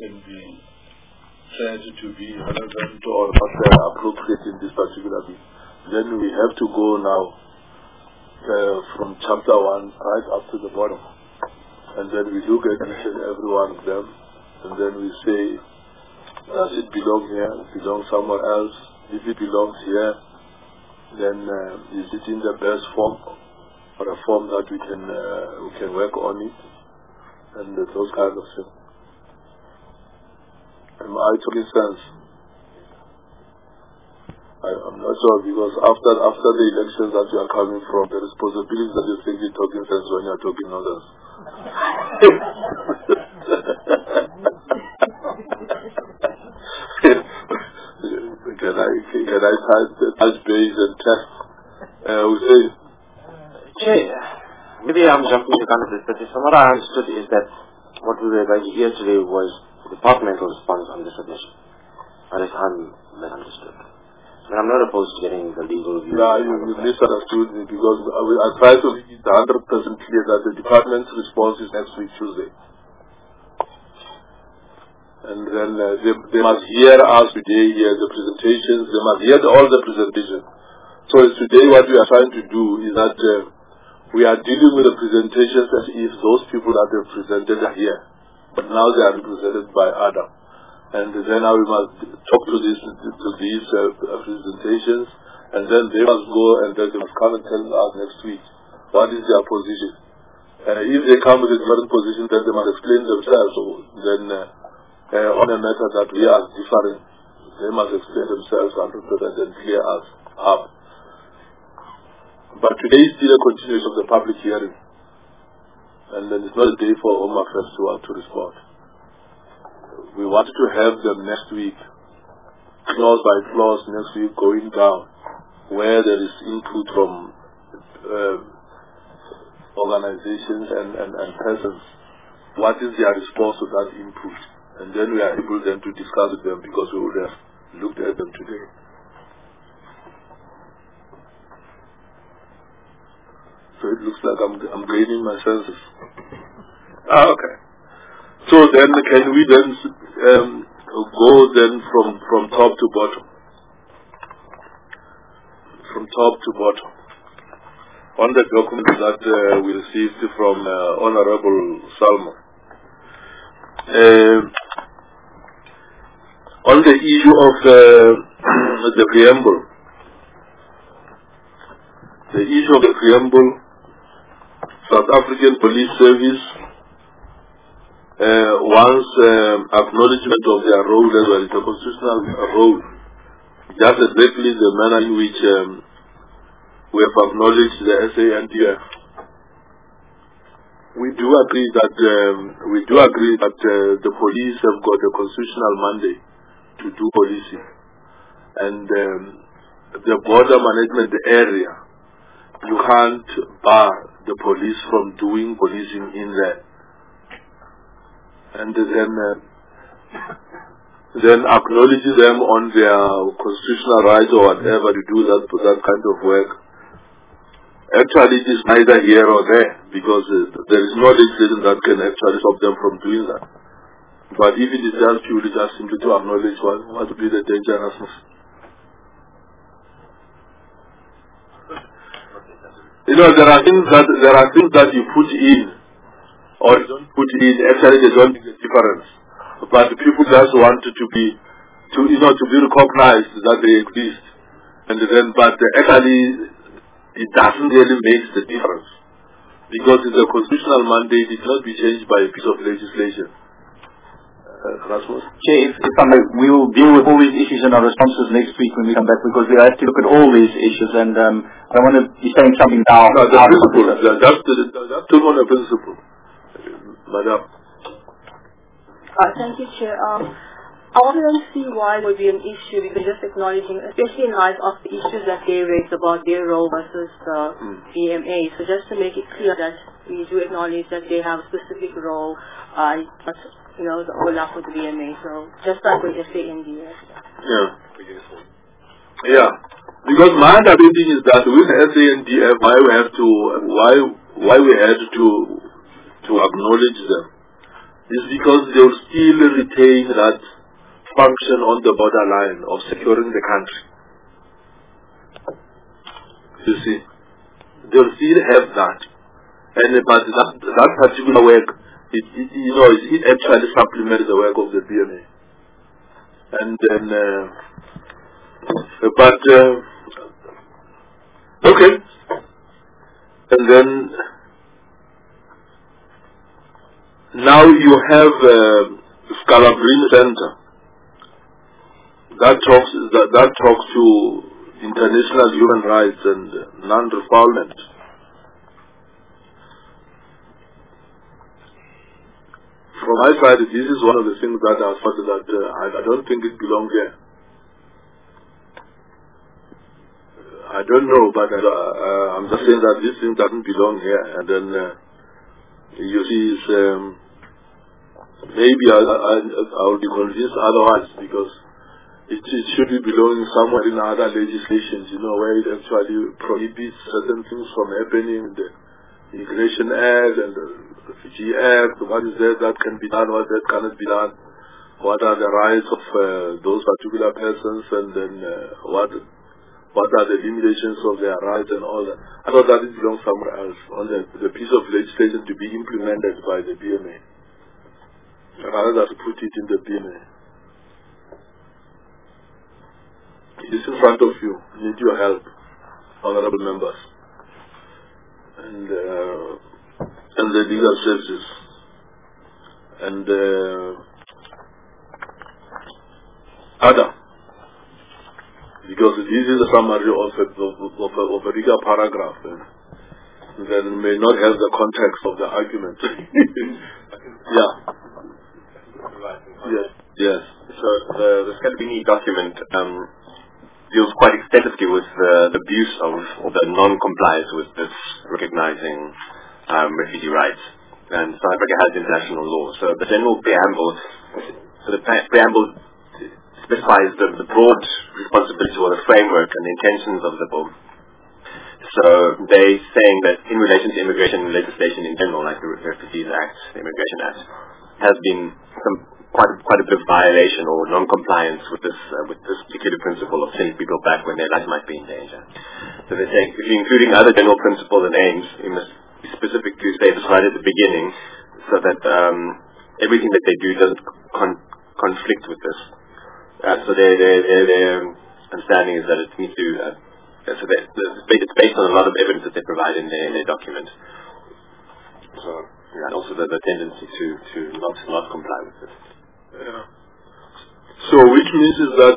can be said to be relevant or not appropriate in this particular bill. Then we have to go now from chapter 1 right up to the bottom. And then we look at each and every one of them, and then we say, does it belong here? It belongs somewhere else. If it belongs here, then is it in the best form, or a form that we can work on it, and those kinds of things. Am I talking sense? I'm not sure, because after the elections that you are coming from, there is possibility that you think you're talking sense when you are talking others. Can I touch base and test? Hussein? Chair, maybe I'm jumping the gun a bit, but from what I understood is that what we were going to hear today was the departmental response on the submission. That is how I understood. But I'm not opposed to getting the legal view. No, you misunderstood me, because I tried to make it 100% clear that the department's response is next week, Tuesday. And then they must hear us today, hear the presentations, they must hear all the presentations. So today what we are trying to do is that we are dealing with the presentations as if those people that they presented are here. But now they are represented by Adam. And then now we must talk to these presentations, and then they must go and then they must come and tell us next week what is their position. If they come with a different position, then they must explain themselves. So then on a matter that we are different, they must explain themselves and then clear us up. But today is still a continuation of the public hearing, and then it's not a day for Home Affairs to respond. We wanted to have them next week, clause by clause next week, going down, where there is input from organizations and persons. What is their response to that input? And then we are able then to discuss with them, because we would have looked at them today. So it looks like I'm gaining my senses. Okay. So then can we then go then from top to bottom? From top to bottom. On the document that we received from Honorable Salmo. On the issue of the preamble. The issue of the preamble, South African Police Service wants acknowledgement of their role as well. It's a constitutional role. Just exactly the manner in which we have acknowledged the SANDF. We do agree that the police have got a constitutional mandate to do policing, and the border management area, you can't bar the police from doing policing in there. And then acknowledge them on their constitutional rights or whatever to do that kind of work. Actually, it is neither here or there, because there is no legislation that can actually stop them from doing that. But if it is just purely just simply to acknowledge what would be the dangerousness. You know, there are things that you put in or you don't put in. Actually, they don't make a difference. But people just want to be recognized that they exist, and then actually it doesn't really make the difference, because it's a constitutional mandate. It cannot be changed by a piece of legislation. Rasmus? Chair, if I may, we will deal with all these issues in our responses next week when we come back, because we have to look at all these issues, and I don't want to be saying something now. No, the principle. That's on the principle. Madam. Thank you, Chair. I want to see why it would be an issue, because just acknowledging, especially in light of the issues that they raised about their role versus the VMA. So just to make it clear that we do acknowledge that they have a specific role, the overlap with the VMA. So just like with SANDF. Yeah. Because my understanding is that with SANDF, why we had to acknowledge them is because they will still retain that function on the borderline of securing the country. You see, they'll still have that, but that particular work, it actually supplements the work of the BMA. And then, okay, and then now you have Scalabrine Center that talks to international human rights and non-refoulement. From my side, this is one of the things that I thought that I don't think it belongs here. I don't know, but I'm just saying that this thing doesn't belong here. And then you see, maybe I'll be convinced otherwise, because it should be belonging somewhere in other legislations, where it actually prohibits certain things from happening. The Immigration Act and the Refugee Act, what is there that can be done, what that cannot be done, what are the rights of those particular persons, and then what are the limitations of their rights and all that. I thought that it belongs somewhere else, on the piece of legislation to be implemented by the BMA, rather than to put it in the BMA. It is in front of you. Need your help, honorable members, and the legal services, and other, because this is a summary of a bigger paragraph, and that may not have the context of the argument. Yeah. Yes. So the Scalabrini document deals quite extensively with the abuse of or the non-compliance with this recognizing refugee rights, and South Africa has international law. So the general preamble, specifies the broad responsibility or the framework and the intentions of the bill. So they're saying that in relation to immigration legislation in general, like the Refugees Act, the Immigration Act, has been quite a bit of violation or non-compliance with this particular principle of sending people back when their life might be in danger. So they're saying, if you're including other general principles and aims, you must be specific to say this right at the beginning, so that everything that they do doesn't conflict with this. So their understanding is that it needs to. So it's based on a lot of evidence that they provide in their document. So and also the tendency to not comply with this. Yeah. So which means is that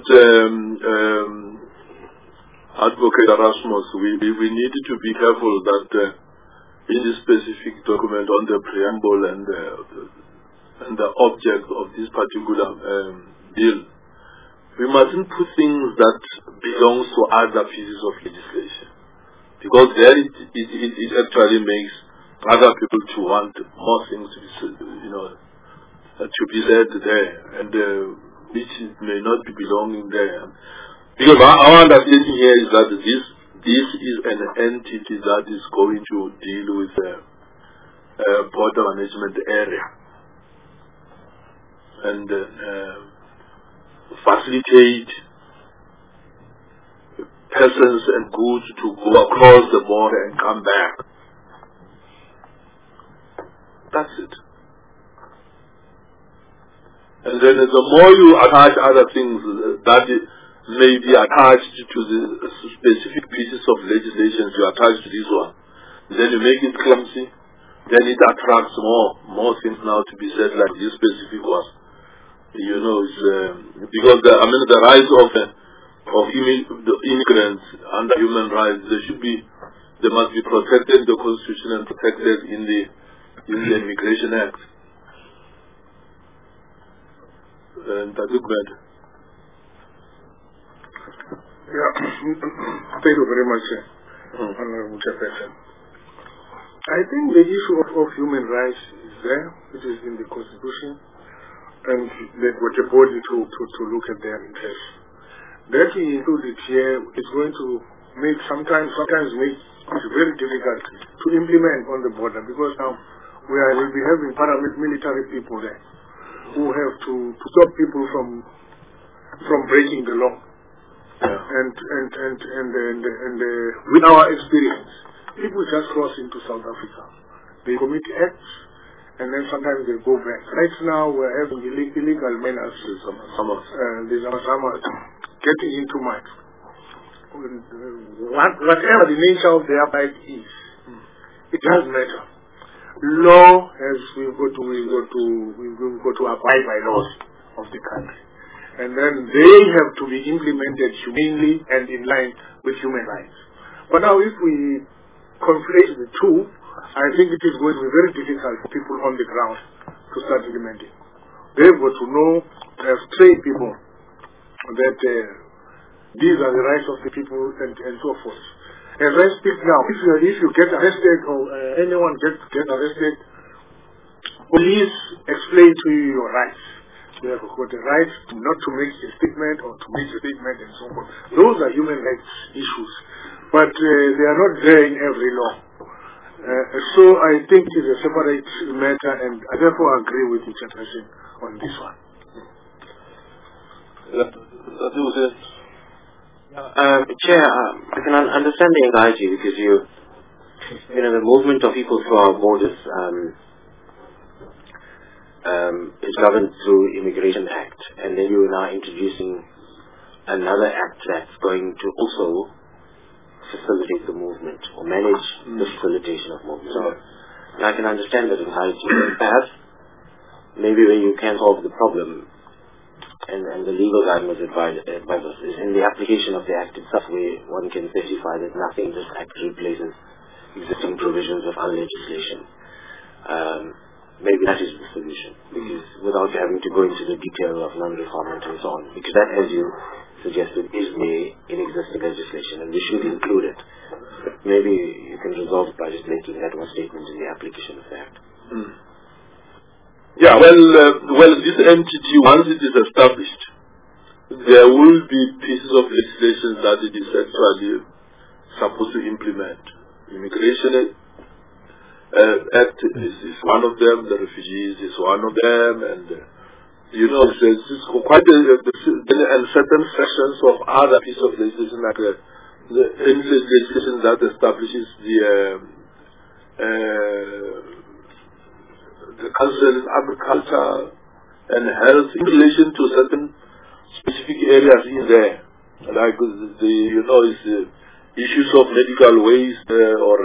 Advocate Erasmus, we need to be careful that in this specific document on the preamble and the object of this particular bill, we mustn't put things that belongs to other pieces of legislation, because there it actually makes other people to want more things to be said there, and which may not be belonging there. Because our understanding here is that this is an entity that is going to deal with border management area and facilitate persons and goods to go across the border and come back. That's it. And then the more you attach other things that may be attached to the specific pieces of legislation you attach to this one, then you make it clumsy, then it attracts more things now to be said like this specific one. It's because the rights of the immigrants under human rights, they must be protected in the Constitution and protected in the Immigration Act. And that's good. Yeah, thank you very much, Honorable Chairperson. I think the issue of human rights is there, it is in the Constitution, and what the body to look at their interests. That we include it here is going to make sometimes make it very difficult to implement on the border, because now where we'll be having paramilitary people there who have to stop people from breaking the law. And with our experience, people just cross into South Africa. They commit acts, and then sometimes they go back. Right now, we're having illegal menace. These are getting into mines. Whatever the nature of their right is, it doesn't matter. Law has we've got to abide by laws of the country, and then they have to be implemented humanely and in line with human rights. But now, if we conflate the two, I think it is going to be very difficult for people on the ground to start implementing. They've got to know, have trained people that these are the rights of the people and so forth. As I speak now, if you get arrested or anyone get arrested, police explain to you your rights. You have got the right not to make a statement or to make a statement and so on. Those are human rights issues, but they are not there in every law. So I think it is a separate matter, and I therefore agree with the chairperson on this one. Chair, I can understand the anxiety because the movement of people through our borders is governed through Immigration Act, and then you are now introducing another act that's going to also facilitate the movement or manage the facilitation of movement. So I can understand that anxiety. Perhaps maybe when you can solve the problem, and the legal guidance advised us is in the application of the Act itself, where one can specify that nothing in this Act replaces existing provisions of our legislation. Maybe that is the solution, because without having to go into the detail of non-refoulement and so on, because that, as you suggested, is there in existing legislation, and we should include it. But maybe you can resolve it by just making that one statement in the application of the Act. Yeah, well, this entity, once it is established, there will be pieces of legislation that it is actually supposed to implement. Immigration Act is one of them, the refugees is one of them, and there's quite and certain sections of other pieces of legislation, like the legislation that establishes the Council in Agriculture and Health in relation to certain specific areas in there, like the issues of medical waste or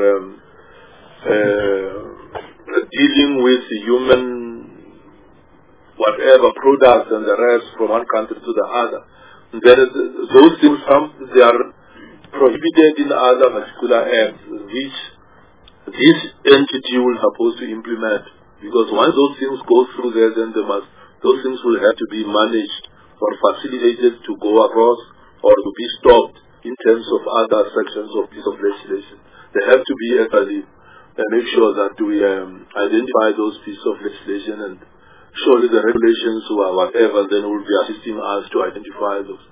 dealing with human whatever products and the rest from one country to the other. Those things, they are prohibited in other particular acts, which this entity will supposed to implement. Because once those things go through there, then those things will have to be managed or facilitated to go across or to be stopped in terms of other sections of piece of legislation. They have to be actually make sure that we identify those pieces of legislation, and surely the regulations or whatever then will be assisting us to identify those.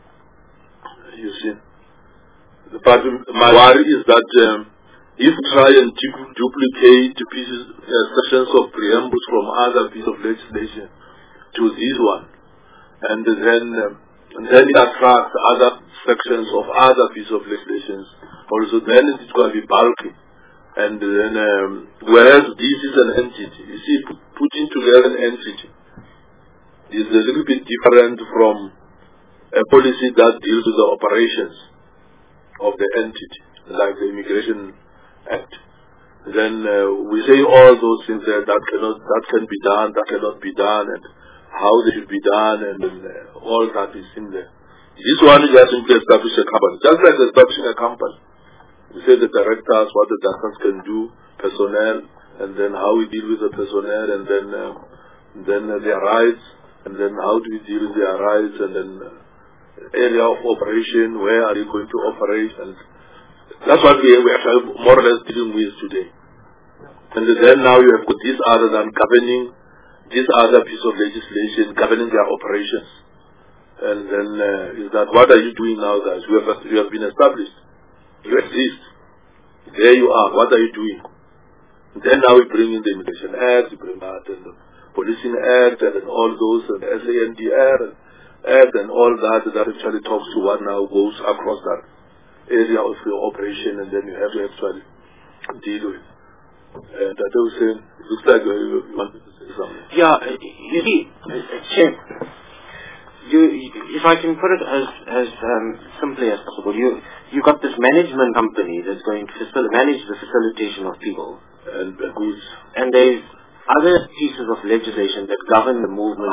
You see. But my worry is that if we try and duplicate pieces, sections of preambles from other pieces of legislation to this one, and then it attracts other sections of other pieces of legislation, also then it's going to be bulky. And then, whereas this is an entity, you see, putting together an entity is a little bit different from a policy that deals with the operations of the entity, like the Immigration Act. Then we say all those things that can be done, that cannot be done, and how they should be done, and all that is in there. This one is just simply establish a company, just like establishing a company. We say the directors, what the directors can do, personnel, and then how we deal with the personnel, and then their rights, and then how do we deal with their rights, and then area of operation, where are you going to operate, and that's what we are more or less dealing with today. And then now you have got this other than governing, this other piece of legislation governing their operations. And then is that what are you doing now, guys? You have been established. You exist. There you are. What are you doing? Then now we bring in the Immigration Act, we bring out the Policing Act, and then all those, and the SANDR Act, and all that actually talks to what now goes across that area of your operation, and then you have to actually deal with. And that was saying, it looks like you wanted to say something. Yeah, you see, Chair, if I can put it as simply as possible, you got this management company that's going to manage the facilitation of people and goods, and there's other pieces of legislation that govern the movement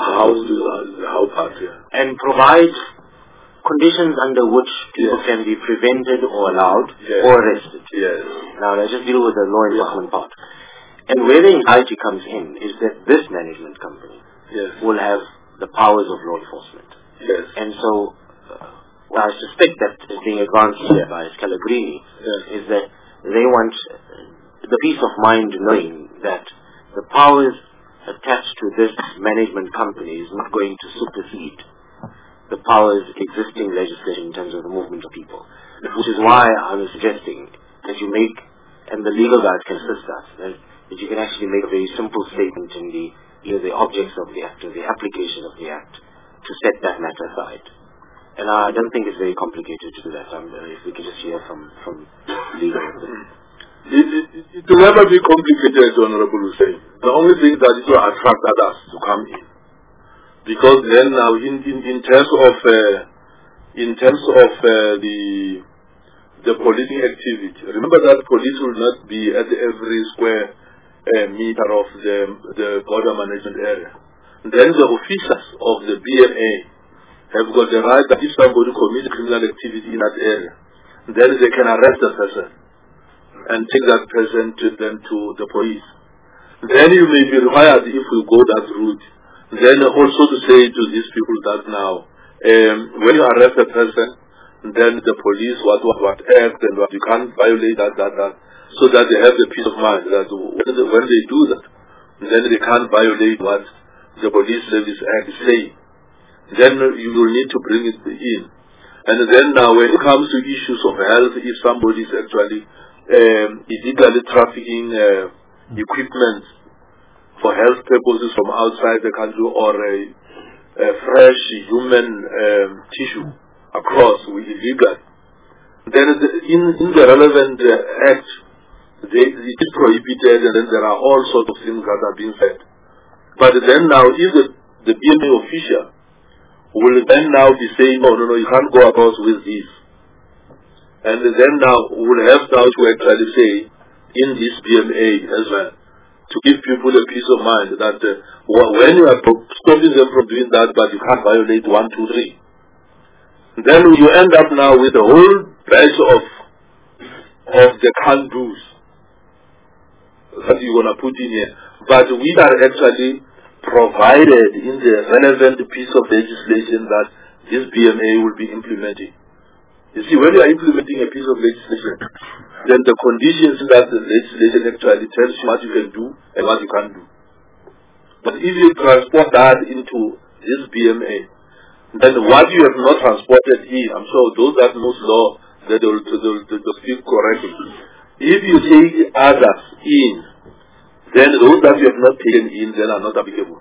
and provide conditions under which people can be prevented or allowed or arrested. Now let's just deal with the law enforcement part. And where the anxiety comes in is that this management company will have the powers of law enforcement. And so what I suspect that is being advanced here by Scalabrini is that they want the peace of mind knowing that the powers attached to this management company is not going to supersede the powers existing legislation in terms of the movement of people. Which is why I was suggesting that you make, and the legal guys can assist us, that you can actually make a very simple statement in either the objects of the Act or the application of the Act to set that matter aside. And I don't think it's very complicated to do that. If we can just hear from legal. It will never be complicated, Honorable Hussein. The only thing that it will attract others to come in. Because then now in terms of the policing activity, remember that police will not be at every square meter of the border management area. Then the officers of the BMA have got the right that if somebody commits criminal activity in that area, then they can arrest the person and take that person to the police. Then you may be required, if you go that route, then also to say to these people that now, when you arrest a person, then the police, what act and what you can't violate that, so that they have the peace of mind that when they do that, then they can't violate what the Police Service Act is saying. Then you will need to bring it in. And then now when it comes to issues of health, if somebody is actually illegally trafficking equipment for health purposes from outside the country or a fresh human tissue across with illegal, then in the relevant act, it is prohibited, and then there are all sorts of things that are being said. But then now, if the BMA official will then now be saying, no, you can't go across with this. And then now we'll have now to actually say in this BMA as well, to give people a peace of mind that when you are stopping them from doing that, but you can't violate 1, 2, 3. Then you end up now with a whole batch of the can't do's that you're going to put in here. But we are actually provided in the relevant piece of legislation that this BMA will be implementing. You see, when you are implementing a piece of legislation, then the conditions that the legislation actually tells you what you can do and what you can't do. But if you transport that into this BMA, then what you have not transported in, I'm sure those that knows law, that they will speak correctly. If you take others in, then those that you have not taken in, then are not applicable.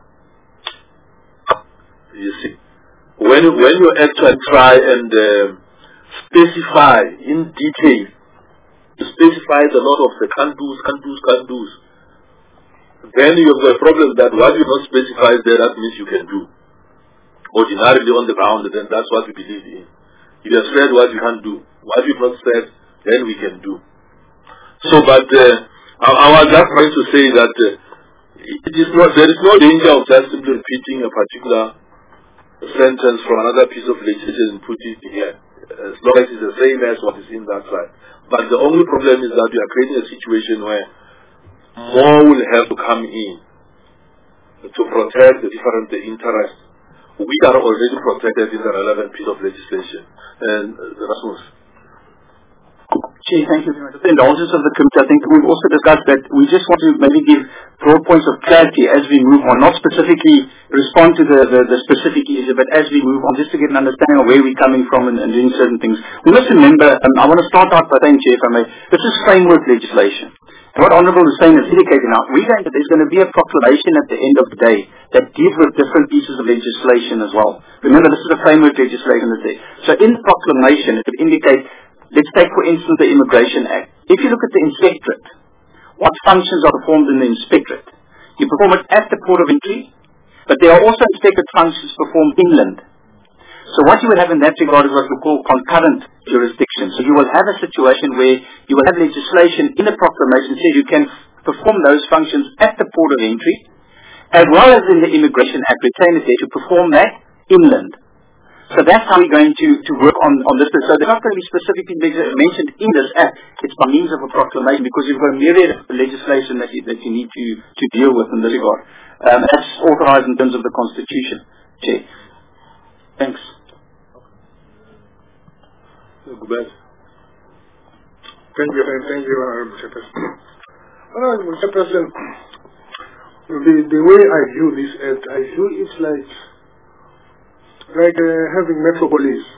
You see, when you actually try and specify in detail, to specify the lot of the can't do's, then you have a problem that what you not specify there, that means you can do. Ordinarily on the ground, then that's what we believe in. You have said what you can't do. What you've not said, then we can do. So, but I was just trying to say that there is no danger of just simply repeating a particular sentence from another piece of legislation and put it here, as long as it's the same as what is in that side. But the only problem is that we are creating a situation where more will have to come in to protect the different interests. We are already protected in the relevant piece of legislation. And Rasmus. Chair, thank you very much. With the indulgence of the committee, I think we've also discussed that we just want to maybe give broad points of clarity as we move on, not specifically respond to the specific issue, but as we move on, just to get an understanding of where we're coming from and doing certain things. We must remember, I want to start out by saying, Chair, if I may, this is framework legislation. What Honourable Hussain is indicating now, there's going to be a proclamation at the end of the day that deals with different pieces of legislation as well. Remember, this is a framework legislation that's there. So in the proclamation, it would indicate, let's take for instance the Immigration Act. If you look at the inspectorate, what functions are performed in the inspectorate? You perform it at the port of entry, but there are also inspectorate functions performed inland. So what you will have in that regard is what we call concurrent jurisdiction. So you will have a situation where you will have legislation in the proclamation says you can perform those functions at the port of entry, as well as in the Immigration Act, retain it there to perform that inland. So that's how we're going to work on this. So they're not going to be specifically mentioned in this Act. It's by means of a proclamation because you've got a myriad of legislation that you need to deal with in this regard. That's authorized in terms of the Constitution. Chair. Thanks. Thank you, Mr. President. Mr. President, the way I view this Act, I view it like having metropolis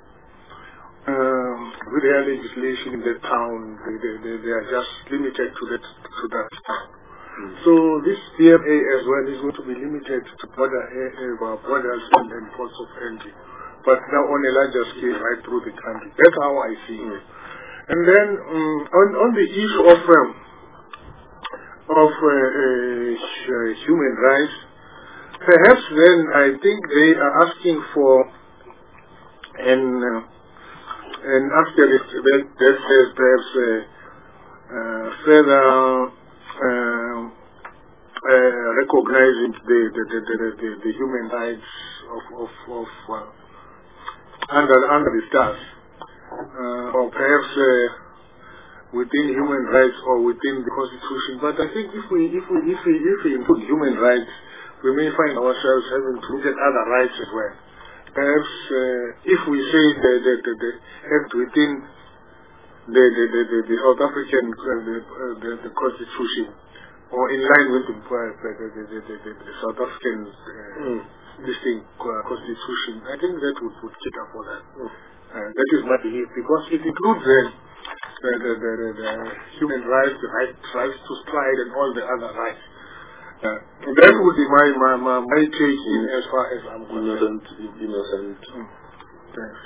with their legislation in the town. They are just limited to that town. So this PMA as well is going to be limited to borders and ports of entry, but now on a larger scale right through the country. That's how I see it. And then on the issue of human rights, perhaps then I think they are asking for an asterisk that says perhaps further recognizing the human rights of under the stars, or perhaps within human rights or within the Constitution. But I think if we include human rights, we may find ourselves having to look at other rights as well. Perhaps if we say the act within the South African the Constitution, or in line with the South African Constitution, I think that would cater for that. That is my belief, because it includes the human rights, the rights to strike, and all the other rights. That would be my take in as far as I'm concerned. Innocent. Thanks.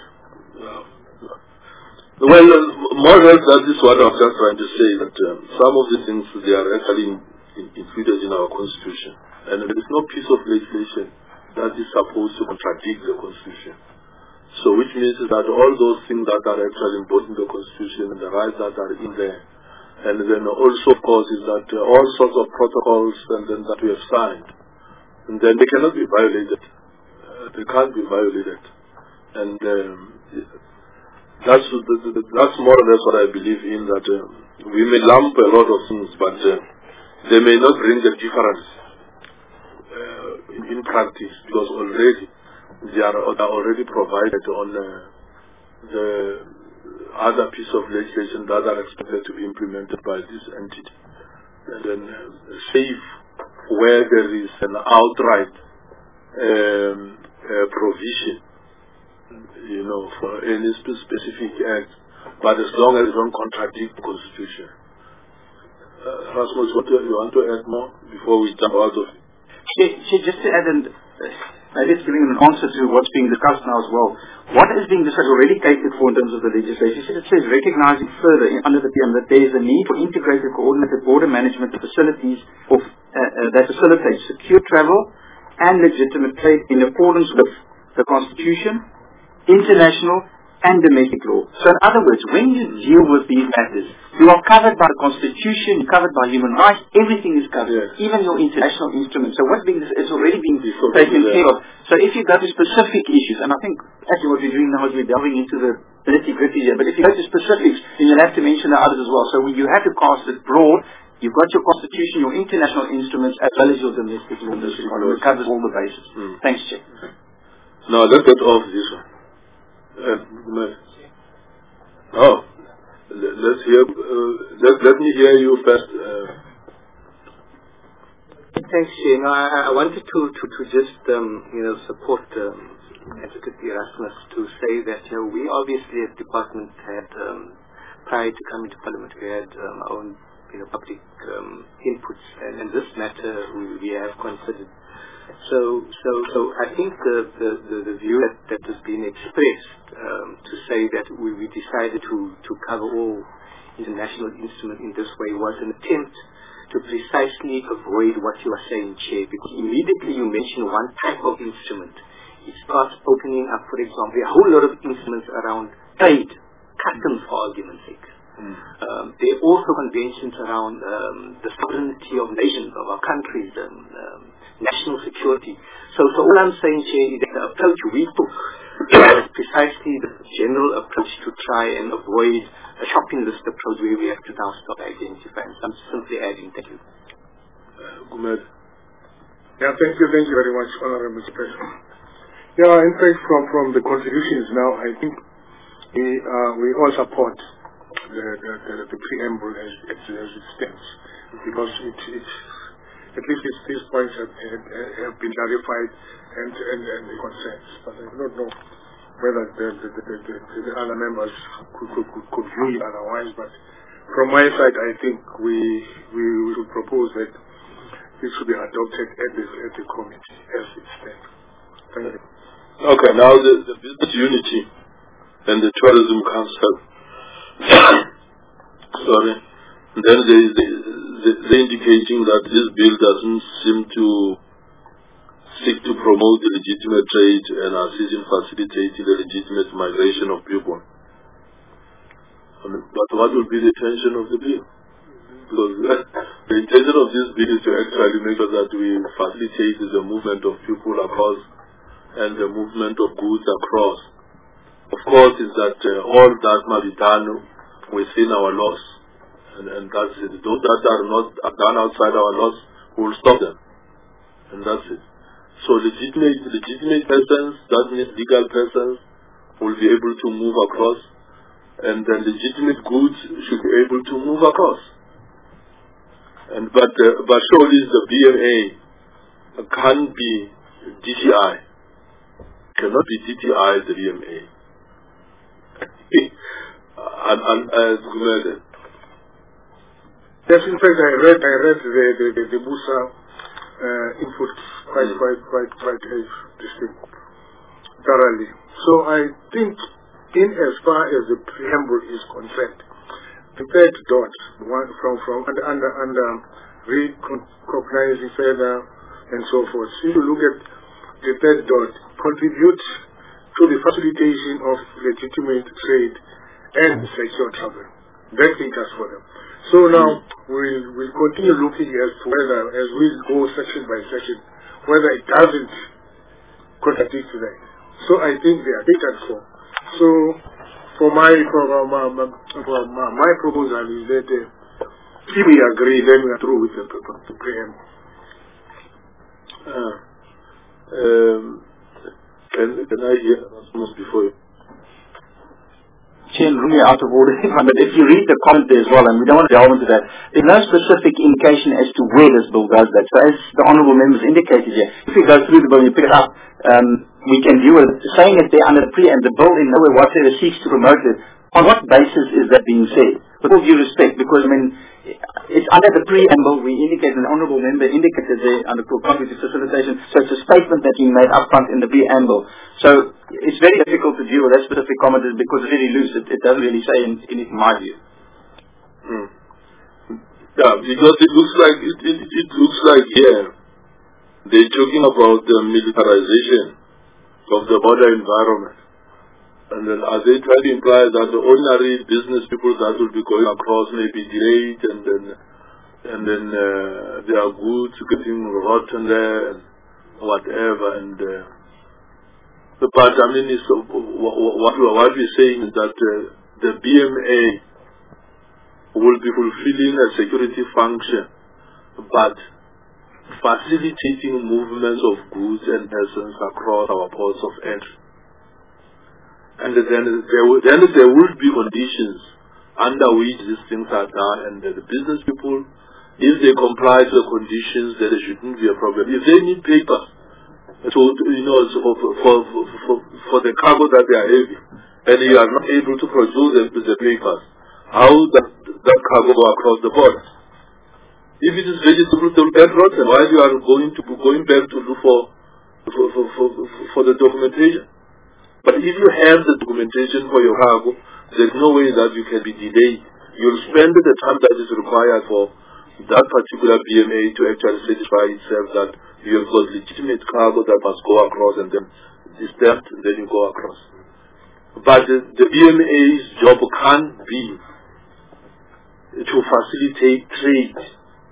Well, more or less that is what I was just trying to say, that some of the things, they are actually included in our Constitution. And there is no piece of legislation that is supposed to contradict the Constitution. So which means that all those things that are actually important in the Constitution and the rights that are in there, and then also of course is that all sorts of protocols and then that we have signed, and then they cannot be violated. They can't be violated. And that's more or less what I believe in, that we may lump a lot of things, but they may not bring the difference in practice, because already they are already provided on the other piece of legislation that are expected to be implemented by this entity. And then save where there is an outright provision, for any specific act, but as long as it don't contradict the Constitution. Rasmus, you want to add more before we jump out of it? Just to add, and maybe it's giving an answer to what's being discussed now as well. What is being discussed already catered for in terms of the legislation? It says recognizing further under the PM that there is a need for integrated, coordinated border management facilities that facilitate secure travel and legitimate trade in accordance with the Constitution, international and domestic law. So in other words, when you deal with these matters, you are covered by the Constitution, you're covered by human rights, everything is covered, even your international instruments. So what's being is already being taken care of. So if you go to specific issues, and I think actually what we're doing now is we're delving into the nitty-gritty here, but if you go to specifics, then you'll have to mention the others as well. So when you have to cast it broad, you've got your Constitution, your international instruments, as well as your domestic law. It covers all the bases. Thanks, Chair. Now let's get off this one. Let me hear you first. Thanks, Shane. I wanted to just support Advocate Erasmus to say that we obviously as department had prior to coming to Parliament we had our own public inputs, and this matter we have considered. So I think the view that has been expressed to say that we decided to cover all international instruments in this way was an attempt to precisely avoid what you are saying, Chair, because immediately you mention one type of instrument, it starts opening up, for example, a whole lot of instruments around trade, customs, for argument's sake. There are also conventions around the sovereignty of nations, of our countries, national security. So all I'm saying, Chair, is that the approach we took was precisely the general approach to try and avoid a shopping list approach where we have to now start identifying. So I'm simply adding. Thank you. Gumed. Yeah, thank you very much, Honorable Mr. President. Yeah, in fact, from the contributions now, I think we all support the preamble as it stands, because it's at least these points have been clarified and the concerns. But I don't know whether the other members could view it otherwise. But from my side, I think we should propose that it should be adopted at the committee as it stands. Thank you. Okay, now the business unity and the tourism council. Sorry. And then there is the indicating that this bill doesn't seem to seek to promote the legitimate trade and assist in facilitating the legitimate migration of people. But what will be the intention of the bill? Because the intention of this bill is to actually make sure that we facilitate the movement of people across and the movement of goods across. Of course, is that all that must be done within our laws. And that's it. Those that are not done outside our laws, we will stop them. And that's it. So legitimate persons, that means legal persons, will be able to move across, and then legitimate goods should be able to move across. But surely the BMA can't be DTI. Cannot be DTI the BMA. Yes, in fact, I read the Busa input quite thoroughly. So I think, in as far as the preamble is concerned, the third dot, one from under recognizing further and so forth. If you look at the third dot, contributes to the facilitation of legitimate trade and secure travel. That thing us for them. So now we'll continue looking as to whether, as we go section by section, whether it doesn't contradict that. So I think they are catered for. So for my proposal is that if we agree, then we are through with the preamble. Can I hear Erasmus before you? Chair, really out of order, but if you read the comment there as well, and we don't want to delve into that, there's no specific indication as to where this bill does that. So as the honourable members indicated here, if we go through the bill and you pick it up, we can view it, saying it there under and the bill in nowhere whatsoever seeks to promote it. On what basis is that being said? With all due respect, because it's under the preamble, we indicate, an honourable member indicated there under cognitive facilitation, so it's a statement that he made up front in the preamble. So it's very difficult to deal with that specific comment because it's really loose. It doesn't really say anything in my view. Yeah, because it looks like here they're talking about the militarization of the border environment. And then are they trying to imply that the ordinary business people that will be going across may be delayed, and then their goods getting rotten there and whatever, but it's, what we're saying is that the BMA will be fulfilling a security function, but facilitating movements of goods and persons across our ports of entry. And then there will be conditions under which these things are done, and the business people, if they comply to the conditions, then there shouldn't be a problem. If they need paper for the cargo that they are having, and you are not able to produce the papers, how does that cargo go across the border? If it is vegetables, they will get rotten. While you are going back to look for the documentation. But if you have the documentation for your cargo, there's no way that you can be delayed. You'll spend the time that is required for that particular BMA to actually satisfy itself that you have got legitimate cargo that must go across, and then it's stamped, and then you go across. But the BMA's job can't be to facilitate trade.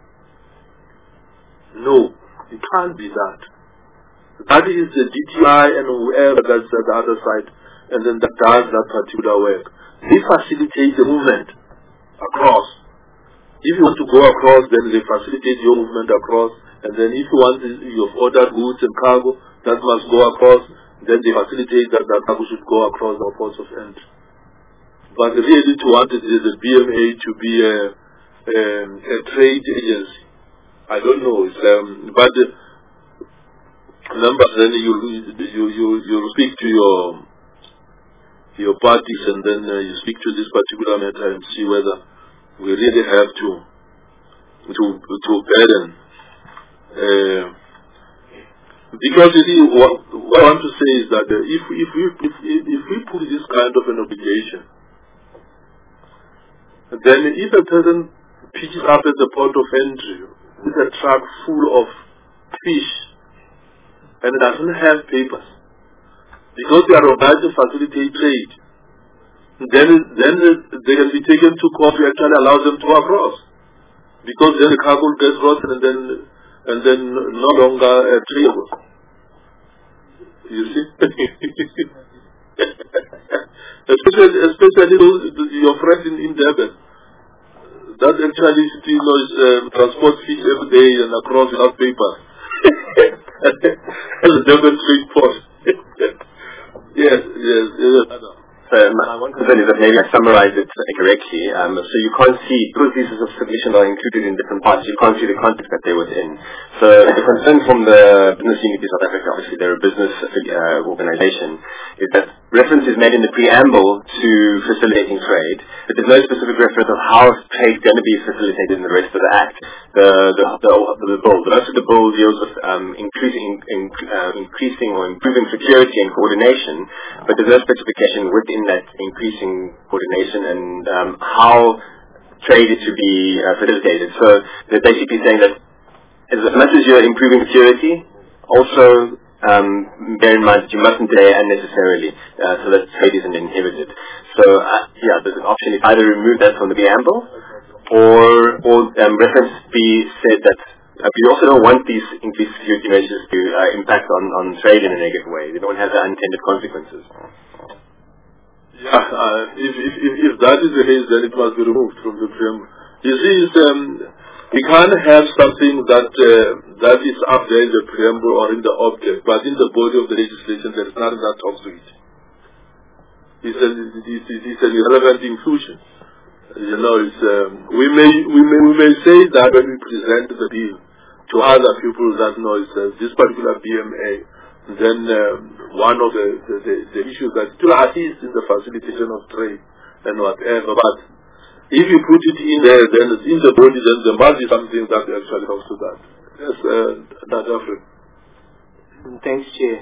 No, it can't be that. That is the DTI and whoever that's at the other side, and then that does that particular work. They facilitate the movement across. If you want to go across, then they facilitate your movement across, and then if you want you've ordered goods and cargo that must go across, then they facilitate that cargo should go across our ports of entry. But really to want the BMA to be a trade agency, I don't know. But remember, then you speak to your parties, and then you speak to this particular matter and see whether we really have to burden. Because you see, what I want to say is that if we put this kind of an obligation, then if a person pitches up at the port of entry with a truck full of fish and doesn't have papers, because they are obliged to facilitate trade, then they can be taken to court to actually allow them to go across, because then the cargo gets rotten and then no longer tradable. You see, especially your friends in Durban, that actually transport fish every day and across without paper. As a Durban trade port. Yes. So my one concern is that maybe I summarized it correctly. So you can't see, because pieces of submission are included in different parts, you can't see the context that they were in. So the concern from the Business Unity South Africa, obviously they're a business organization, is that reference is made in the preamble to facilitating trade, but there's no specific reference of how trade is going to be facilitated in the rest of the Act. The bill. The rest of the bill deals with increasing or improving security and coordination, but there's no specification within that increasing coordination and how trade is to be facilitated. So they're basically saying that as much as you're improving security, also bear in mind that you mustn't delay unnecessarily, so that trade isn't inhibited. So there's an option if either remove that from the preamble, or reference be said that we also don't want these increased security measures to impact on trade in a negative way. They don't have the unintended consequences. If that is the case, then it must be removed from the preamble. You see, we can't have something that is up there in the preamble or in the object, but in the body of the legislation there is nothing that talks to it. It's an irrelevant inclusion. We may say that when we present the bill to other people that this particular BMA, then one of the issues that still assist in the facilitation of trade and whatever, but if you put it in there, then it's in the body, then there must be something that actually comes to that. Yes, Dr. Alfred. Thanks, Chair.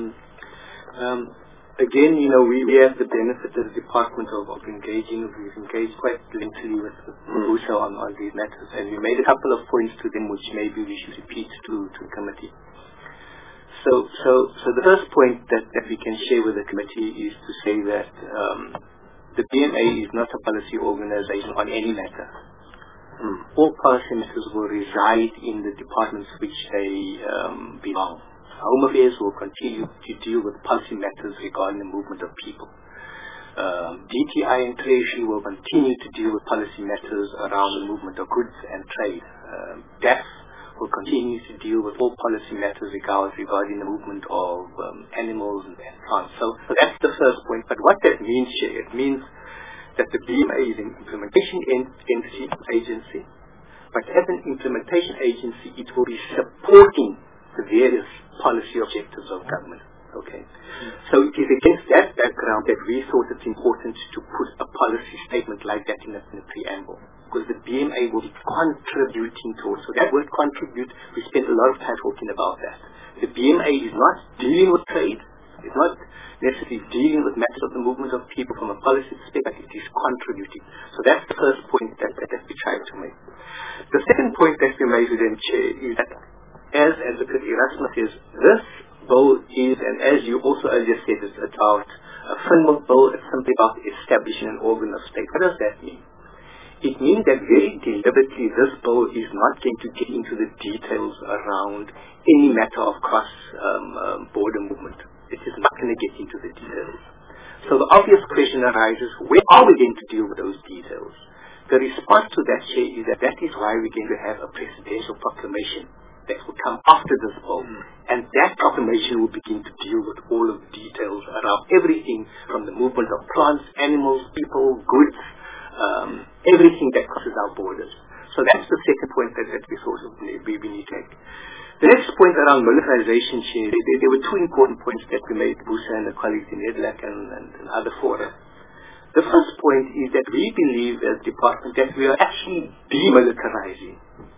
Again, we have the benefit as a department of engaging. We've engaged quite lengthily with BUSA on these matters, and we made a couple of points to them which maybe we should repeat to the committee. So the first point that we can share with the committee is to say that the BMA is not a policy organization on any matter. All policy matters will reside in the departments which they belong. Home Affairs will continue to deal with policy matters regarding the movement of people. DTI and Treasury will continue to deal with policy matters around the movement of goods and trade. DAF will continue to deal with all policy matters regarding the movement of animals and plants. So that's the first point. But what that means, Chair, it means that the BMA is an implementation agency, but as an implementation agency, it will be supporting the various policy objectives of government. Okay. So it is against that background that we thought it's important to put a policy statement like that in the preamble, because the BMA will be contributing towards. So that word contribute, we spent a lot of time talking about that. The BMA is not dealing with trade, it's not necessarily dealing with matters of the movement of people from a policy perspective, it is contributing. So that's the first point that we tried to make. The second point that we made with Chair is that, as Advocate Erasmus says, this bill is, and as you also earlier said, it's about a framework bill. It's simply about establishing an organ of state. What does that mean? It means that very deliberately this bill is not going to get into the details around any matter of cross-border movement. It is not going to get into the details. So the obvious question arises, where are we going to deal with those details? The response to that, Chair, is that is why we're going to have a presidential proclamation that will come after this bill. And that proclamation will begin to deal with all of the details around everything from the movement of plants, animals, people, goods, everything that crosses our borders. So that's the second point that we thought we need to make. The next point around militarization, Chair, there were two important points that we made, Busa and the colleagues in EDLAC and other fora. The first point is that we believe as department that we are actually demilitarizing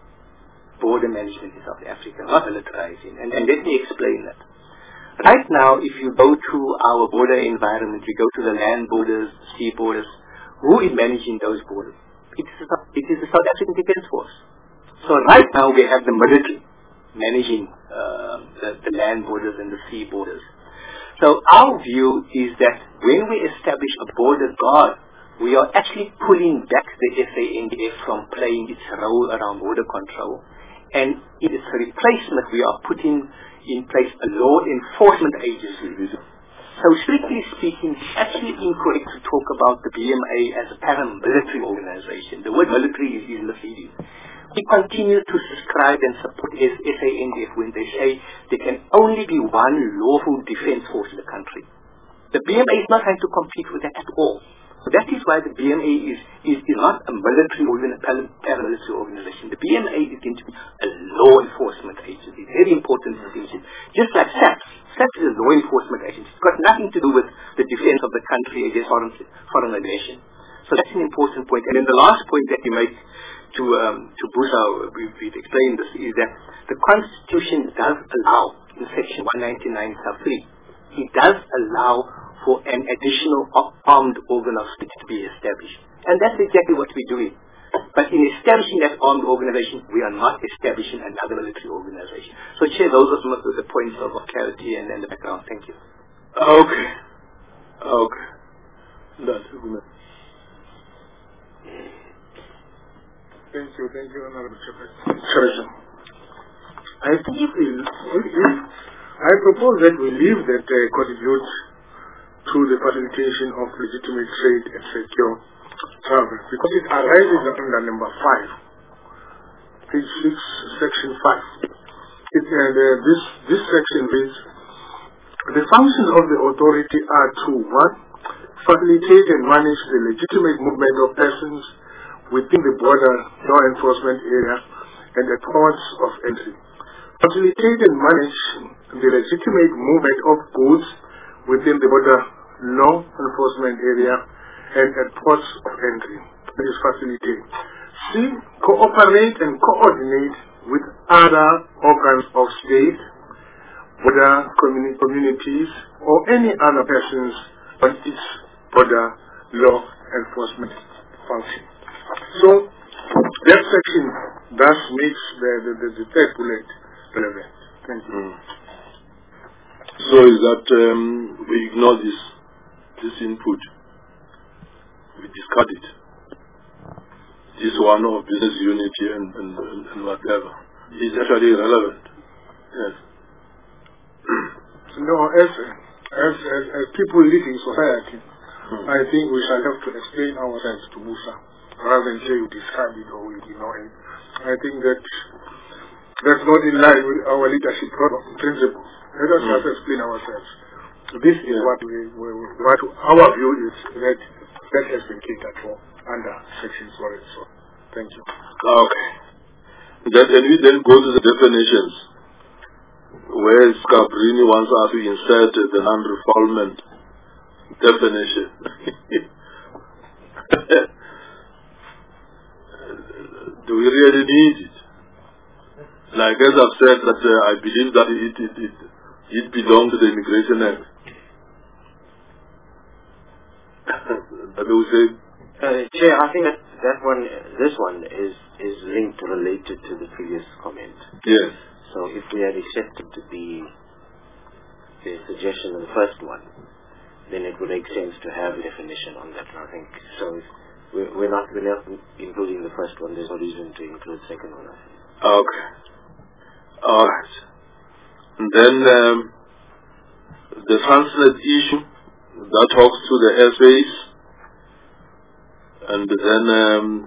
border management in South Africa, not militarizing. And let me explain that. Right now, if you go to our border environment, you go to the land borders, sea borders, who is managing those borders? It is the South African Defence Force. So right now we have the military managing the land borders and the sea borders. So our view is that when we establish a border guard, we are actually pulling back the SANDF from playing its role around border control. And in its replacement, we are putting in place a law enforcement agency. So strictly speaking, it's actually incorrect to talk about the BMA as a paramilitary organization. The word military is misleading. We continue to subscribe and support SANDF when they say there can only be one lawful defense force in the country. The BMA is not trying to compete with that at all. So that is why the BMA is not a military or even a paramilitary organization. The BMA is going to be a law enforcement agency. Very important distinction. Just like SAPS. SAPS is a law enforcement agency. It's got nothing to do with the defense of the country against foreign aggression. So that's an important point. And then the last point that we make to Busa, we've explained this, is that the Constitution does allow, in Section 199 sub 3, it does allow for an additional armed organ of state to be established. And that's exactly what we're doing. But in establishing that armed organization, we are not establishing another military organization. So, Chair, those are some of the points of clarity and the background. Thank you. Okay. That's good. Thank you, Honorable Chairperson. I think I propose that we leave that contribute to the facilitation of legitimate trade and secure travel, because it arises under number 5, page 6, section 5. This section reads, the functions of the authority are to 1. Facilitate and manage the legitimate movement of persons within the border law enforcement area and at ports of entry. Facilitate and manage the legitimate movement of goods within the border law enforcement area and at ports of entry. That is facilitate. C. Cooperate and coordinate with other organs of state, border communities, or any other persons on its border law enforcement function. So that section thus makes the third bullet relevant. Thank you. So is that we ignore this input, we discard it. This one of business unity and whatever is actually relevant. Yes. No, as people living society, I think we shall have to explain ourselves to Busa rather than say you discard it or you ignore it. I think that's not in line with our leadership principles. Let us just explain ourselves. This is what our view is that has been catered for under Section 4 and so. Thank you. Okay. Then we then go to the definitions. where Scabrini wants us to insert the non-refoulement definition. Do we really need it? Like as I've said, that I believe that it belongs to the Immigration Act. That we say. Chair, I think this one is linked or related to the previous comment. Yes. So if we had accepted the suggestion in the first one, then it would make sense to have a definition on that. I think so. We're not including the first one. There's no reason to include the second one. I think. Okay. All right. And then the Transnet issue that talks to the airspace, and then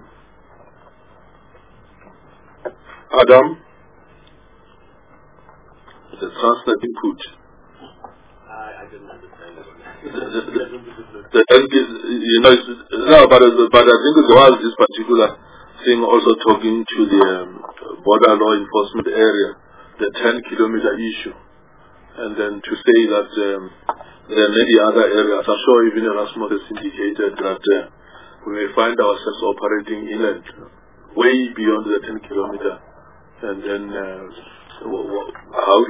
Adam, the Transnet input. I didn't understand that one. But I think there was this particular thing also talking to the border law enforcement area, the 10-kilometer issue, and then to say that there are many other areas. I'm sure even Erasmus has indicated that we may find ourselves operating inland, way beyond the 10-kilometer, and then how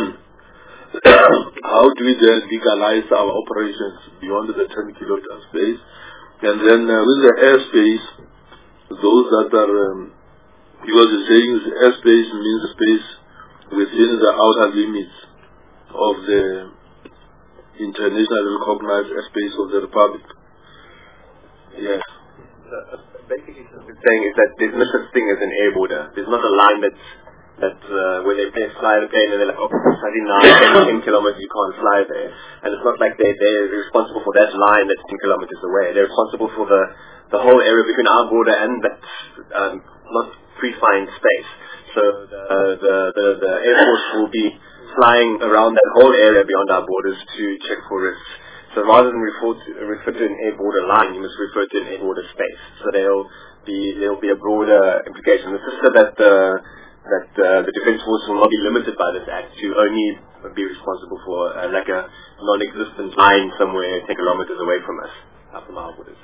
do we then legalize our operations beyond the 10-kilometer space? And then with the airspace, those that are, because the saying is airspace means space within the outer limits of the internationally recognized airspace of the Republic. Yes. Basically, what it's saying is that there's no such thing as an air border. There's not a line that where they fly the plane and they're like, oh, 10 kilometers you can't fly there. And it's not like they're responsible for that line that's 10 kilometers away. They're responsible for the whole area between our border and that not predefined space. So the Air Force will be flying around that whole area beyond our borders to check for risks. So rather than refer to an air border line, you must refer to an air border space. So there'll be a broader implication. It's just so that the Defence Force will not be limited by this Act to only be responsible for like a non-existent line somewhere 10 kilometers away from us, from our borders.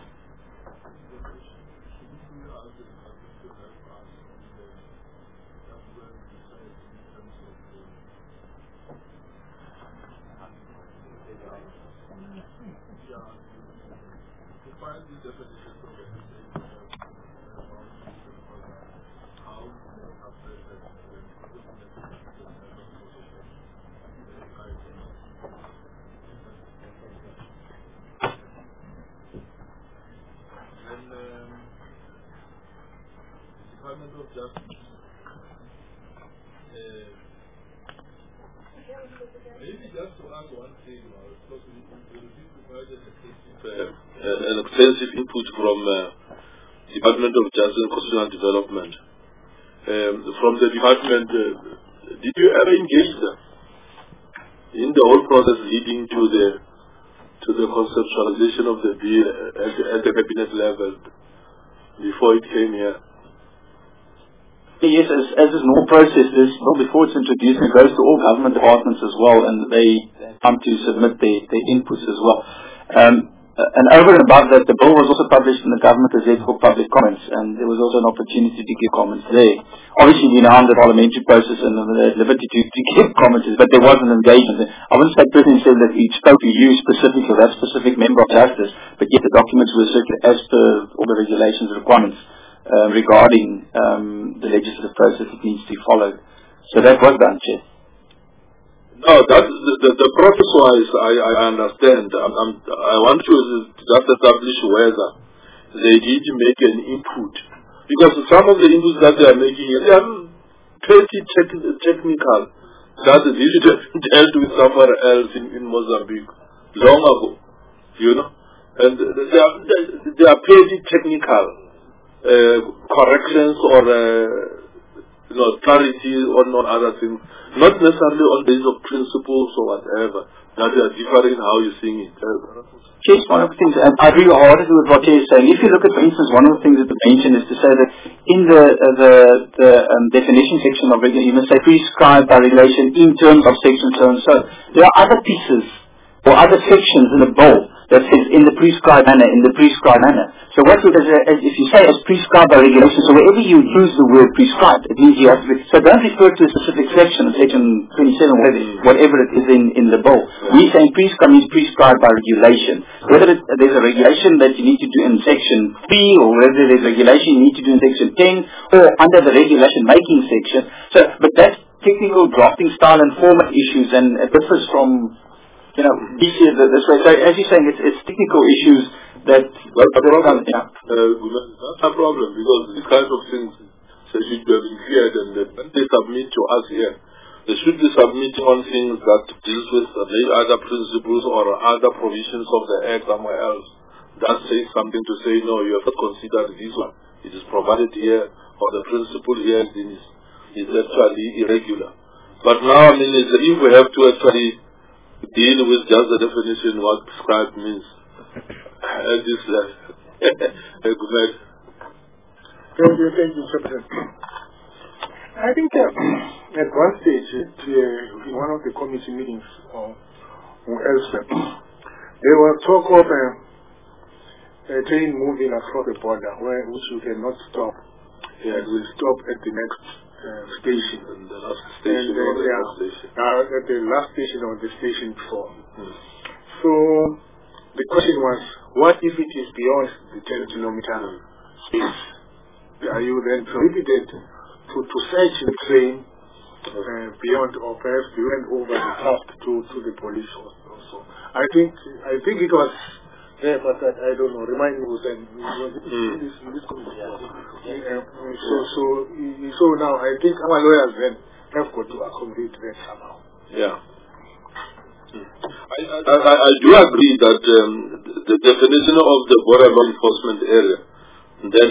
An extensive input from Department of Justice and Constitutional Development. From the department, did you ever engage them in the whole process leading to the conceptualization of the bill at the cabinet level before it came here? Yes, as is normal process, before it's introduced, it goes to all government departments as well, and they come to submit their inputs as well. And over and above that, the bill was also published in the Government Gazette for public comments, and there was also an opportunity to give comments there. Obviously, we now have the parliamentary process and the liberty to give comments, but there was an engagement. I wouldn't say personally said that we spoke to you specifically, or that specific member of Justice, but yet the documents were circulated as per all the regulations and requirements regarding the legislative process that needs to be followed. So that was done, Chair. No, that's the process-wise, I understand. I want to just establish whether they did make an input. Because some of the inputs that they are making, they are pretty technical. That they should have dealt with somewhere else in Mozambique long ago, you know. And they are pretty technical corrections or clarity on other things. Not necessarily on basis of principles or whatever, that are different how you're seeing it. Just one of the things, and I agree wholeheartedly with what you're saying. If you look at, for instance, one of the things that they mentioned is to say that in the definition section of regulation, you must say prescribed by regulation in terms of section so and so. There are other pieces or other sections in the bill that says in the prescribed manner, So what you do is, if you say as prescribed by regulation, so wherever you use the word prescribed, it means you have to, so don't refer to a specific section, section 27, whatever it is in the bill. We're saying prescribed means prescribed by regulation. Whether there's a regulation that you need to do in section 3, or whether there's regulation you need to do in section 10, or under the regulation making section. So, but that's technical drafting style and format issues, and it differs from, this way. So as you're saying, it's technical issues that... That's a problem. That's a problem, because these kinds of things should have been cleared, and when they submit to us here, they should be submitting on things that deals with other principles or other provisions of the Act somewhere else. That says something to say, no, you have not considered this one. It is provided here, or the principle here is actually irregular. But now, if we have to actually deal with just the definition what prescribed means. Thank you, Chairman. I think at one stage, in one of the committee meetings or elsewhere, there was talk of a train moving across the border, which you cannot stop. It will stop at the next station. And the last station or the last station. At the last station or the station before. So the question was, what if it is beyond the 10-kilometer space? Are you then prohibited to search the train beyond, or perhaps beyond over the top to the police also? I think it was there, but I don't know. Remind me who said in this committee. So now I think our lawyers then have got to accommodate that somehow. Yeah. I do agree that the definition of the border law enforcement area, then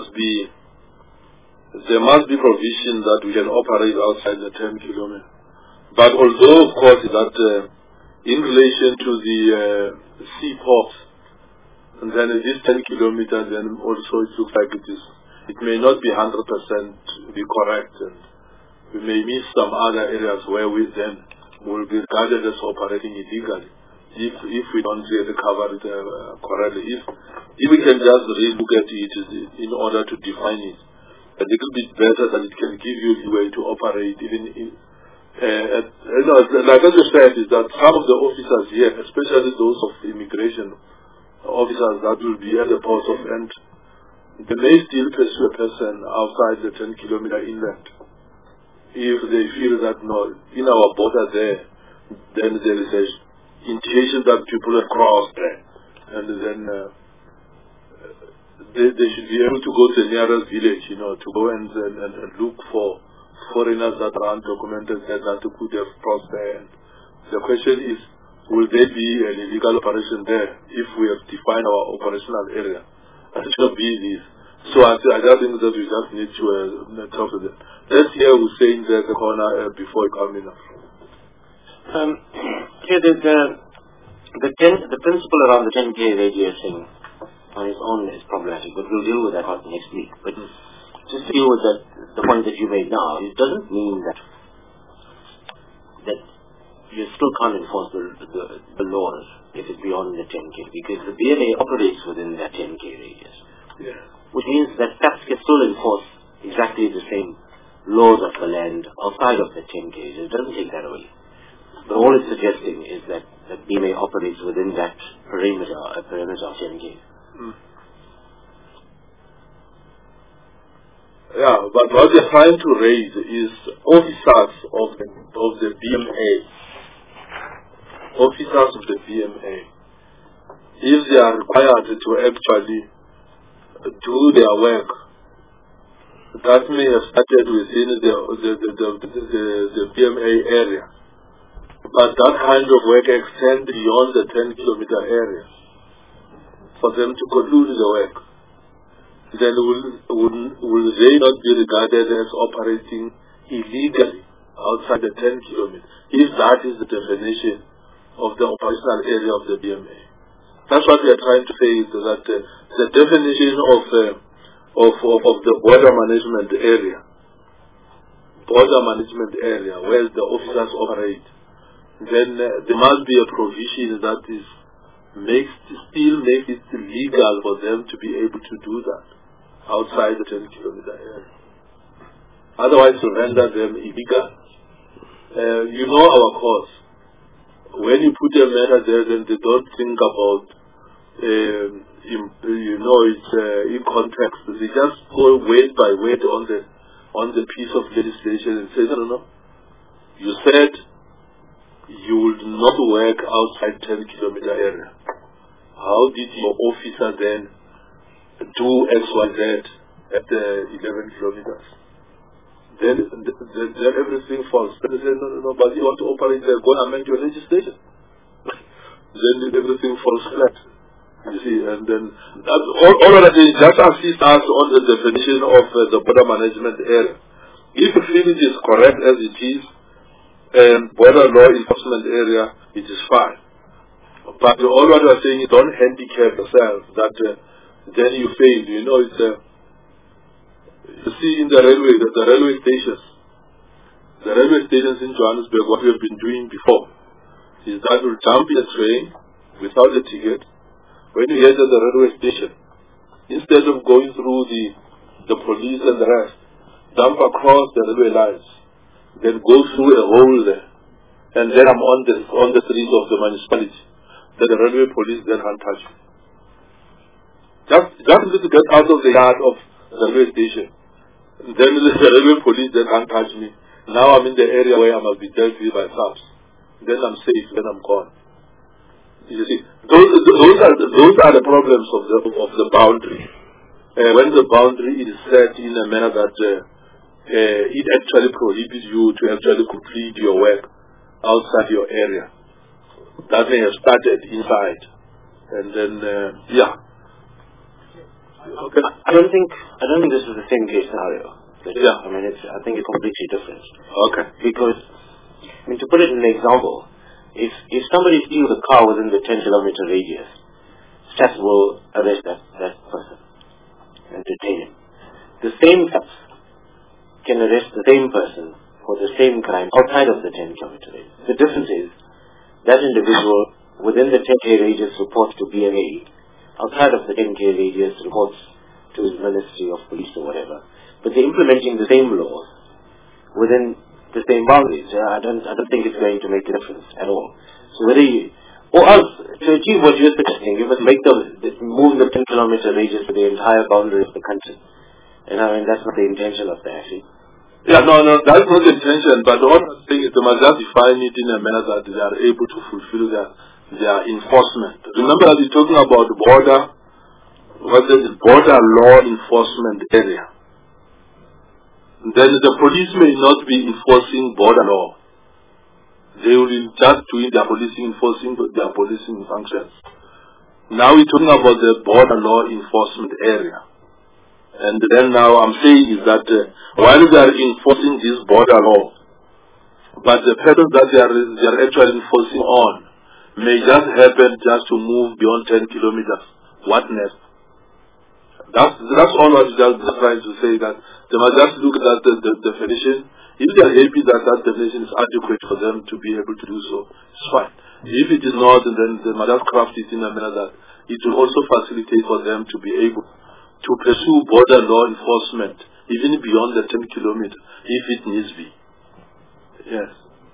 there must be provision that we can operate outside the 10 kilometers. But although, of course, that in relation to the seaports, and then it is 10 kilometers, then also it looks like it may not be 100% be correct, and we may miss some other areas where we then will be regarded as operating illegally if we don't really cover it correctly. If we can just re-look at it in order to define it a little bit better, that it can give you the way to operate even in like as you said, is that some of the officers here, especially those of immigration officers that will be at the ports of entry, they may still pursue a person outside the 10-kilometer inland if they feel that no, in our border there, then there is an indication that people have crossed there, and then they should be able to go to the nearest village, to go and look for foreigners that are undocumented that could have crossed there. And the question is, will there be an illegal operation there if we have defined our operational area? And it should be this. So I just think that we just need to talk to them. Let's hear who's saying there the corner before you come in. The principle around the 10K radius thing on its own is problematic, but we'll deal with that next week. But just to deal with the point that you made now, it doesn't mean that you still can't enforce the laws if it's beyond the 10K, because the BMA operates within that 10K radius. Yeah. Which means that SAPS can still enforce exactly the same laws of the land outside of the 10K. It doesn't take that away. But all it's suggesting is that BMA operates within that perimeter of 10K. Yeah, but what they're trying to raise is officers of the BMA. Officers of the BMA, if they are required to actually do their work, that may have started within the BMA area, but that kind of work extends beyond the 10-kilometer area for them to conclude the work. Then will they not be regarded as operating illegally outside the 10 kilometers? If that is the definition of the operational area of the BMA. That's what we are trying to say, is that the definition of the border management area, where the officers operate, then there must be a provision that still makes it legal for them to be able to do that outside the 10-kilometer area. Otherwise, to render them illegal. You know our cause. When you put a matter there, then they don't think about, it's in context. They just go weight by weight on the piece of legislation and say, no. You said you would not work outside 10-kilometer area. How did your officer then do X, Y, Z at 11 kilometers? Then everything falls. Then they say, no, but you want to operate there, go and amend your legislation. Then everything falls flat. You see, and then all of that is just assist us on the definition of the border management area. If you feel it is correct as it is, border law enforcement area, it is fine. But all what you are saying is don't handicap yourself that then you fail. You see in the railway stations in Johannesburg, what we have been doing before is that we'll jump in a train without a ticket. When you get to the railway station, instead of going through the police and the rest, jump across the railway lines, then go through a hole there, and then I'm on the streets of the municipality. Then the railway police then can't touch me. Just to get out of the yard of the railway station. Then the railway police then can't touch me. Now I'm in the area where I must be dealt with by SAPS. Then I'm safe, then I'm gone. You see, those are the problems of the boundary. When the boundary is set in a manner that it actually prohibits you to actually complete your work outside your area. That may have started inside, and then Okay. I don't think this is the same case scenario. I think it's completely different. Okay. Because, to put it in an example, if somebody steals a car within the 10-kilometer radius, SAPS will arrest that person and detain him. The same SAPS can arrest the same person for the same crime outside of the 10-kilometer radius. The difference is that individual within the 10K radius reports to BMA, outside of the 10K radius reports to his Ministry of Police or whatever. But they're implementing the same laws within the same boundaries. I don't think it's going to make a difference at all. So whether or else, to achieve what you're suggesting, you must move the 10-kilometer radius to the entire boundary of the country. And that's not the intention of that, actually. Yeah, no, that's not the intention. But the other thing is they must just define it in a manner that they are able to fulfill their enforcement. Remember that we're talking about border law enforcement area. Then the police may not be enforcing border law. They will be just doing enforcing their policing functions. Now we're talking about the border law enforcement area. And then now I'm saying is that while they are enforcing this border law, but the persons that they are actually enforcing on may just happen just to move beyond 10 kilometers. What next? That's all I was just trying to say, that they must just look at the definition. If they are happy that definition is adequate for them to be able to do so, it's fine. If it is not, then they must just craft it in a manner that it will also facilitate for them to be able to pursue border law enforcement even beyond the 10 kilometers if it needs be. Yes.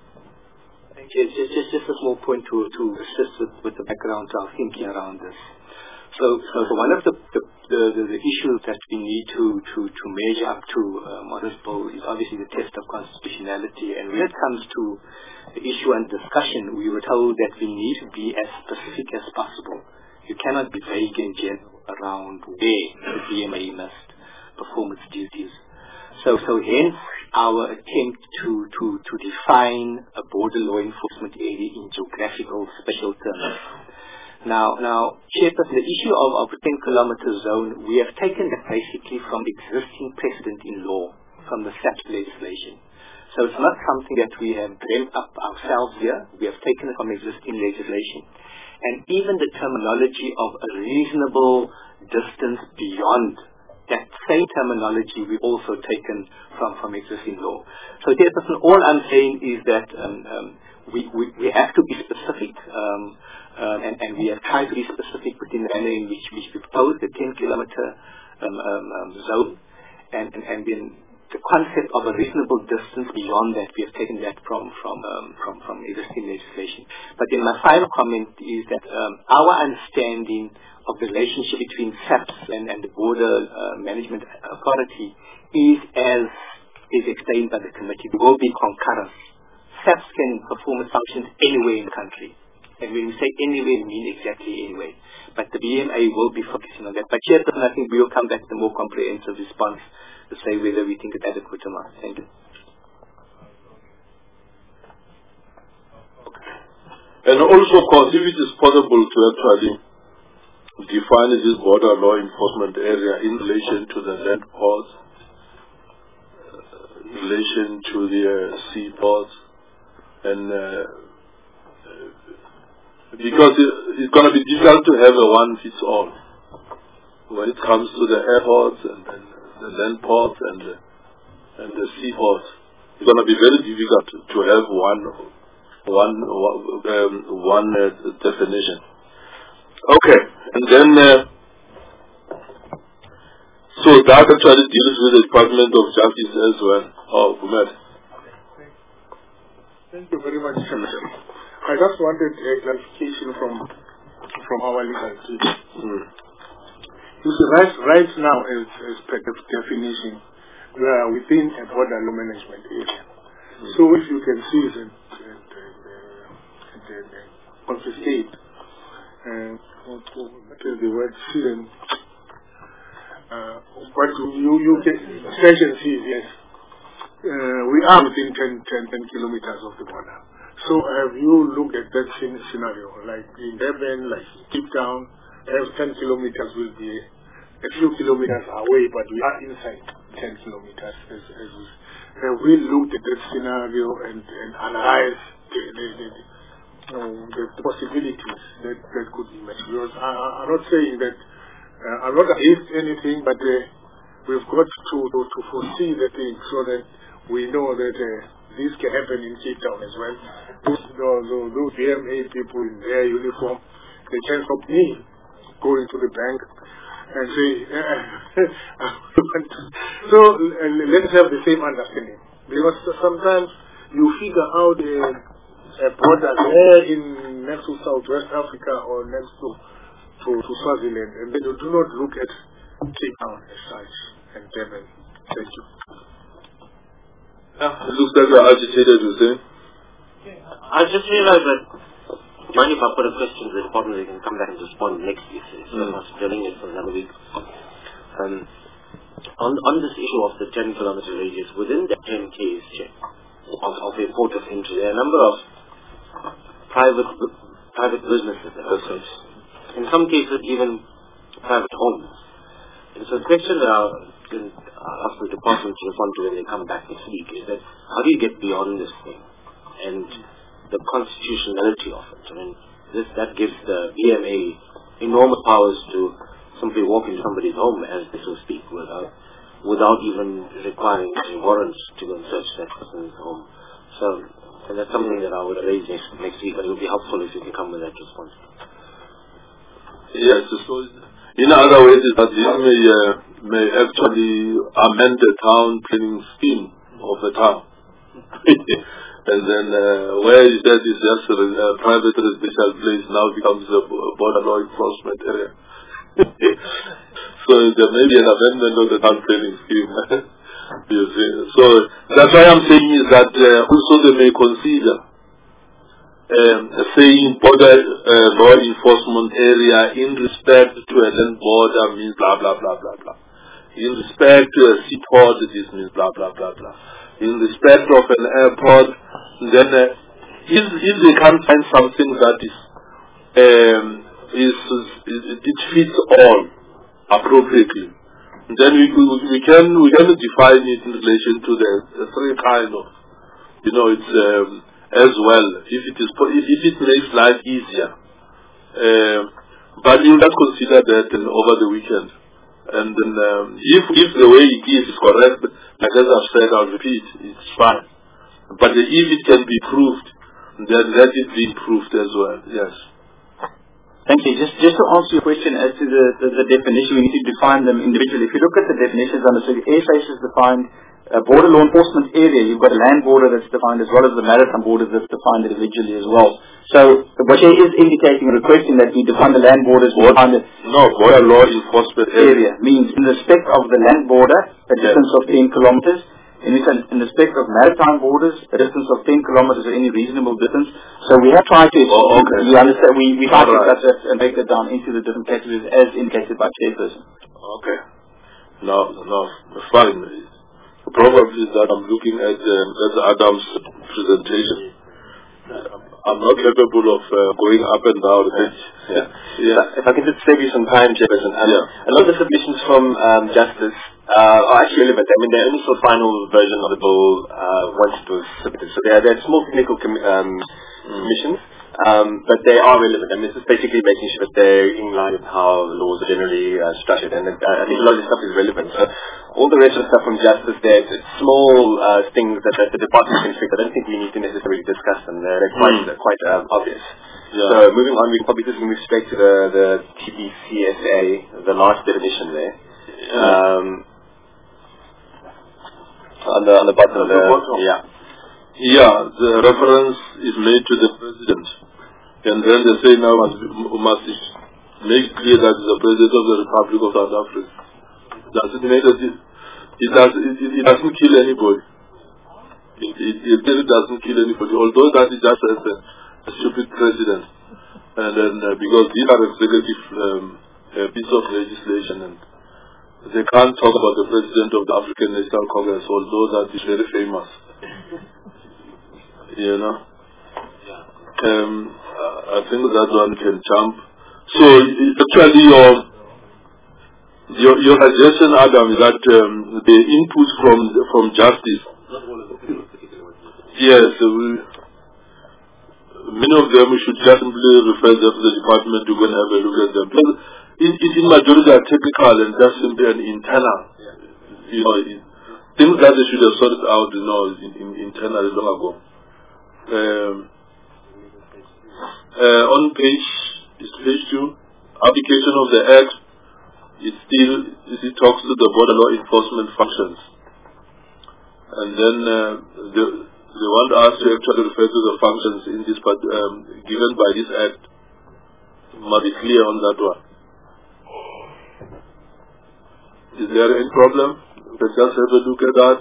Just a small point to assist with the background to our thinking around this. So one of the issues that we need to measure up to on this bill is obviously the test of constitutionality. And when it comes to the issue and discussion, we were told that we need to be as specific as possible. You cannot be vague in general around where the BMA must perform its duties. So hence our attempt to define a border law enforcement area in geographical special terms. Now, Chairperson, the issue of the 10-kilometer zone, we have taken that basically from existing precedent in law, from the SAPS legislation. So it's not something that we have dreamt up ourselves here. We have taken it from existing legislation. And even the terminology of a reasonable distance beyond, that same terminology we've also taken from existing law. So Chairperson, all I'm saying is that we have to be specific, and we have tried to be specific within the manner in which we propose the 10-kilometer zone, and then the concept of a reasonable distance beyond that, we have taken that from existing legislation. But then my final comment is that our understanding of the relationship between SAPS and the Border Management Authority is as is explained by the committee. There will be concurrence. SAPS can perform its functions anywhere in the country. And when we say anywhere, we mean exactly anywhere. But the BMA will be focusing on that. But Chairperson, I think we will come back to a more comprehensive response to say whether we think it's adequate or not. Thank you. And also, of course, if it is possible to actually define this border law enforcement area in relation to the land ports, in relation to the seaports, and because it's going to be difficult to have a one-fits-all when it comes to the airports and the land ports and the seaports. It's going to be very difficult to have one definition. Okay, and then so that actually deals with the Department of Justice as well. Oh, Bumet. Thank you very much, Senator. I just wanted a clarification from our legal team. You see, right now, as per the definition, we are within a border law management area. So if you can see the confiscate, what is the word? But you can, section C, yes. We are within 10 kilometers of the border. So have you looked at that scenario? Like in Durban, like Cape Town, 10 kilometers will be a few kilometers away, but we are inside 10 kilometers. Have we looked at that scenario and analyzed the possibilities that could emerge? Because I'm not saying that I'm not against anything, but we've got to foresee the thing so that we know that this can happen in Cape Town as well. Those BMA people in their uniform, they can stop me going to the bank and say, so let's have the same understanding. Because sometimes you figure out a border there next to Southwest Africa or next to Swaziland, and then you do not look at Cape Town as such and Durban. Thank you. It looks like you're agitated, you say? I just realized that, mind if I put a question to the department, they can come back and respond next week, instead of us dealing it for another week. On this issue of the 10-kilometer radius, within the 10 Ks of a port of entry, there are a number of private businesses that are there. In some cases, even private homes. And so the question that I'll ask the department to respond to when they come back next week is that how do you get beyond this thing and the constitutionality of it? I mean, that gives the BMA enormous powers to simply walk into somebody's home, as they so speak, without even requiring any warrants to go and search that person's home. So, and that's something that I would raise next week, but it would be helpful if you can come with that response. Yes, so in other words, that this may actually amend the town planning scheme of the town. And then where is that is just a private residential place now becomes a border law enforcement area. So there may be an amendment of the town planning scheme. You see. So that's why I'm saying is that also they may consider saying border law enforcement area in respect to a land border means blah blah blah blah blah. In respect to a seaport, this means blah blah blah blah. In respect of an airport, then if they can't find something that it fits all appropriately, then we can define it in relation to the three kind of it's as well, if it makes life easier. But you just consider that over the weekend. And then if the way it is correct, like as I've said, I'll repeat, it's fine. But if it can be proved, then let it be proved as well. Yes. Thank you. Just to answer your question as to the definition, we need to define them individually. If you look at the definitions under airspace is defined, border law enforcement area, you've got a land border that's defined as well as the maritime border that's defined individually as well. So what she is indicating, requesting that we define the land borders. Border law enforcement area means in respect of the land border, a distance of 10 kilometers. In respect of maritime borders, a distance of 10 kilometers or any reasonable distance. So we have tried to, you understand, we try to cut that and break that down into the different categories as indicated by chairperson. Okay. No, fine. The problem is that I'm looking at Adam's presentation. I'm not capable of going up and down. If I can just save you some time, Chairperson. A lot of the submissions from Justice are actually relevant. I mean, they're only for final version of the bill once it was submitted. So they're small technical submissions, but they are relevant. I mean, this is basically making sure that they're in line with how laws are generally structured. And I think a lot of this stuff is relevant. So all the rest of the stuff from Justice there, it's small things that the department can fix. I don't think we need to necessarily discuss them. They're quite obvious. Yeah. So moving on, we can probably just move straight to the TBCSA, the last definition there. On the bottom of the the reference is made to the president, and then they say now must make clear that the president of the Republic of South Africa. Does it make it doesn't kill anybody. It really doesn't kill anybody. Although that is just a stupid president, and then because these are executive piece of legislation, and they can't talk about the president of the African National Congress, although that is very famous. I think that one can jump. So actually, your suggestion, Adam, is that the input from Justice. Yes, many of them should just simply refer them to the department to go and have a look at them. In majority are technical and just simply an internal, things that they should have sorted out, internally long ago. On page 2, application of the Act, it talks to the border law enforcement functions, and then they want us to actually refer to the functions in this part given by this Act. Must be clear on that one. Is there any problem? Let's just have a look at that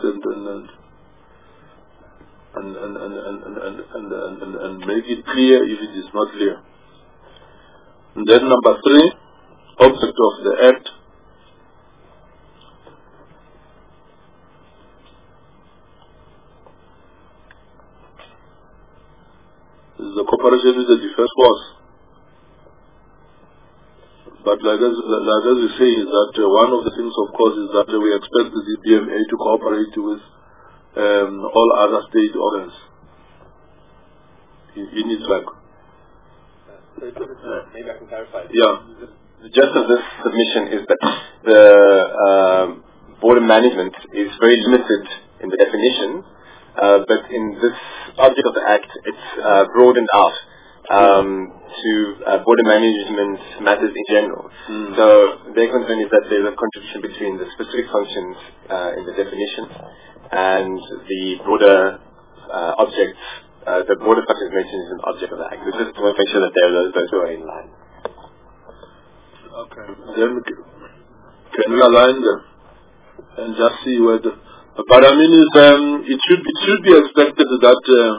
and make it clear if it is not clear. And then number 3, object of the Act. This is the cooperation with the defense force. But like as we say, is that one of the things, of course, is that we expect the BMA to cooperate with all other state organs in its work. Maybe I can clarify. Yeah. The gist of this submission is that the border management is very limited in the definition, but in this object of the Act, it's broadened out to border management matters in general. So their concern is that there's a contradiction between the specific functions in the definition and the broader objects. The border functions mentioned is an object of the Act. We just want to make sure that those two are in line. Okay. Then can we align them and just see whether? But I mean, it should be expected that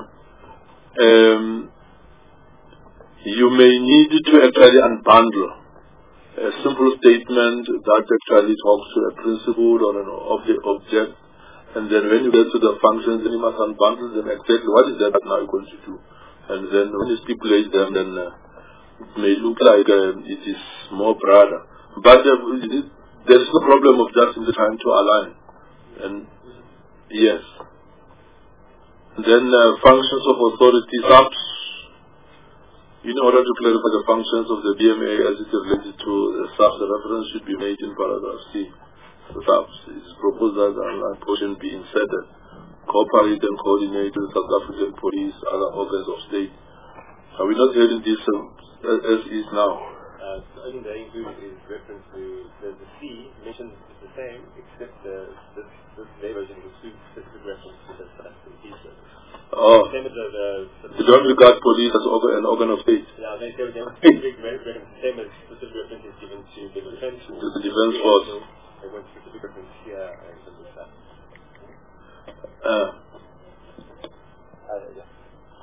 you may need to actually unbundle a simple statement that actually talks to a principle or an object, and then when you get to the functions, then you must unbundle them exactly. What is that now you're going to do? And then when you stipulate them, then it may look like it is more broader. But there is no problem of just in the time to align. And yes. Then functions of authority subs. In order to clarify the functions of the BMA as it is related to the subs, the reference should be made in paragraph C. The subs is proposed that a portion be inserted. Cooperate and coordinate with South African police, other organs of state. Are we not hearing this as is now? I think the include is reference to the C mentions the same, except this version includes specific reference to the police service. Oh, same as you don't regard police as an organ of state? Yeah, they specific reference, same as specific reference is given to the defense force. To the defense force. They want specific reference here in terms of that. Yeah.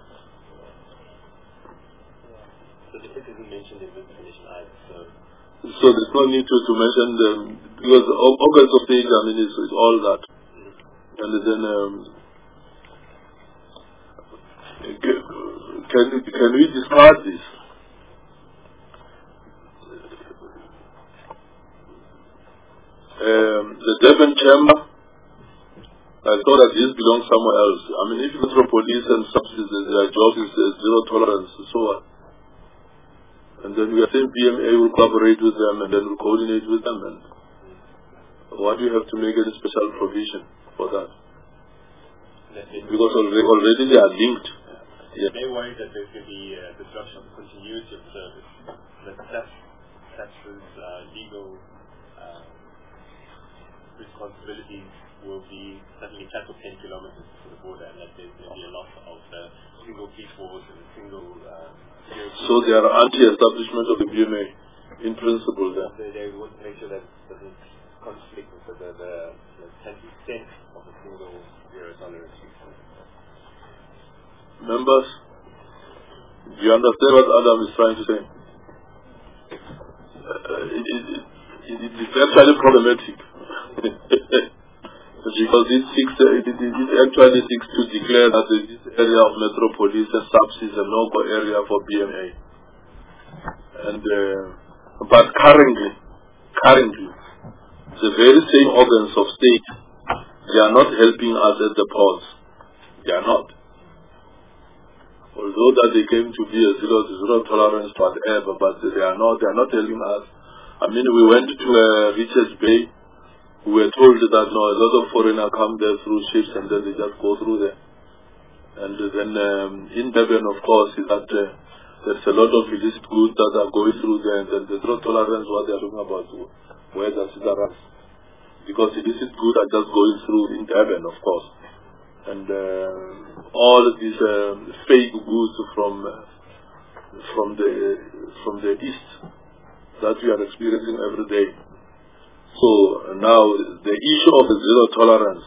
So the defense isn't mentioned in this definition either, so there's no need to mention them, because organs of state, I mean, it's all that. And then, can we discard this? The Durban Chamber, I thought that this belongs somewhere else. I mean, if metropolitan and subsidies, their job is zero tolerance and so on. And then we are saying BMA will cooperate with them and then will coordinate with them. And why do you have to make any special provision for that? Because already they are linked. Yeah. They worry that there could be disruption of continuity of service. That SAPS's legal responsibilities will be suddenly cut off 10 kilometers to the border, and that there's going to be a loss of the single police force and a single so they are anti-establishment of the BMA in principle then? They want to make sure that it doesn't conflict with the 10% of a single zero tolerance. Members, do you understand what Adam is trying to say? It's actually problematic. Because it actually seeks to declare that this area of metropolis and subs is a no-go area for BMA. And but currently, the very same organs of state, they are not helping us at the ports. They are not. Although that they came to be a zero tolerance whatever, but they are not helping us. I mean, we went to Richards Bay. We were told that no, a lot of foreigners come there through ships and then they just go through there. And then in Durban, of course, is that there's a lot of illicit goods that are going through there, and then the zero tolerance, what they are talking about, where does it arise? Because illicit goods are just going through in Durban, of course. And all these fake goods from the east that we are experiencing every day. So now the issue of the zero tolerance,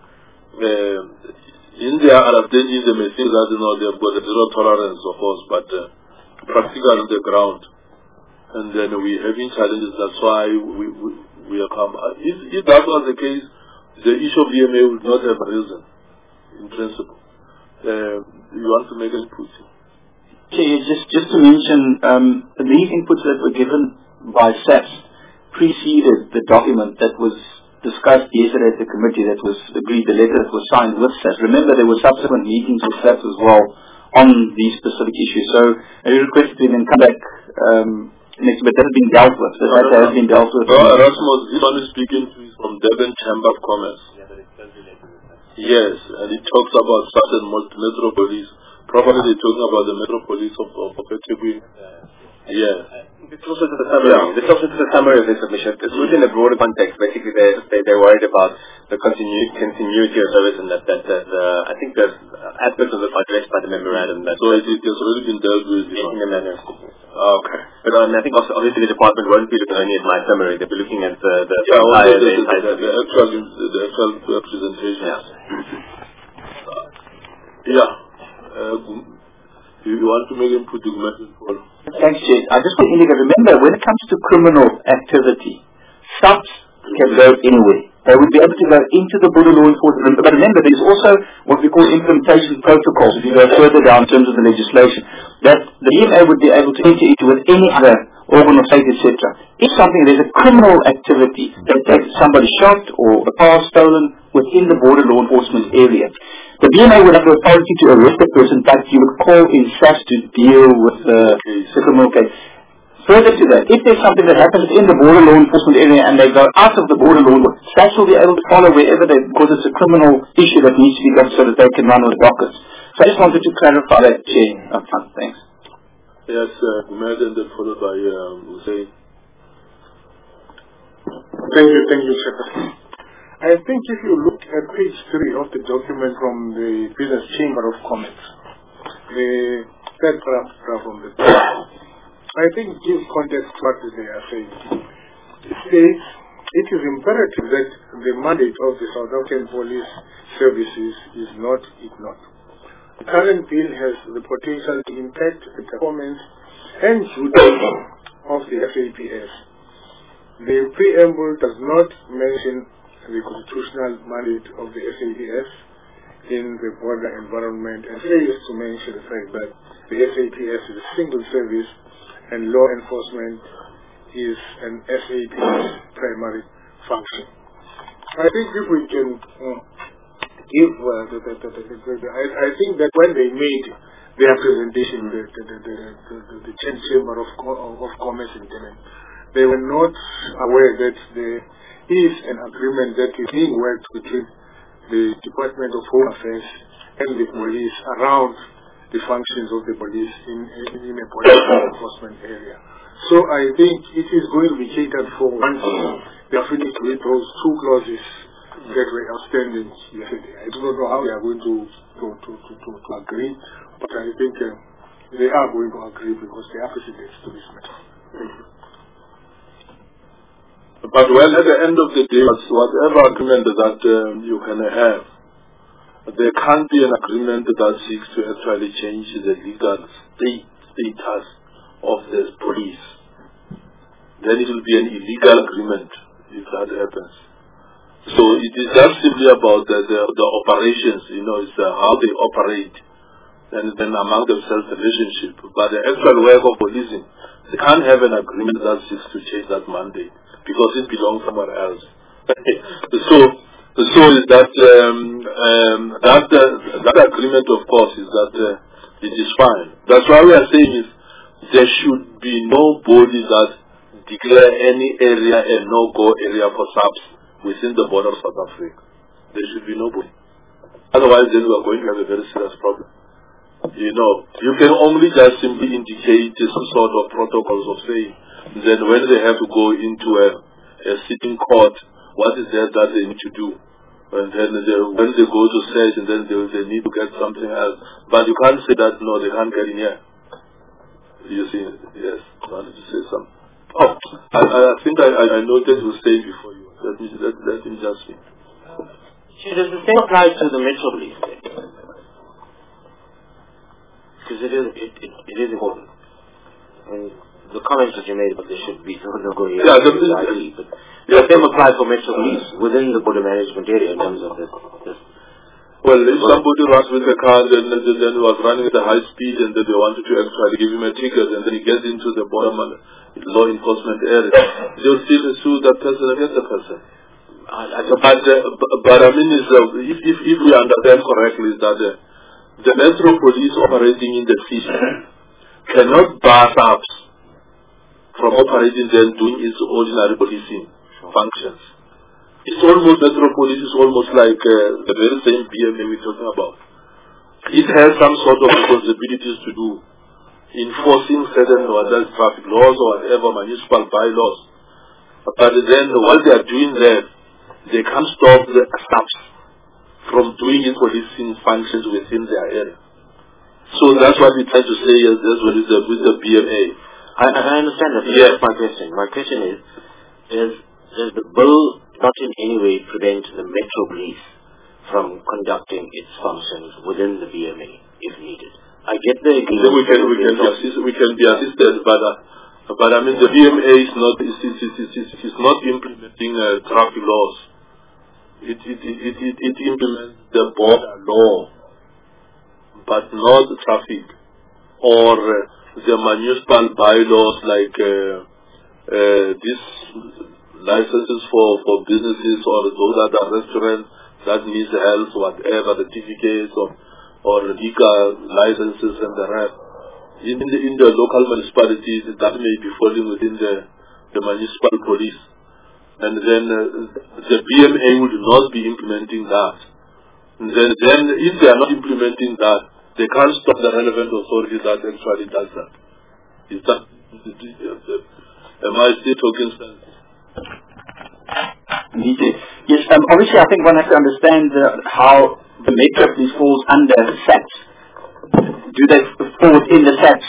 in their adaptation they may think that they've got a zero tolerance, of course, but practical on the ground, and then we're having challenges. That's why we are come. If that was the case, the issue of BMA would not have arisen in principle. You want to make an input? Just to mention, these inputs that were given by SAPS preceded the document that was discussed yesterday at the committee that was agreed, the letter that was signed with SAPS. Remember, there were subsequent meetings with SAPS as well on these specific issues. So I request to then come back next, but that has been dealt with. That matter has been dealt with. Erasmus, this one is speaking to is from Durban Chamber of Commerce. Yeah, but it does relate to this. Yes, and it talks about certain metropolis. Probably they're talking about the metropolis of Ethekwini. Yeah. It's also to the summary. It's also to the summary of the submission. It's within a broader context. Basically, they're worried about the continuity of service, and that I think there's aspects of it addressed by the memorandum. So it has already been dealt with in the manner. Okay. But I think also obviously the department won't be looking only at my summary. They'll be looking at the actual representation. Yeah. You want to make him put documentation for? Thanks, Jay. I just want to indicate, remember, when it comes to criminal activity, SAPS can go anywhere. They would be able to go into the border law enforcement. But remember, there's also what we call implementation protocols, if you go further down in terms of the legislation, that the EMA would be able to enter into with any other organ of state, etc. If there's a criminal activity that takes somebody shot or a car stolen within the border law enforcement area, The BMA would have the authority to arrest the person, but you would call in SAPS to deal with the criminal case. Further to that, if there's something that happens in the border law enforcement area and they go out of the border law, SAPS will be able to follow wherever they, because it's a criminal issue that needs to be done so that they can run with dockets. So I just wanted to clarify that, Chair. Thanks. Yes, Ahmed, and then followed by Hussein. Thank you, Chair. I think if you look at page 3 of the document from the Business Chamber of Commerce, the third paragraph from the top, I think gives context to what they are saying. It says it is imperative that the mandate of the South African Police Services is not ignored. The current bill has the potential to impact the performance and duties of the SAPS. The preamble does not mention the constitutional mandate of the SAPS in the border environment and fails to mention the fact that the SAPS is a single service and law enforcement is an SAPS primary function. I think if we can give I think that when they made their presentation, the Chamber of Commerce in Durban, they were not aware that there is an agreement that is being worked between the Department of Home Affairs and the police around the functions of the police in a police enforcement area. So I think it is going to be catered for once they are finished with those two clauses that were outstanding yesterday. I do not know how they are going to agree, but I think they are going to agree because they are precedents to this matter. Thank you. But well, at the end of the day, whatever agreement that you can have, there can't be an agreement that seeks to actually change the legal status of the police. Then it will be an illegal agreement if that happens. So it is just simply about the operations, it's how they operate, and then among themselves relationship. But the actual work of policing, they can't have an agreement that seeks to change that mandate, because it belongs somewhere else. So is that that agreement, of course, is that it is fine. That's why we are saying is there should be no body that declare any area a no-go area for SAPS within the border of South Africa. There should be nobody. Otherwise, then we are going to have a very serious problem. You can only just simply indicate some sort of protocols of saying, then when they have to go into a sitting court, what is there that they need to do? And then when they go to search, and then they need to get something else. But you can't say that, no, they can't get in here. You see, yes, I wanted to say something. Oh, I think I noted you saying before you. Let me just see. Does the same apply to the Metro Police? Because it is important. And the comments that you made about there should be no go here. Yeah, but the same apply for Metro Police within the border management area in terms of this. Well, if somebody runs with a car and then was running at a high speed and then they wanted to actually give him a ticket and then he gets into the border law enforcement area, they'll still sue that person against the person. But I mean, if we understand correctly, is that the Metro Police operating in the city cannot bar SAPS from operating then doing its ordinary policing functions. It's almost, Metro Police is almost like the very same BMA we're talking about. It has some sort of responsibilities to do, enforcing certain traffic laws or whatever, municipal bylaws. But then what they are doing there, they can't stop the SAPS from doing its policing functions within their area. So that's what we try to say with the BMA. I understand that. Yes. That's my question. My question is does the bill not in any way prevent the Metro Police from conducting its functions within the BMA if needed? I get the agreement. We can be assisted, but I mean the BMA is not implementing traffic laws. It implements the border law, but not traffic or the municipal bylaws like these licenses for businesses or those other restaurants. That means health, whatever, certificates or legal licenses and the rest. In the local municipalities, that may be falling within the municipal police. And then the BMA would not be implementing that. And then if they are not implementing that, they can't stop the relevant authority that actually does that. Is that, am I still talking sense? Yes, obviously I think one has to understand how the Metro Police falls under SAPS. Do they fall within the SAPS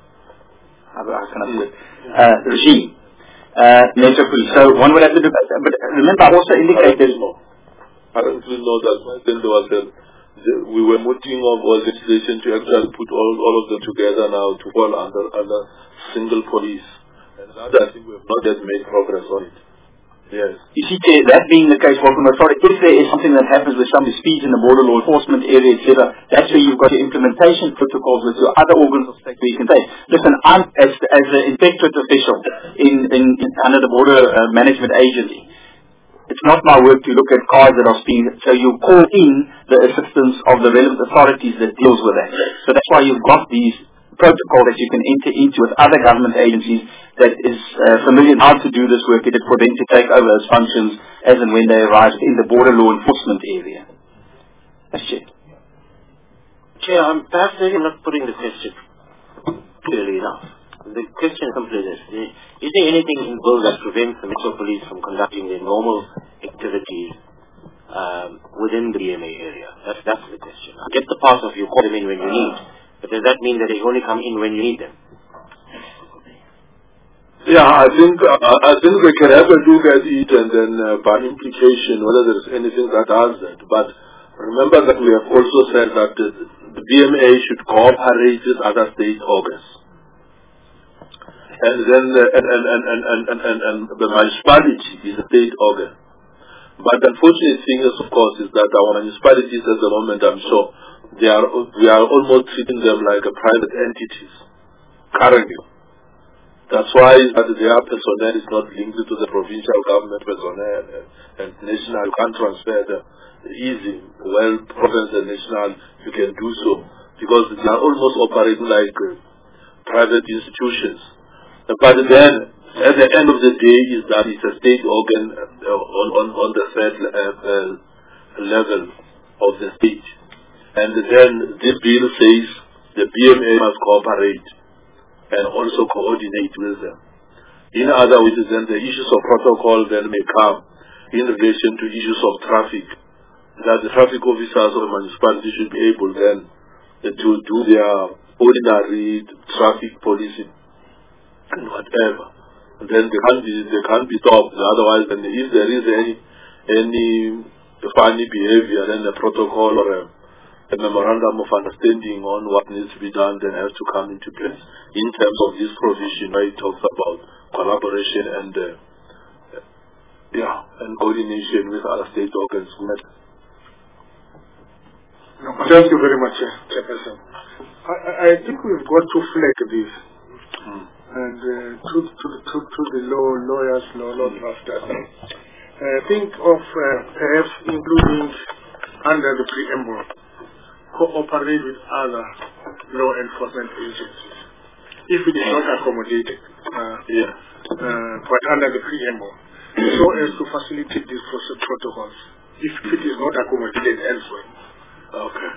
regime? Metro Police. So one would have to do that. But remember, I also indicated... I don't really know that. Then there was we were mooting of all legislation to actually put all of them together now to fall under single police. And that I think we have not yet made progress on it. Yes. You see, that being the case, welcome authority, if there is something that happens with somebody speeds in the border law enforcement area, etc., that's where you've got your implementation protocols with your other organs of state where you can say, listen, I'm as an inspectorate official under the border management agency. It's not my work to look at cars that are speeding, so you call in the assistance of the relevant authorities that deals with that. So that's why you've got these protocol that you can enter into with other government agencies that is familiar how to do this work for them to take over those functions as and when they arise in the border law enforcement area. That's it. Chair, perhaps maybe I'm not putting the question clearly enough. The question is simply this. Is there anything in bill that prevents the Metro Police from conducting their normal activities within the BMA area? That's the question. I get the part of you call them in when you need, but does that mean that they only come in when you need them? Yeah, I think we can have a look at it and then by implication whether there is anything that does that. But remember that we have also said that the BMA should cooperate with other state organs. And then the municipality is a state organ. But the unfortunate thing is, of course, is that our municipalities at the moment, I'm sure, we are almost treating them like a private entities currently. That's why that their personnel is not linked to the provincial government personnel and national. You can't transfer them easy. Well, province and national, you can do so because they are almost operating like private institutions. But then, at the end of the day, is that it's a state organ on the third level of the state. And then the bill says the BMA must cooperate and also coordinate with them. In other words, then the issues of protocol then may come in relation to issues of traffic. That the traffic officers of the municipality should be able then to do their ordinary traffic policing and whatever. And then they can't be stopped. Otherwise, then if there is any funny behavior, then a protocol or a memorandum of understanding on what needs to be done then has to come into place in terms of this provision where it talks about collaboration and coordination with other state organs. Thank you very much, Chairperson. I think we've got to flag this and to the lawyers, law drafters. Think of perhaps including under the preamble cooperate with other law enforcement agencies if it is not accommodated but under the preamble so as to facilitate these protocols if it is not accommodated elsewhere. Okay.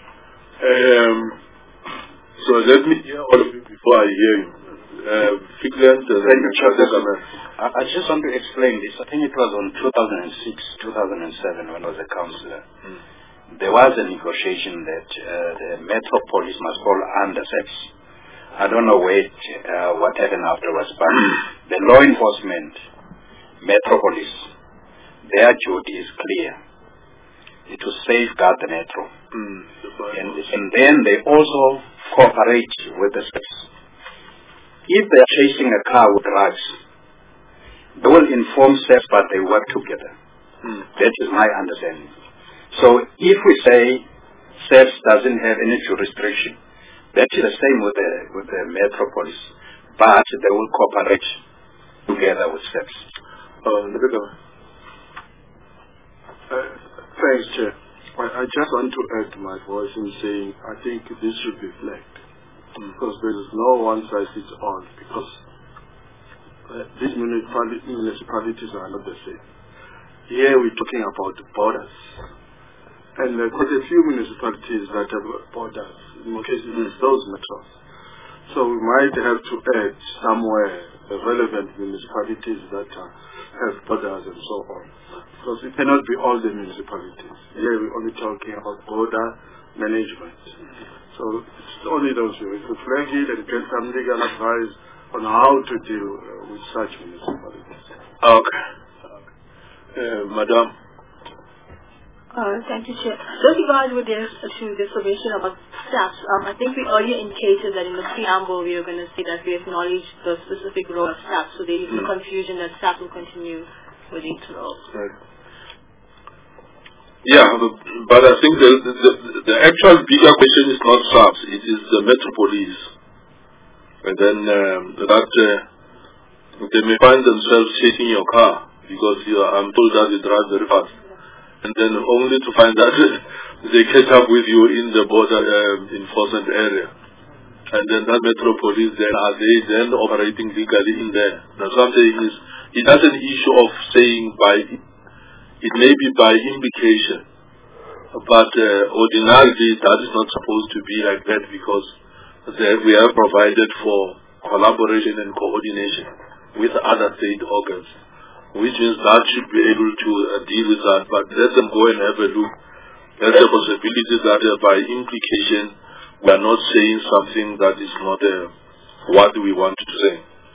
So let me hear all of you before I hear you. Figland, I just want to explain this. I think it was on 2006, 2007 when I was a councillor. There was a negotiation that the Metropolis must fall under SAPS. I don't know what happened afterwards, but the law enforcement, Metropolis, their duty is clear. It will safeguard the Metro. And then they also cooperate with the SAPS. If they are chasing a car with drugs, they will inform SAPS, but they work together. That is my understanding. So if we say SAPS doesn't have any jurisdiction, that is the same with the Metropolis, but they will cooperate together with SAPS. Thanks, Chair. I just want to add my voice in saying I think this should be flagged because there is no one size fits all because these municipalities are not the same. Here we're talking about borders. And quite a few municipalities that have borders, in most cases it's those metros. So we might have to add somewhere the relevant municipalities that have borders and so on. Because it cannot be all the municipalities. Here we're only talking about border management. So it's only those who have to flag it and get some legal advice on how to deal with such municipalities. Okay. Madam. Thank you, Chair. Just regarding with the submission about SAPs, I think we earlier indicated that in the preamble we were going to say that we acknowledge the specific role of SAP, so there is no confusion that SAP will continue with its role. Right. Yeah, but I think the actual bigger question is not SAPs, it is the Metropolis. And then they may find themselves chasing your car because I'm told that you drive very fast. And then only to find that they catch up with you in the border enforcement area. And then that Metropolis, then are they then operating legally in there? Now something is, it has an issue of saying it may be by implication, but ordinarily that is not supposed to be like that because we have provided for collaboration and coordination with other state organs, which means that should be able to deal with that, but let them go and have a look. There's a possibility that by implication we are not saying something that is not what we want to say.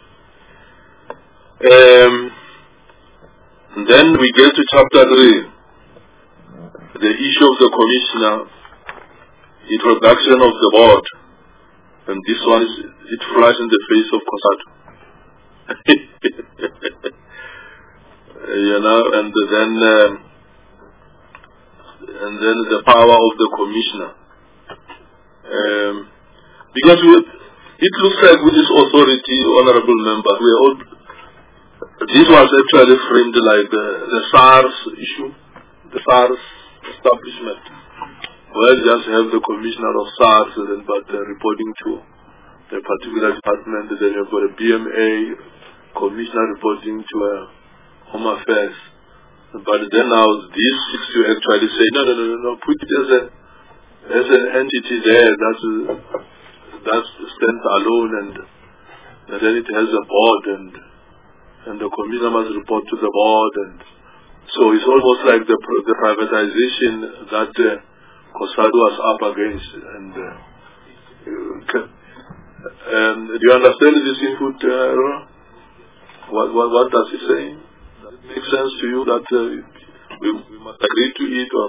Then we get to chapter 3, the issue of the commissioner, introduction of the board, and this one it flies in the face of COSATU. and then the power of the commissioner. Because it looks like with this authority, honorable members, this was actually framed like the SARS issue, the SARS establishment. Well, just have the commissioner of SARS, but reporting to a particular department, then you've got a BMA commissioner reporting to Home Affairs. But then now this seeks to actually say, no, put it as an entity there that stands alone, and then it has a board, and the commissioner must report to the board, and so it's almost like the privatization that COSATU was up against. And do you understand this input, what does it say? Does it make sense to you that we must agree to it, or?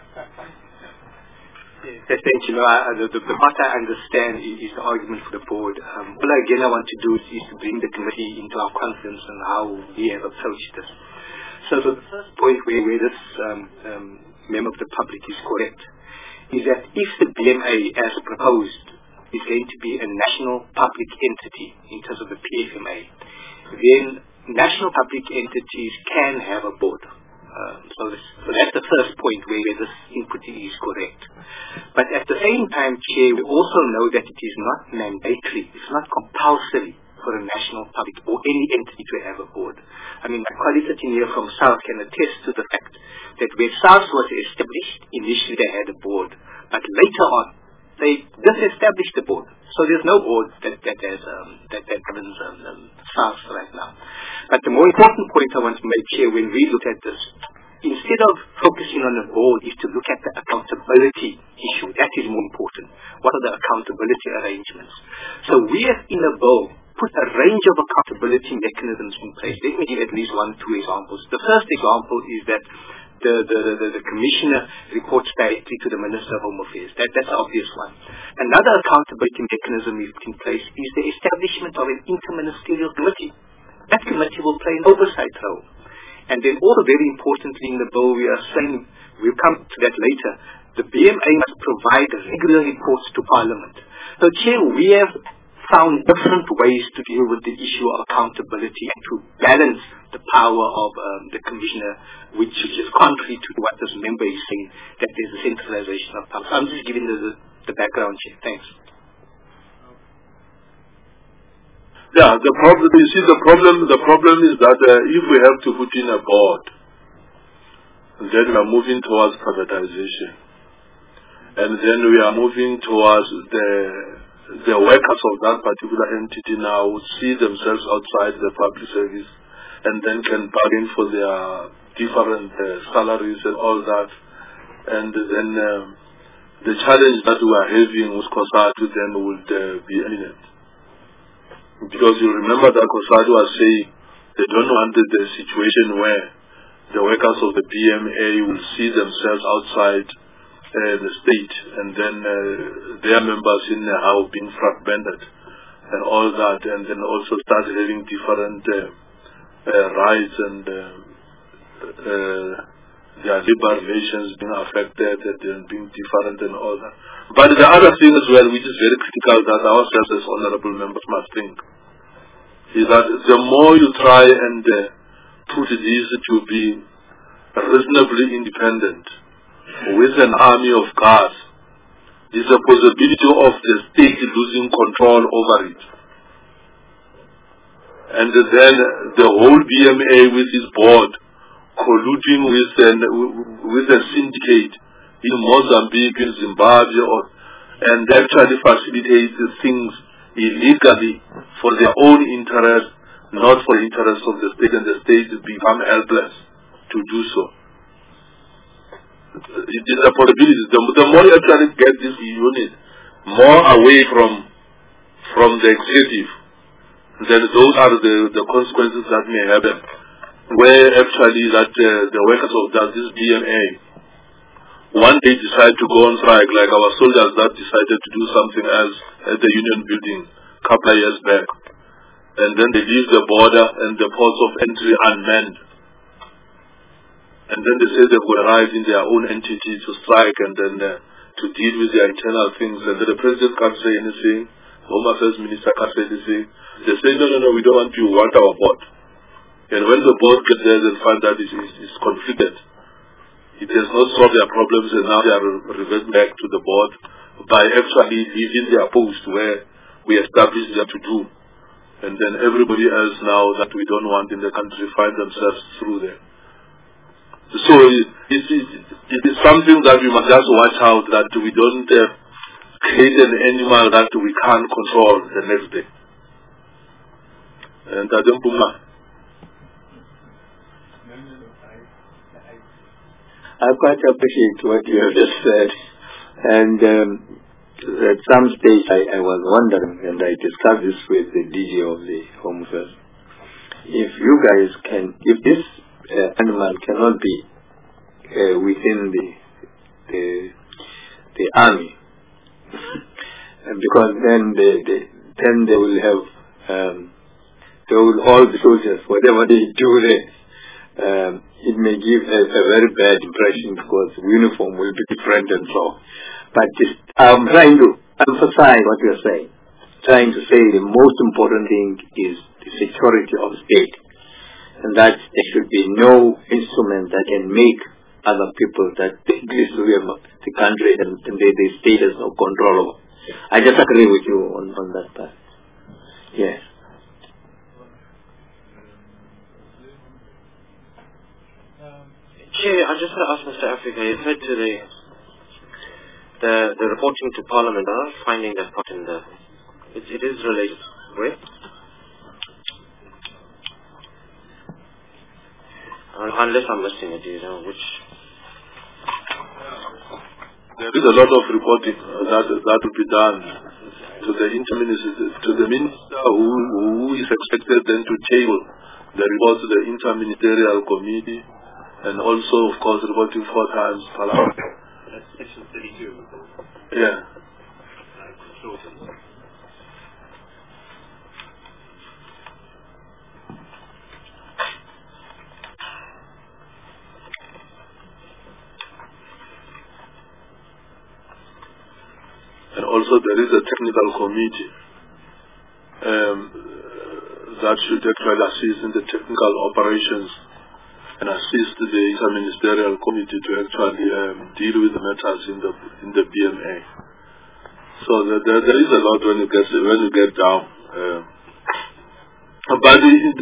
Yes, thank you. The part I understand is the argument for the board. All again I want to do is to bring the committee into our confidence on how we have approached this. So the first point where this member of the public is correct is that if the BMA as proposed is going to be a national public entity in terms of the PFMA, then national public entities can have a board. So that's the first point where this input is correct. But at the same time, Chair, we also know that it is not mandatory, it's not compulsory for a national public or any entity to have a board. I mean, my colleague sitting here from SARS can attest to the fact that when SARS was established, initially they had a board, but later on they disestablished the board. So there's no board that governs SARS right now. But the more important point I want to make here when we look at this, instead of focusing on the board, is to look at the accountability issue. That is more important. What are the accountability arrangements? So we have in the bill put a range of accountability mechanisms in place. Let me give at least 1-2 examples. The first example is that the commissioner reports directly to the Minister of Home Affairs. That's the obvious one. Another accountability mechanism we've put in place is the establishment of an interministerial committee. That committee will play an oversight role. And then also very importantly in the bill we are saying, we'll come to that later, the BMA must provide regular reports to Parliament. So Chair, we have found different ways to deal with the issue of accountability and to balance the power of the commissioner, which is contrary to what this member is saying, that there's a centralization of power. So I'm just giving the background here. Thanks. Yeah, the problem is that if we have to put in a board, then we are moving towards privatization, and then we are moving towards the workers of that particular entity now would see themselves outside the public service, and then can bargain for their different salaries and all that, and then the challenge that we are having with COSATU then would be imminent. Because you remember that COSATU was saying they don't want the situation where the workers of the BMA will see themselves outside the state, and then their members in how being fragmented and all that, and then also start having different rights and their labor relations being affected and being different and all that. But the other thing as well, which is very critical that ourselves as honorable members must think, is that the more you try and put these to be reasonably independent with an army of guards, there's a possibility of the state losing control over it. And then the whole BMA with its board colluding with a syndicate in Mozambique, in Zimbabwe, and actually facilitates things illegally for their own interest, not for the interest of the state, and the state become helpless to do so. It is a possibility. The more you actually get this unit more away from the executive, then those are the consequences that may happen, where actually that the workers of this BMA one day decide to go on strike, like our soldiers that decided to do something else at the Union Building a couple of years back, and then they leave the border and the ports of entry unmanned, and then they say they will arrive in their own entity to strike and then to deal with their internal things, and then the president can't say anything, the Home Affairs Minister can't say anything. They say, no, we don't want you, we want our board. And when the board gets there, they find that it's conflicted. It has not solved their problems, and now they are reverted back to the board by actually leaving their post where we established them to do. And then everybody else now that we don't want in the country find themselves through there. So it is something that we must just watch out, that we don't create an animal that we can't control the next day. And I don't I quite appreciate what you have just said, and at some stage I was wondering, and I discussed this with the DG of the Home Affairs, if you guys if this animal cannot be within the army, because then they will have all the soldiers, whatever they do there, it may give a very bad impression because uniform will be different and so on. But I'm trying to emphasize what you're saying, trying to say the most important thing is the security of the state, and that there should be no instrument that can make other people that the country and the state has no control over. I just agree with you on that part. Yes. Chair, I just want to ask Mr. Africa, you said to the reporting to Parliament, I'm not finding that part in the, it is related. Where? Unless I'm missing it, you know, which... There is a lot of reporting that will be done to the minister who is expected then to table the report to the interministerial committee, and also, of course, reporting 4 times per hour. That's section 32. Yeah. And also there is a technical committee that should actually assist in the technical operations and assist the interministerial committee to actually deal with the matters in the BMA. So there is a lot when you get down. But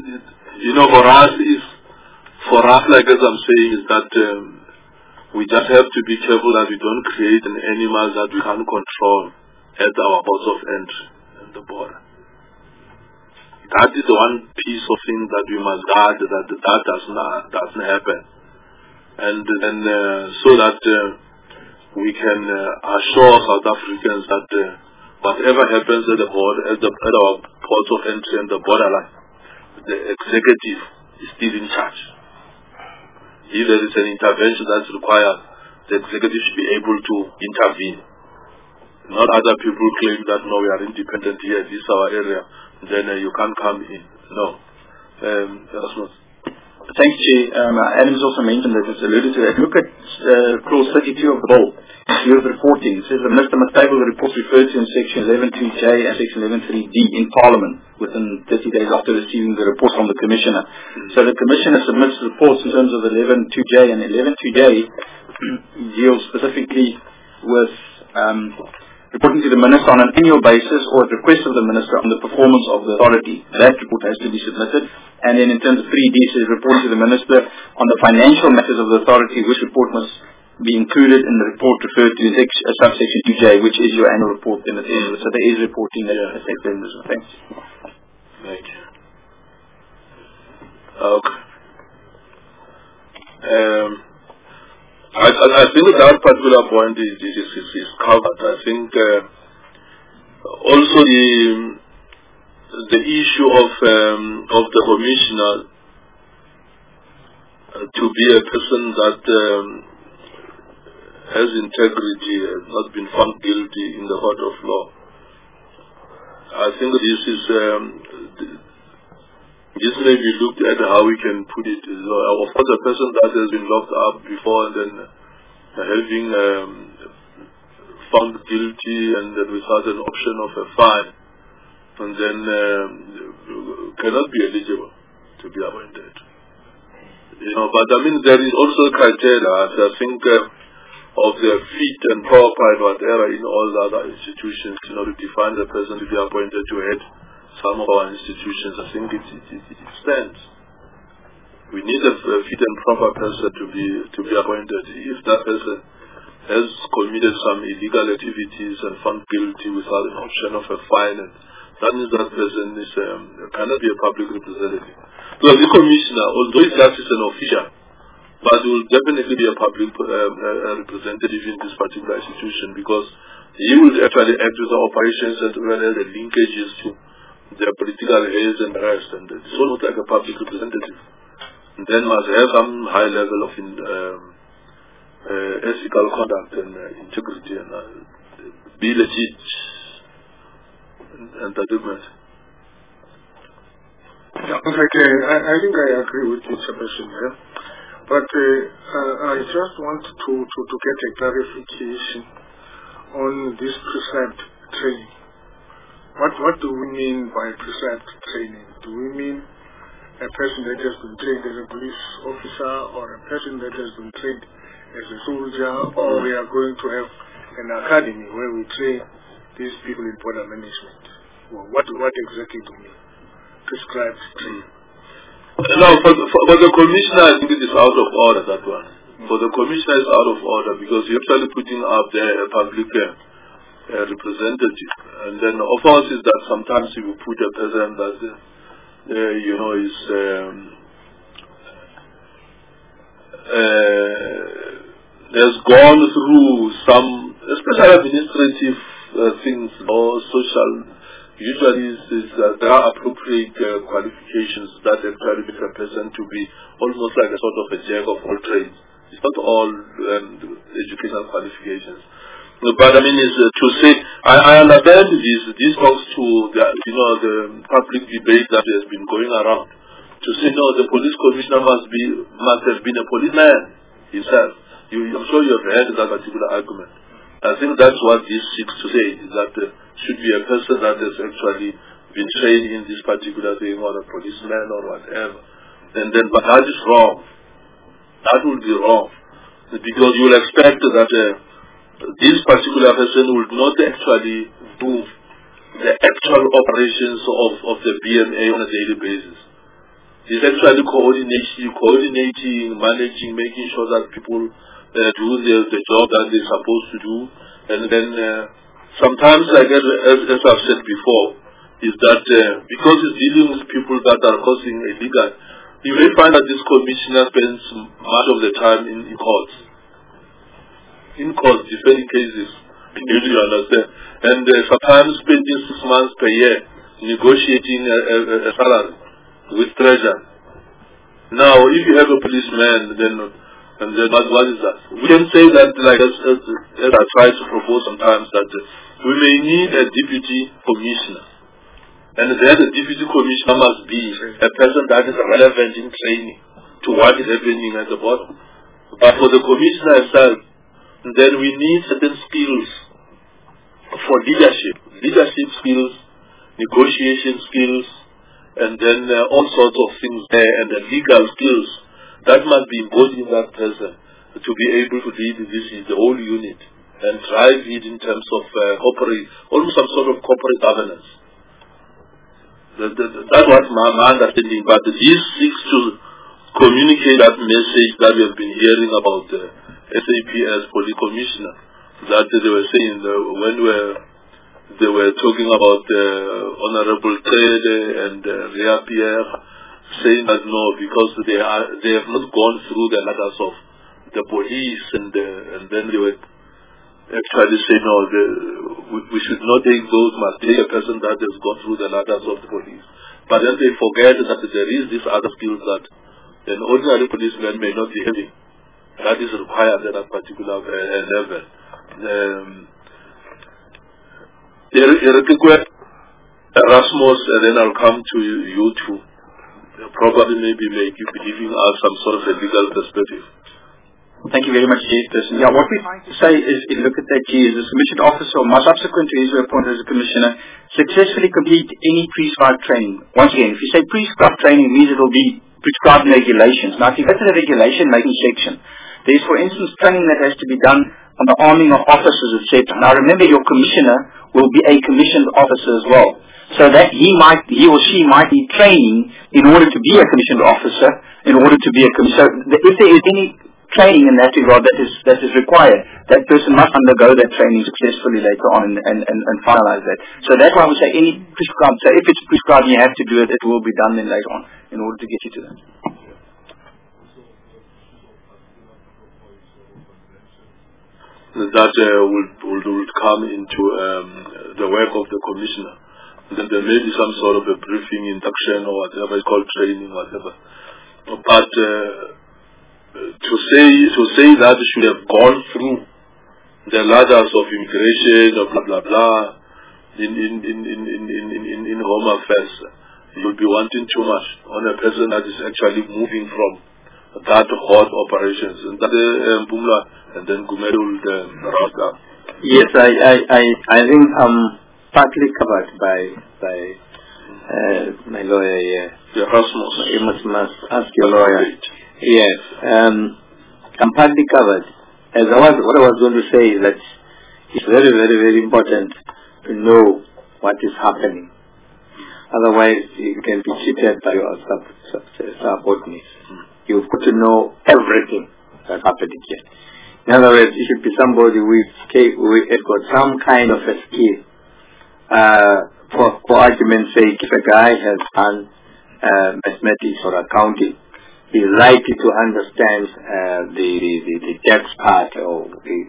for us, like as I'm saying, is that we just have to be careful that we don't create an animal that we can't control at our ports of entry and the border. That is one piece of thing that we must guard, that doesn't happen, and then so that we can assure South Africans that whatever happens at the border, at our ports of entry and the borderline, the executive is still in charge. If there is an intervention that's required, the executive should be able to intervene. Not other people claim that, no, we are independent here, this is our area, then you can't come in. No. Erasmus. Thanks, Chair. Adams also mentioned that, it's alluded to that. Look at clause 32 of the bill. Deals with reporting. It says the Minister must table the reports referred to in section 11.2J and section 11.3D in Parliament within 30 days after receiving the report from the Commissioner. So the Commissioner submits reports in terms of 11.2J, and 11.2J deals specifically with reporting to the Minister on an annual basis or at request of the Minister on the performance of the authority. That report has to be submitted. And then in terms of 3D, it says reporting to the Minister on the financial matters of the authority, which report must be included in the report referred to in subsection 2J, which is your annual report in the end. So there is reporting that has taken place. Thanks. Thank you. Okay. I think that particular point is covered. I think also the issue of the Commissioner to be a person that has integrity, has not been found guilty in the court of law. I think this may be looked at how we can put it. Of course, a person that has been locked up before and then having found guilty and then without an option of a fine, and then cannot be eligible to be appointed. But I mean, there is also criteria. I think of the fit and profile, whatever, in all the other institutions, to define the person to be appointed to head some of our institutions. I think it stands. We need a fit and proper person to be appointed. If that person has committed some illegal activities and found guilty without an option of a fine, that means that person cannot be a public representative. So the Commissioner, although he's just an official, but will definitely be a public representative in this particular institution, because he will actually act with the operations as well as the linkages to their political heads and the rest, and it's almost like a public representative. And then must have some high level of ethical conduct and integrity and be legit and document. Yeah, okay. I think I agree with you, Sebastian. Yeah? But I just want to get a clarification on this prescribed training. What do we mean by prescribed training? Do we mean a person that has been trained as a police officer, or a person that has been trained as a soldier, or we are going to have an academy where we train these people in border management? Well, what exactly do we mean? Prescribed training. No, for the Commissioner, I think it is out of order, that one. For the Commissioner, it's out of order, because you're actually putting up there a public representative. And then, of course, is that sometimes you put a person that, is has gone through some, especially administrative things or social. Usually, there are appropriate qualifications that actually make a person to be almost like a sort of a jack of all trades. It's not all educational qualifications. But I mean, is to say, I understand this talks to the public debate that has been going around. To say, no, the police commissioner must have been a policeman himself. I'm sure you have heard that particular argument. I think that's what this seeks to say, is that should be a person that has actually been trained in this particular thing, or a policeman or whatever. And then, but that is wrong. That would be wrong. Because you will expect that this particular person would not actually do the actual operations of the BMA on a daily basis. He's actually coordinating, managing, making sure that people do the job that they're supposed to do. And then sometimes, like as I've said before, is that because he's dealing with people that are causing illegal, you may find that this commissioner spends much of the time in courts. In courts, defending cases. You understand? And sometimes spending 6 months per year negotiating a salary with treasure. Now, if you have a policeman, then what is that? We can say that, like as I try to propose sometimes, that we may need a deputy commissioner. And there the deputy commissioner must be a person that is relevant in training to what is happening at the bottom. But for the commissioner himself, then we need certain skills for leadership skills, negotiation skills, and then all sorts of things there, and the legal skills that must be embodied in that person to be able to lead the whole unit and drive it in terms of almost some sort of corporate governance. That's what my understanding. But this seeks to communicate that message that we have been hearing about the SAPS Police Commissioner, that they were saying when they were talking about Honorable Tede and Ria Pierre, saying that no, because they have not gone through the ladders of the police, and then they were actually saying no, we should not take those, must take a person that has gone through the ladders of the police. But then they forget that there is this other skills that an ordinary policeman may not be having. That is required at that particular level. Erasmus, and then I'll come to you too. Probably maybe giving us some sort of a legal perspective. Thank you very much, Chairperson. Yeah, what we're trying to say is, if you look at that, G, is this commissioned officer must, subsequent to his appointment as a commissioner, successfully complete any prescribed training. Once again, if you say prescribed training, it means it will be prescribed regulations. Now, if you go to the regulation making section, there's, for instance, training that has to be done on the arming of officers, etc. Now, remember, your commissioner will be a commissioned officer as well. So that he or she might need training in order to be a commissioned officer, in order to be a commissioner. So if there is any training in that regard that is required, that person must undergo that training successfully later on and finalize that. So that's why we say any prescribed. So if it's prescribed, you have to do it. It will be done then later on in order to get you to that. That would come into the work of the commissioner. Then there may be some sort of a briefing, induction, or whatever it's called, training, whatever. But to say that you should have gone through the ladders of immigration or blah blah blah in home affairs, you'll be wanting too much on a person that is actually moving from that hot operations. And that Bumla and then Gumero will round up. Yes, I think I'm partly covered by my lawyer here. Yeah, Rasmus. You must ask your lawyer. Yes, I'm partly covered. What I was going to say is that it's very, very, very important to know what is happening. Otherwise, you can be cheated by your subordinates. You've got to know everything that's happening here. In other words, it should be somebody who has got some kind of a skill. For argument's sake, if a guy has done mathematics or accounting, he's likely to understand the tax part or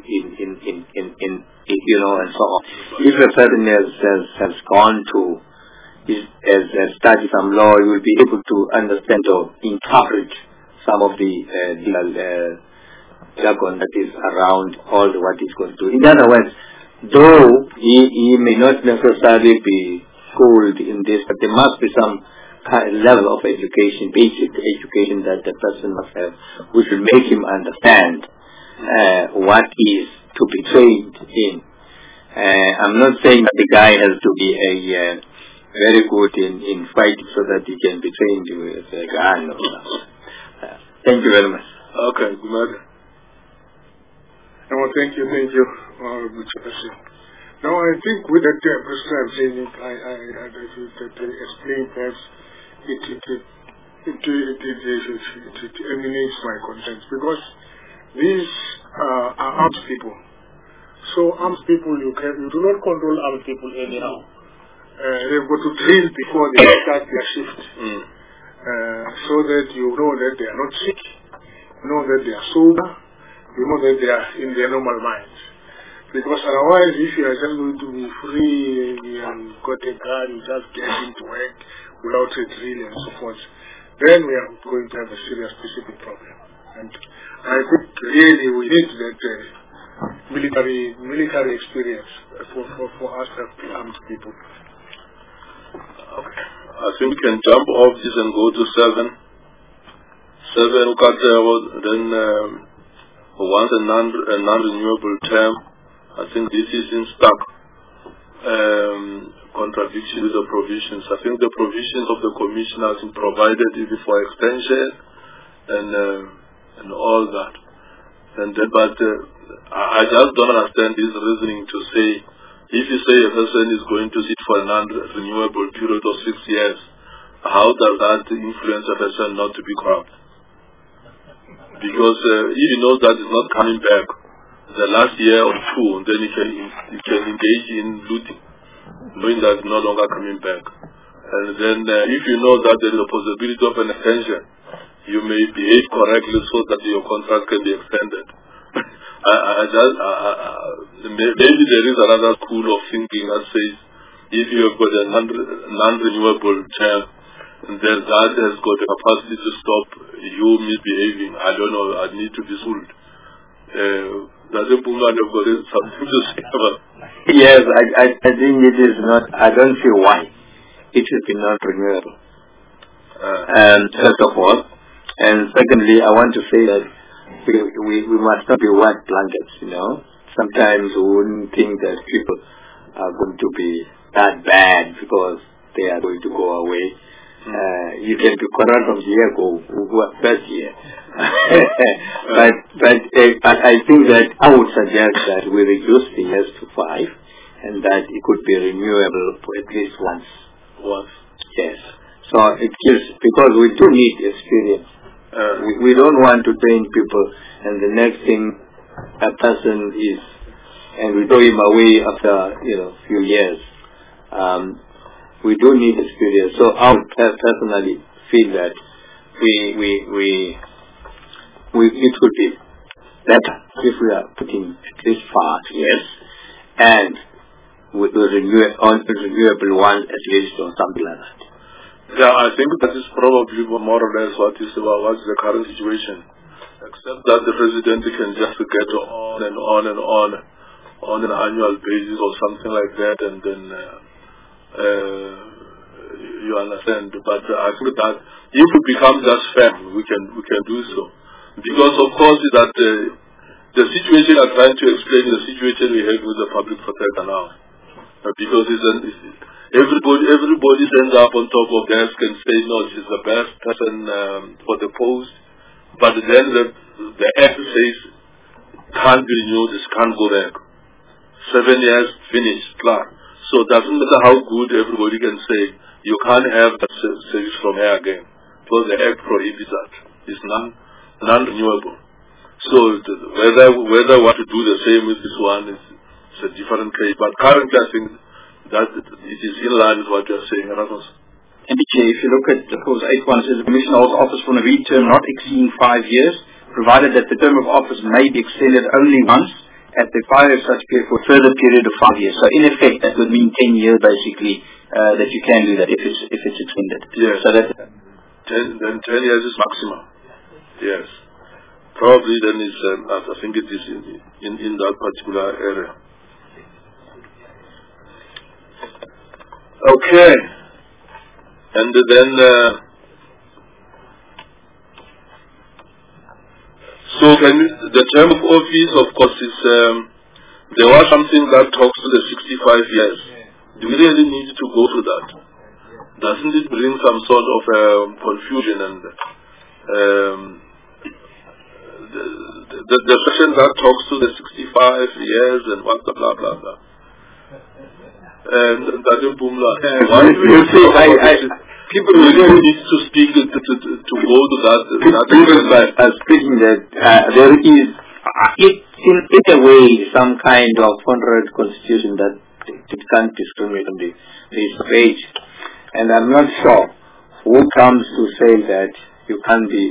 and so on. If a person has gone to has studied some law, he will be able to understand or interpret some of the legal jargon that is around all what he's going to do. In other words, though he may not necessarily be schooled in this, but there must be some level of education, basic education that the person must have, which will make him understand what is to be trained in. I'm not saying that the guy has to be a very good in fighting so that he can be trained with a gun. Thank you very much. Okay, good morning. No, thank you, Mr. President. Now, I think with that first time saying it, I explain perhaps it emanates my concerns because these are armed people. So armed people, you do not control armed people anyhow. They've got to drill before they start their shift, so that you know that they are not sick, you know that they are sober, you know that they are in their normal minds. Because otherwise, if you are just going to be free and got a gun, you just get into work without a drill and so forth, then we are going to have a serious specific problem. And I think really we need that military experience for us armed people. Okay. I think we can jump off this and go to 7. 7, then once a non-renewable term, I think this is in stark contradiction with the provisions. I think the provisions of the commission have been provided even for extension and all that. But I just don't understand this reasoning to say, if you say a person is going to sit for a non-renewable period of 6 years, how does that influence a person not to be corrupt? Because if he knows that he's not coming back the last year or two, then he can engage in looting, knowing that he's no longer coming back. And then if you know that there is a possibility of an extension, you may behave correctly so that your contract can be extended. Maybe there is another school of thinking that says if you have got a non-renewable term, then that has got the capacity to stop you misbehaving. I don't know, I need to be fooled. Does the woman have got something to say about? Yes, I think it is not, I don't see why it should be not renewable. First of all. And secondly, I want to say that we must not be wet blankets, you know. Sometimes we wouldn't think that people are going to be that bad because they are going to go away. You can be corrupt from the year go first year. but I think that I would suggest that we reduce the years to 5 and that it could be renewable for at least once. Once? Yes. So it gives, because we do need experience. We don't want to train people and the next thing a person is, and we throw him away after, few years. We do need experience. So I would personally feel that it would be better if we are putting at least 5 years and with renewable one at least or something like that. Yeah, I think that is probably more or less what is the current situation. Except that the president can just get on and on and on an annual basis or something like that, and then you understand. But I think that if we become just fair, we can do so. Because of course that the situation I'm trying to explain is the situation we have with the public protector now. Because everybody stands up on top of desk and say, no, she's the best person for the post. But then the act says, can't be renewed, this can't go back. 7 years, finished, klar. So it doesn't matter how good everybody can say, you can't have that service from here again. Because the act prohibits that. It's non-renewable. So whether we want to do the same with this one is a different case. But currently I think that it is in line with what you are saying, Rasmus. MBK, if you look at clause 8.1, says the Commissioner holds office for a term not exceeding 5 years, provided that the term of office may be extended only once at the expiry of such period for a further period of 5 years. So in effect, that would mean 10 years basically that you can do that if it's extended. Yes. So that 10 years is maximum. Yes. Probably then is I think it is in that particular area. Okay. And then, so the term of office, of course, is, there was something that talks to the 65 years. Do we really need to go through that? doesn't it bring some sort of confusion and the section that talks to the 65 years and what the blah blah blah. And that why do you see? People really need to speak to go to that. People are speaking that there is, in a way, some kind of contract constitution that it can't discriminate on this page. And I'm not sure who comes to say that you can't be,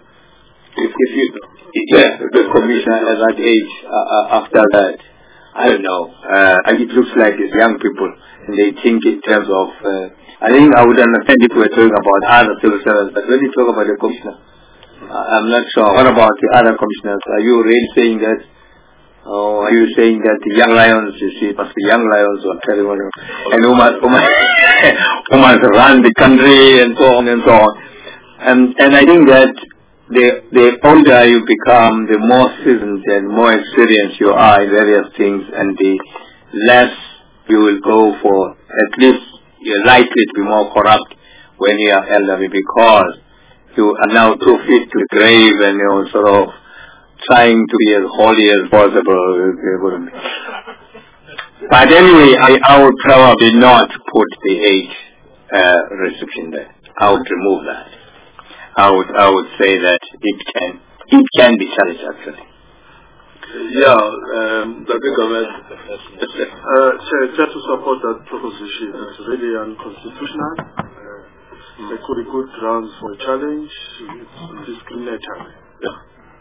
the commissioner at that age, after that, I don't know. It looks like it's young people, and they think in terms of, I think I would understand if we were talking about other civil servants, but when you talk about the commissioner, I'm not sure. What about the other commissioners? Are you really saying that, or are you saying that the young lions, you see, must be young lions or terrible, and who must run the country and so on and so on. And I think that the older you become, the more seasoned and more experienced you are in various things, and the less you will go for, at least you're likely to be more corrupt when you are elderly, because you are now too fit to the grave and you're sort of trying to be as holy as possible. But anyway, I would probably not put the age restriction there. I would remove that. I would say that it can be challenged actually. Yeah, Dr. Gomez. Just to support that proposition, it's really unconstitutional. There could be good grounds for a challenge. It's discriminatory. Yeah.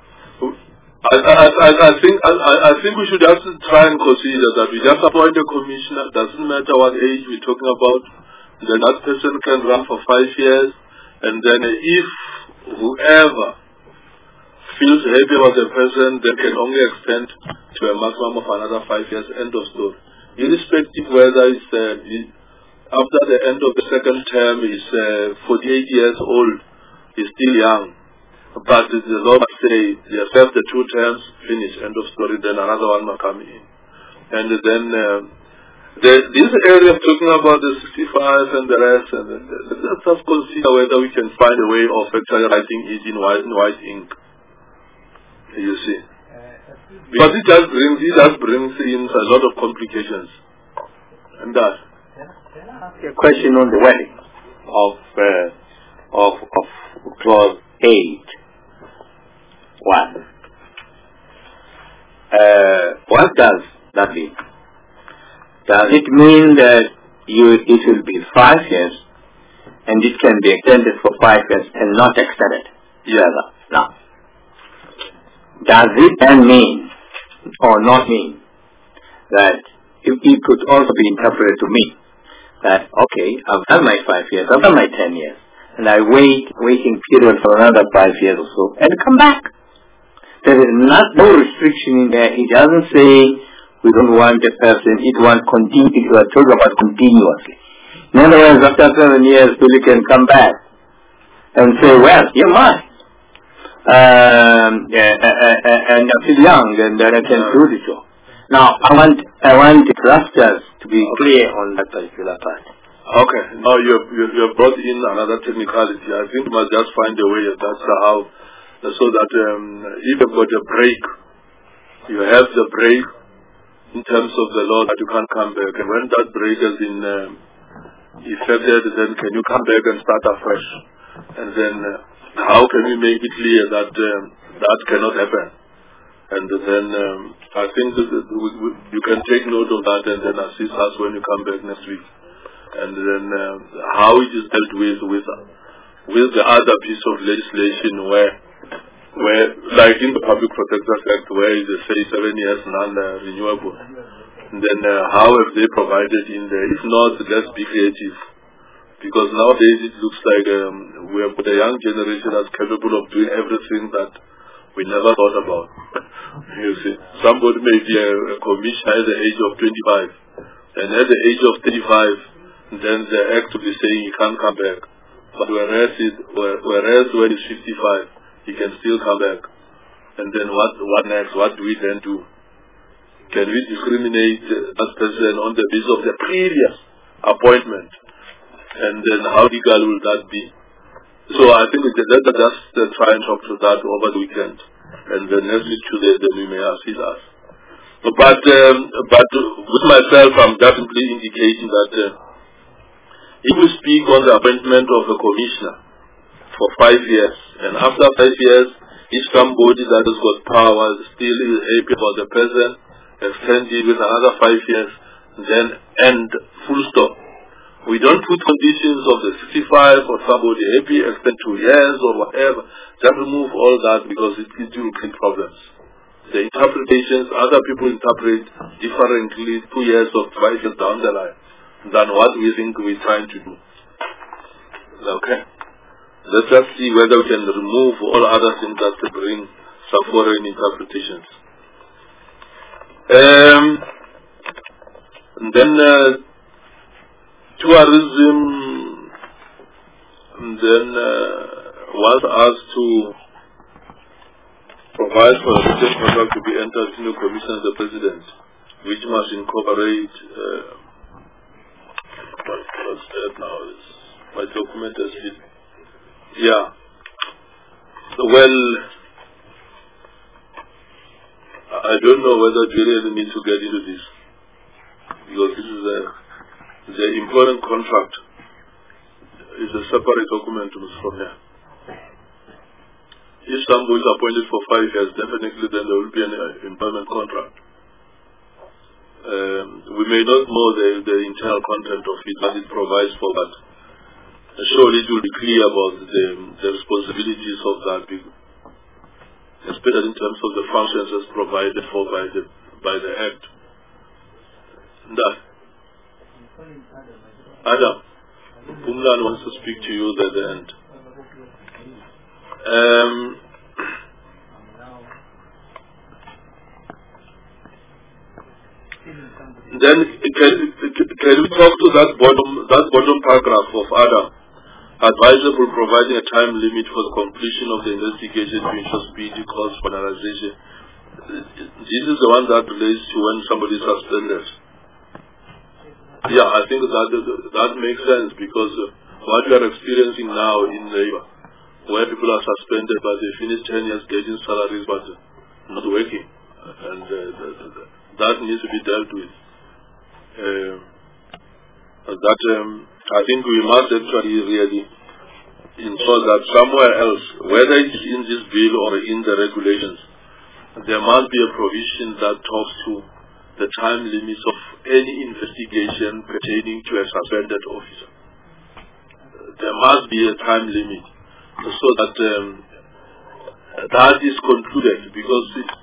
I think we should just try and consider that we just appoint a commissioner. Doesn't matter what age we're talking about. Then that person can run for 5 years, and then if whoever feels happy about the person, they can only extend to a maximum of another 5 years. End of story. Irrespective whether it's after the end of the second term is 48 years old, he's still young. But the law must say, you serve the 2 terms, finish, end of story, then another one will come in. And then this area of talking about the 65 and the rest, and let's just consider whether we can find a way of actually writing it in white ink. You see. Because it just brings in a lot of complications. And that. Can I ask you a question on the wording of clause 8? What does that mean? Does it mean that it will be 5 years and it can be extended for 5 years and not extended? Yes. Now, does it then mean or not mean that it could also be interpreted to mean that, okay, I've done my 5 years, I've done my 10 years, and I waiting period for another 5 years or so, and come back? There is no restriction in there. It doesn't say we don't want a person, it wants continuity. We are talking about continuously. In other words, after 7 years, Billy can come back and say, well, you're mine. And I'm still young, and then I can do the job. Now, I want the drafters to be clear on that particular part. Okay. Now you have brought in another technicality. I think we must just find a way. That's how, so that if you've got a break, you have the break in terms of the law that you can't come back. And when that break has been effected, then can you come back and start afresh? And then how can we make it clear that that cannot happen? And then I think that you can take note of that and then assist us when you come back next week. And then how it is dealt with the other piece of legislation where like in the Public Protectors Act, where it is 7 years non-renewable. And then how have they provided in there? If not, let's be creative. Because nowadays it looks like we have got a young generation that's capable of doing everything that we never thought about. You see, somebody may be a commissioner at the age of 25, and at the age of 35, then the act will be saying he can't come back. But whereas when he's 55, he can still come back. And then what next? What do we then do? Can we discriminate that person on the basis of the previous appointment? And then how legal will that be? So I think let's just try and talk to that over the weekend. And then next week Tuesday, then we may assist us. But with myself, I'm definitely indicating that if we speak on the appointment of the commissioner for 5 years, and after 5 years, if somebody that has got power still is happy about the present, extend it with another 5 years, then end, full stop. We don't put conditions of the 65 or somebody happy, extend 2 years or whatever. Just remove all that because it will create problems. The interpretations, other people interpret differently 2 years or 5 years down the line than what we think we're trying to do. Okay? Let's just see whether we can remove all other things that bring some foreign interpretations. And then tourism, and then was asked to provide for a written contract to be entered into commission of the president, which must incorporate what's that now? My document has been well, I don't know whether we really need to get into this because this is the employment contract is a separate document from here. If somebody is appointed for 5 years, definitely then there will be an employment contract. We may not know the internal content of it, but it provides for that. Surely it will be clear about the responsibilities of that, especially in terms of the functions as provided for by the Act. Adam, Umlan wants to speak to you at the end. Then can we talk to that bottom paragraph of Adam? Advisable providing a time limit for the completion of the investigation to ensure speedy cause finalization. This is the one that relates to when somebody is suspended. Yeah, I think that makes sense because what we are experiencing now in labor, where people are suspended but they finish 10 years getting salaries but not working, and that needs to be dealt with. I think we must actually really ensure that somewhere else, whether it's in this bill or in the regulations, there must be a provision that talks to the time limits of any investigation pertaining to a suspended officer. There must be a time limit so that that is concluded because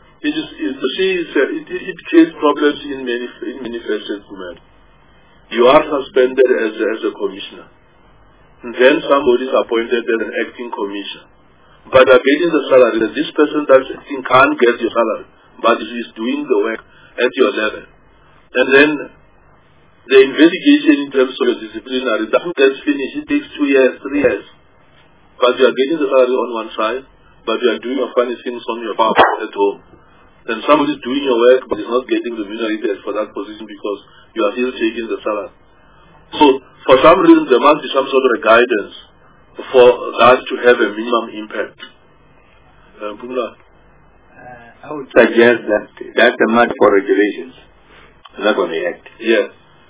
it creates problems in many facets. You are suspended as a commissioner. And then somebody is appointed as an acting commissioner. But are getting the salary that this person that's acting can't get your salary, but he is doing the work at your level. And then the investigation in terms of the disciplinary doesn't get finished. It takes 2 years, 3 years. But you are getting the salary on one side, but you are doing your funny things on your farm at home. Then somebody is doing your work but is not getting remunerated for that position because you are still taking the salary. So, for some reason, there must be some sort of a guidance for that to have a minimum impact. I would suggest that that's a matter for regulations, not on the Act. Yes.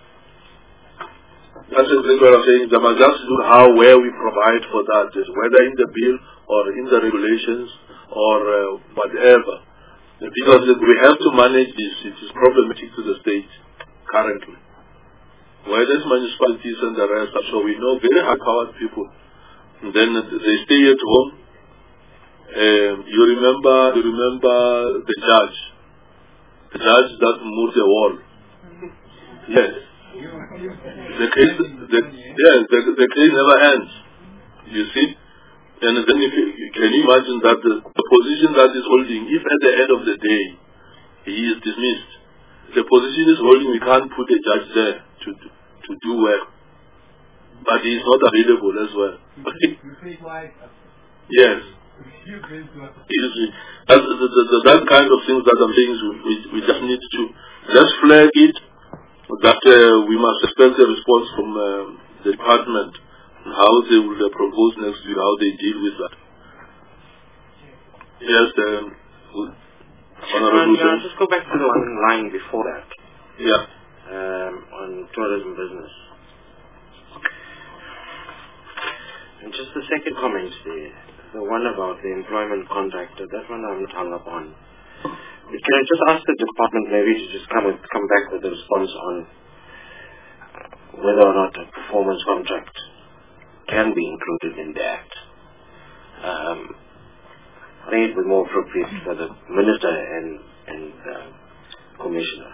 That's exactly what I'm saying. They must just do where we provide for that, whether in the bill or in the regulations or whatever. Because we have to manage this. It is problematic to the state currently. Whether it's municipalities and the rest, so we know very high-powered people. And then they stay at home. You remember the judge that moved the wall. Yes. The case never ends. You see? And then can you imagine that the position that is holding, if at the end of the day he is dismissed, the position is holding, we can't put a judge there to do work. But he is not available as well. Yes. That kind of things that I'm saying is we just need to let's flag it that we must expect a response from the department, and how they will propose next week, how they deal with that. Yes, Honorable. I'll just go back to the one line before that. Yeah. On tourism business. And just the second comment there, the one about the employment contractor, that one I'm not hung up on. Can I just ask the department maybe to just come back with a response on whether or not a performance contract can be included in the Act? I think it would be more appropriate for the Minister and Commissioner.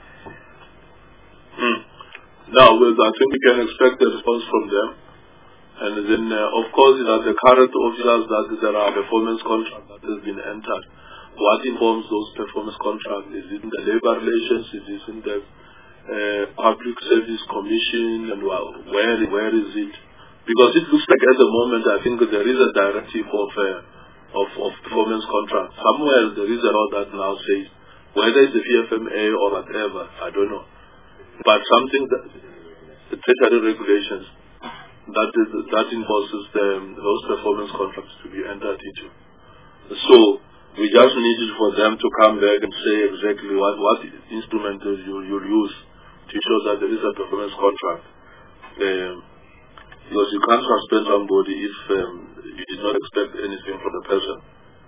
Now, I think we can expect a response from them. And then, of course, the current officers that there are performance contracts that has been entered. What informs those performance contracts? Is it in the labor relations? Is it in the public service commission? And where is it? Because it looks like at the moment, I think there is a directive of performance contracts. Somewhere there is a law that now says, whether it's the VFMA or whatever, I don't know. But something that the treasury regulations that imposes those performance contracts to be entered into. So we just needed for them to come back and say exactly what instrument you'll use to show that there is a performance contract. Because you can't suspend somebody if you did not expect anything from the person.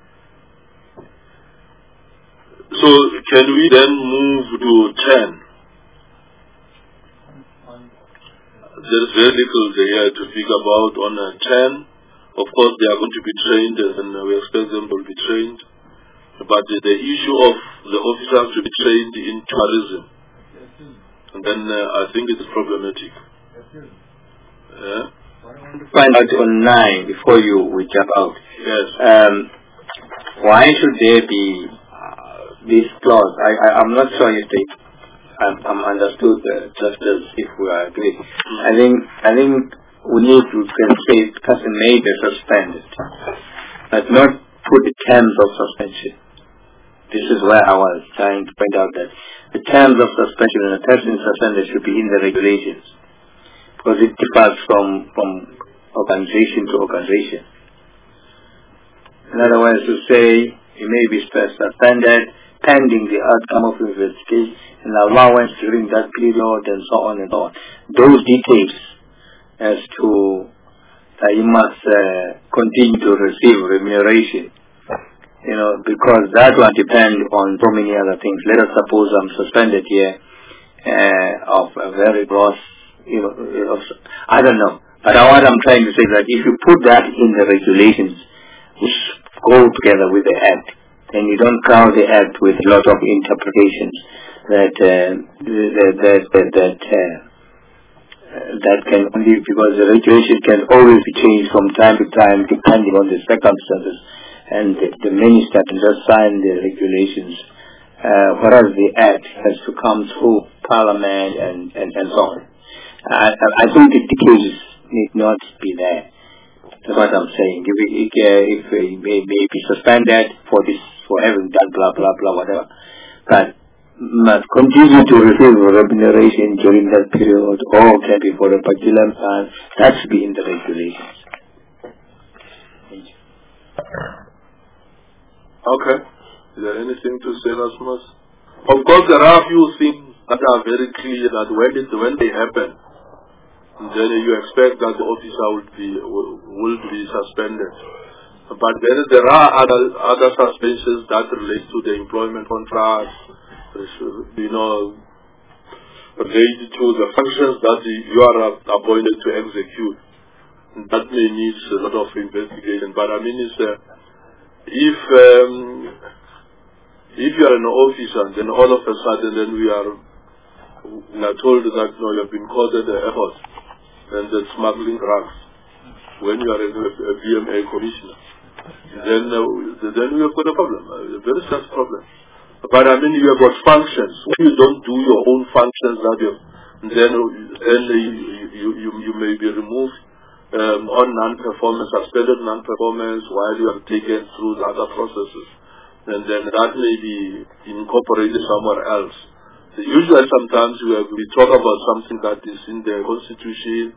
So can we then move to 10? There is very little there to speak about on 10. Of course, they are going to be trained, and we expect them to be trained. But the issue of the officers to be trained in tourism, and then I think it is problematic. Find out on 9 before we jump out. Yes. Why should there be this clause? I'm not sure if I'm understood justice if we agree. I think we need to say it may be suspended, but not put the terms of suspension. This is where I was trying to point out that the terms of suspension and the terms of suspension should be in the regulations, because it differs from organization to organization. In other words, to say it may be suspended pending the outcome of investigation and allowance during that period and so on and so on. Those details as to you must continue to receive remuneration, because that will depend on so many other things. Let us suppose I'm suspended here of a very gross, I don't know. But what I'm trying to say is that if you put that in the regulations, which go together with the Act, then you don't crowd the Act with a lot of interpretations that can only, because the regulation can always be changed from time to time depending on the circumstances, and the minister can just sign the regulations, whereas the Act has to come through Parliament and so on. I think the cases need not be there. That's what I'm saying. If it may be suspended for having done blah blah blah whatever, but must continue to receive remuneration during that period, or can be for a particular time. That should be in the regulations. Thank you. Okay. Is there anything to say, Rasmus? Of course, there are a few things that are very clear that when they happen, then you expect that the officer will be suspended. But then there are other suspensions that relate to the employment contract, relate to the functions that you are appointed to execute. That may need a lot of investigation. But I mean, if you are an officer, then all of a sudden, then we are told that you have been caught at the airport and the smuggling drugs when you are a VMA commissioner, then we have got a problem, a very serious problem. But I mean, you have got functions. When you don't do your own functions, then you may be removed on non-performance, suspended non-performance while you are taken through the other processes, and then that may be incorporated somewhere else. Usually, sometimes we talk about something that is in the Constitution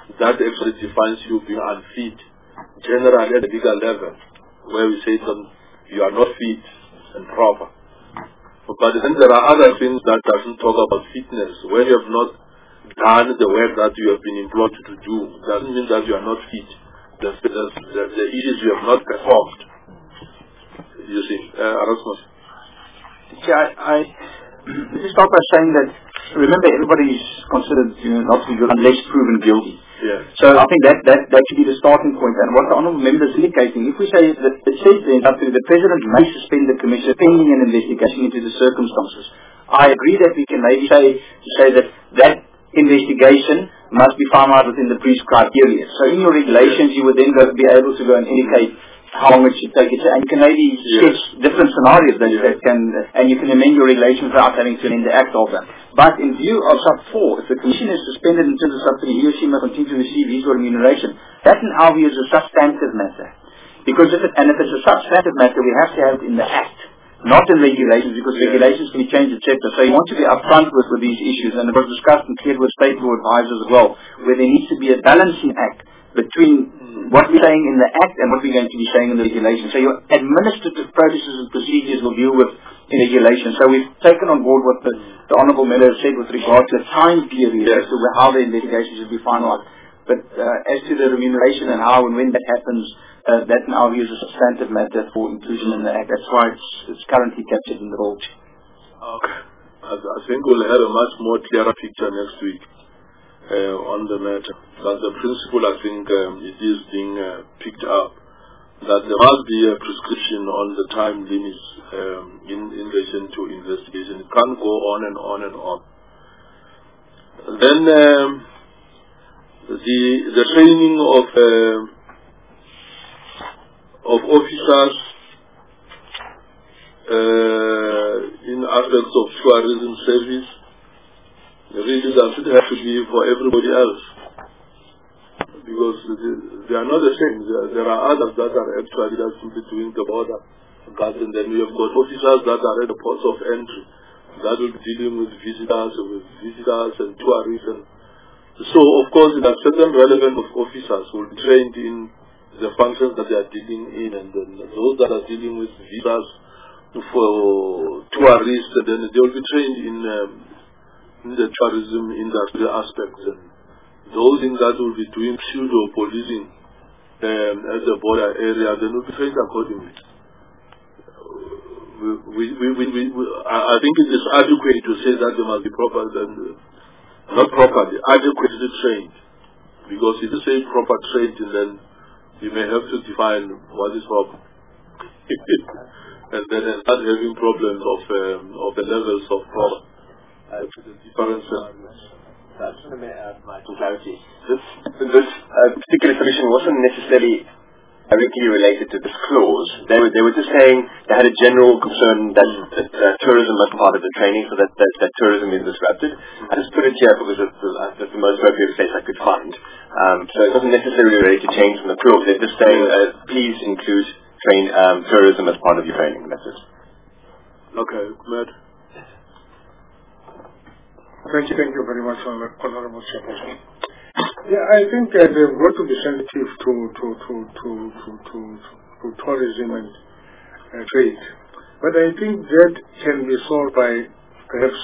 that actually defines you being unfit, generally at a bigger level, where we say you are not fit and proper. But then there are other things that doesn't talk about fitness. When you have not done the work that you have been employed to do, doesn't mean that you are not fit. The issue is you have not performed. You see, Erasmus. Yeah, let me start by saying that, remember, everybody is considered not to be good unless proven guilty. Yes. So I think that should be the starting point. And what the honourable member is indicating, if we say that it says then that the President may suspend the Commission pending an investigation into the circumstances, I agree that we can maybe say that investigation must be found out within the prescribed period. So in your regulations, you would then be able to go and indicate how long it should take. And you can maybe sketch different scenarios that can, and you can amend your regulations without having to amend the act of them. But in view of sub 4, if the Commission is suspended in terms of sub 3, he or she must continue to receive his or remuneration. That in our view is a substantive matter. Because if it's a substantive matter, we have to have it in the act, not in regulations, because regulations can be changed, etc. So you want to be upfront with these issues, and it was discussed and cleared with state law advisors as well, where there needs to be a balancing act between what we're saying in the Act and what we're going to be saying in the regulation. So your administrative processes and procedures will deal with in regulation. So we've taken on board what the Honourable Member said with regard to the time period as to how the investigation should be finalised. But as to the remuneration and how and when that happens, that in our view is a substantive matter for inclusion in the Act. That's why it's currently captured in the law. Okay. I think we'll have a much more clearer picture next week on the matter. But the principle, I think, it is being picked up, that there must be a prescription on the time limits in relation to investigation. It can't go on and on and on. Then the training of officers in aspects of tourism service, really that should have to be for everybody else, because they are not the same. There are others that are actually just simply doing the border guard, and then we have got officers that are at the ports of entry that will be dealing with visitors and tourists. And so, of course, there are certain relevant officers who will be trained in the functions that they are dealing in, and then those that are dealing with visitors for tourists, and then they will be trained in the tourism industry aspects, and those things that will be doing pseudo policing at the border area, then will be trained accordingly. I think it is adequate to say that they must be not properly, adequately trained, because if you say proper trained, then you may have to define what is proper, and then start having problems of the levels of proper. I just want to provide some clarity. This particular submission wasn't necessarily directly related to this clause. They were just saying they had a general concern that tourism was part of the training, so that tourism is disrupted. I just put it here because that's the most appropriate place I could find. So it wasn't necessarily related to change from the clause. They're just saying please include tourism as part of your training. That's it. Okay, Matt. Thank you very much, Honourable Chairperson. Yeah, I think they've got to be sensitive to tourism and trade. But I think that can be solved by perhaps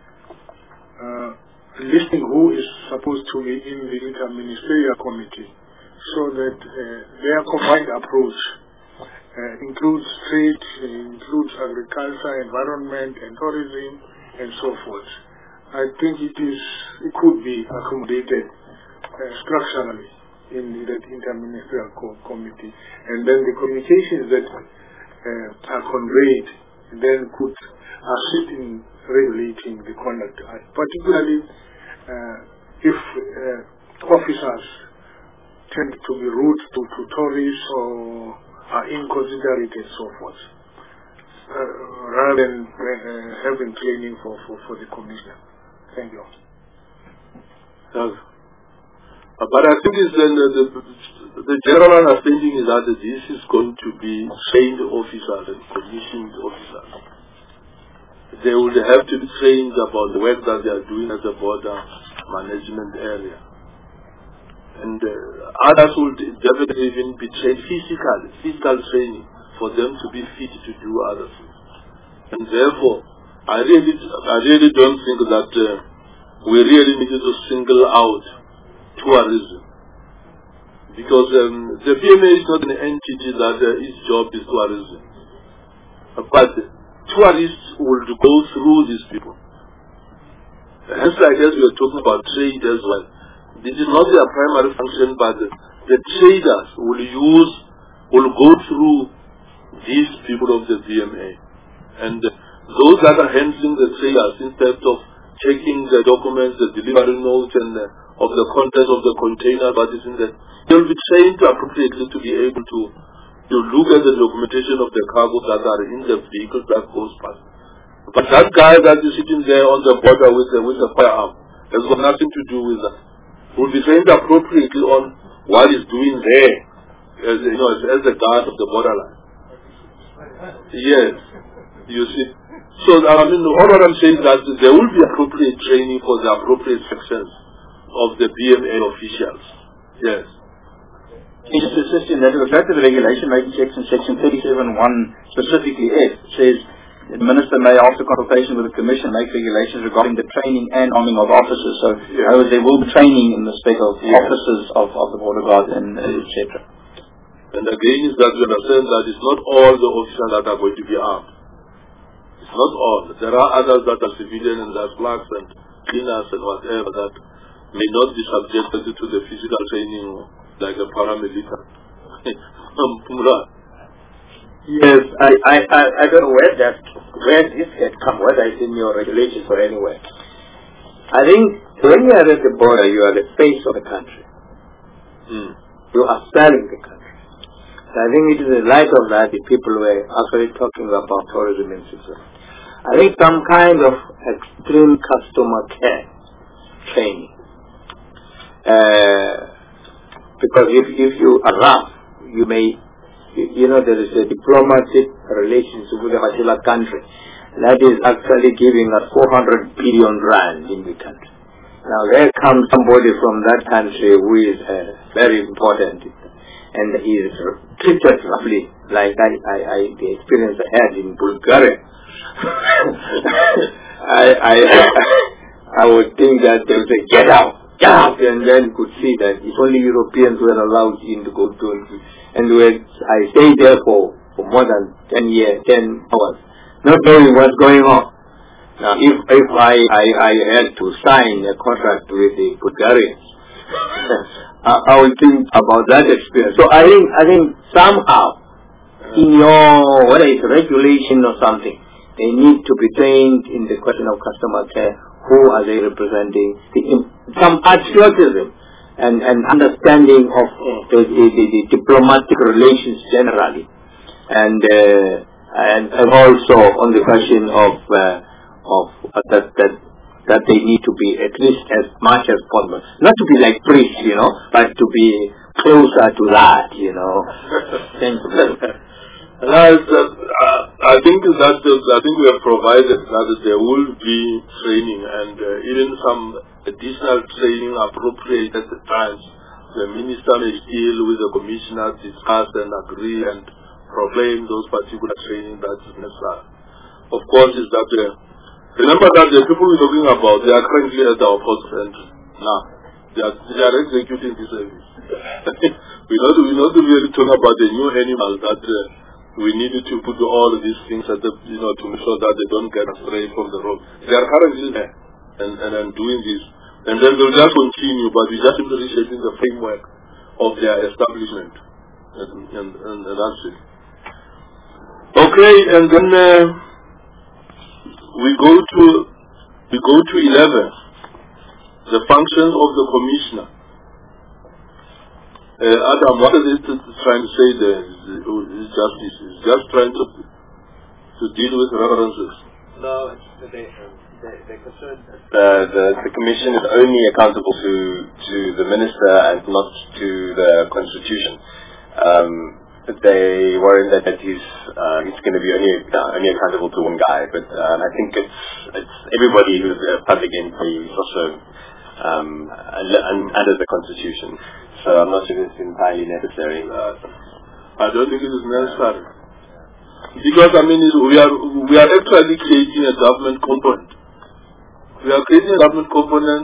listing who is supposed to be in the interministerial committee, so that their combined approach includes trade, includes agriculture, environment, and tourism, and so forth. I think it could be accommodated structurally in that interministerial committee, and then the communications that are conveyed then could assist in regulating the conduct, particularly if officers tend to be rude to tourists or are inconsiderate and so forth, rather than having training for the commissioner. Thank you. But I think the general understanding is that this is going to be trained officers and commissioned officers. They will have to be trained about the work that they are doing at the border management area. And others will definitely even be trained physical training for them to be fit to do other things. And therefore, I really don't think that we really need to single out tourism. Because the BMA is not an entity that its job is tourism. But tourists will go through these people. Hence, like as we are talking about trade as well, this is not their primary function, but the traders will go through these people of the BMA. And those that are handling the traders, instead of checking the documents, the delivery notes, and of the contents of the container, but is in there, they'll be trained appropriately to be able to look at the documentation of the cargo that are in the vehicles that goes past. But that guy that is sitting there on the border with a firearm has got nothing to do with that. Will be trained appropriately on what he's doing there, as the guard of the borderline. Yes, you see. So all what I'm saying is that there will be appropriate training for the appropriate sections of the BMA officials. Yes. Just to assist in that, with respect to the regulation making section 37(1) specifically says the Minister may, after consultation with the Commission, make regulations regarding the training and arming of officers. So, in other words, there will be training in respect of officers of the Border Guard and etc. And again, is that we understand that it's not all the officers that are going to be armed. It's not all. There are others that are civilian and there's clerks and cleaners and whatever that may not be subjected to the physical training like a paramilitary. Yes, I don't know where this had come, whether it's in your regulations or anywhere. I think when you are at the border, you are the face of the country. You are serving the country. So I think it is in light of that the people were actually talking about tourism in Switzerland. I think some kind of extreme customer care training. Because if you are rough, you may, there is a diplomatic relationship with a particular country that is actually giving us 400 billion rand in the country. Now there comes somebody from that country who is very important, and he is treated roughly like the experience I had in Bulgaria. I would think that they would say, get out, and then could see that it's only Europeans who are allowed in to go to. And when I stayed there for more than 10 hours, not knowing what's going on. Now, if I had to sign a contract with the Bulgarians, I would think about that experience. So I think somehow, in your, whether it's regulation or something, they need to be trained in the question of customer care. Who are they representing? Some patriotism and understanding of the diplomatic relations generally, and also on the question of that they need to be at least as much as possible, not to be like priests, but to be closer to that, Thank you. I think we have provided that there will be training and even some additional training appropriate at the times. The minister may deal with the commissioner, discuss and agree and proclaim those particular training that is necessary. Of course, is that remember that the people we're talking about, they are currently at our post of entry. Now, they are executing this service. we not really talk about the new animal that we needed to put all of these things at the, to make sure that they don't get astray from the road. They are currently there and doing this. And then they'll just continue, but we just reshaping the framework of their establishment. And that's it. Okay, and then we go to 11. The functions of the commissioner. Adam, what is it trying to say there? Is justice? Is just trying to deal with references? No, the concern the commission is only accountable to the minister and not to the constitution. They worry that he's going to be only accountable to one guy, but I think it's everybody who's a public employee is also under the Constitution. So I'm not sure it's entirely necessary. I don't think it is necessary. Because, I mean, we are actually creating a government component. We are creating a government component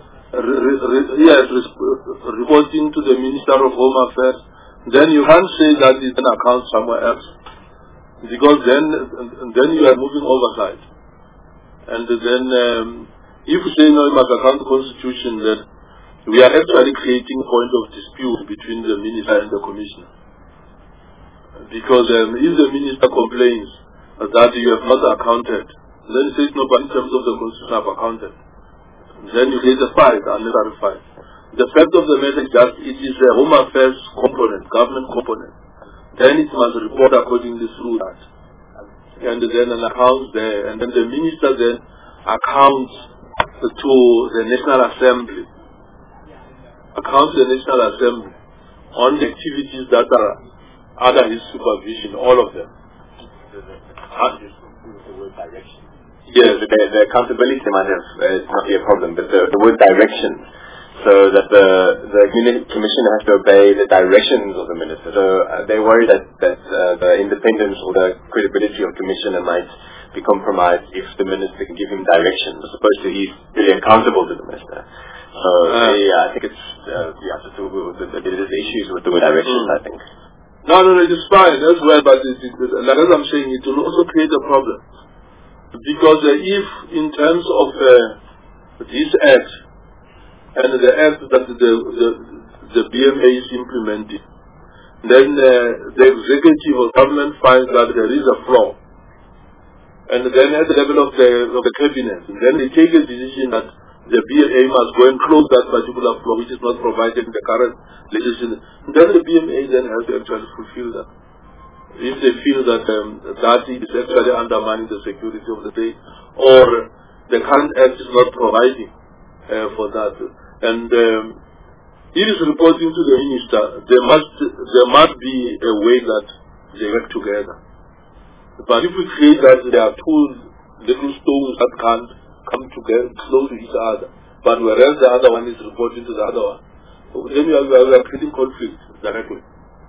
reporting to the Minister of Home Affairs. Then you can't say that it's an account somewhere else. Because then you are moving oversight. And then if you say no, you must account the Constitution, then we are actually creating a point of dispute between the Minister and the Commissioner. Because if the Minister complains that you have not accounted, then he says no, but in terms of the Constitution I have accounted. Then you raise a fight, unnecessary fight. The fact of the matter is that it is a Home Affairs component, government component. Then it must report accordingly through that. And then an account there, and then the Minister then accounts to the National Assembly. Accounts to the National Assembly on the activities that are under his supervision, all of them. Yes, the accountability might have not be a problem, but the word direction, so that the Commission has to obey the directions of the Minister. So they worry that the independence or the credibility of Commissioner might be compromised if the Minister can give him directions, as opposed to he's really accountable to the Minister. So I think it's there's issues with the word directions, I think. No, it is fine as well, but like as I'm saying, it will also create a problem. Because if in terms of this act and the act that the BMA is implementing, then the executive or government finds that there is a flaw, and then at the level of the cabinet, then they take a decision that the BMA must go and close that particular flaw which is not provided in the current legislation. Then the BMA then has to actually fulfill that. If they feel that that is actually undermining the security of the state, or the current act is not providing for that, and it is reporting to the Minister, there must be a way that they work together. But if we create that there are two little stones that can't come together close to each other, but whereas the other one is reporting to the other one, then we are creating conflict directly.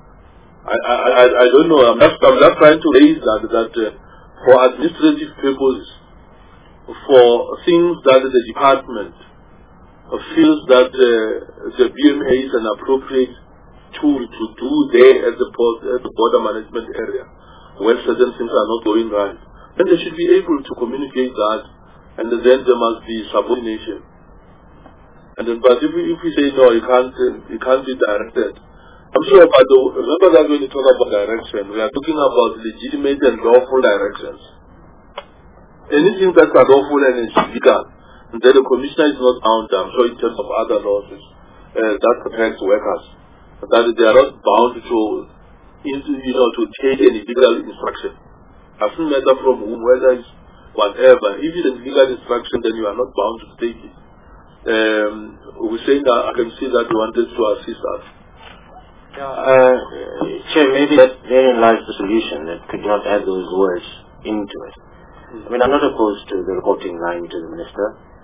I don't know. I'm just trying to raise that for administrative purposes, for things that the department feels that the BMA is an appropriate tool to do there at the border management area, when certain things are not going right, then they should be able to communicate that, and then there must be subordination. And then, but if we say no, it can't be directed. I'm sure, but remember that when we talk about direction, we are talking about legitimate and lawful directions. Anything that's lawful and is legal, and then the Commissioner is not bound, I'm sure in terms of other laws, that protects workers, that they are not bound to take any legal instruction. It doesn't matter from whom, whether it's whatever. If it's a legal instruction, then you are not bound to take it. We're saying that I can see that you wanted to assist us. Chair, maybe therein lies the solution, that could not add those words into it. I mean, I'm not opposed to the reporting line to the Minister,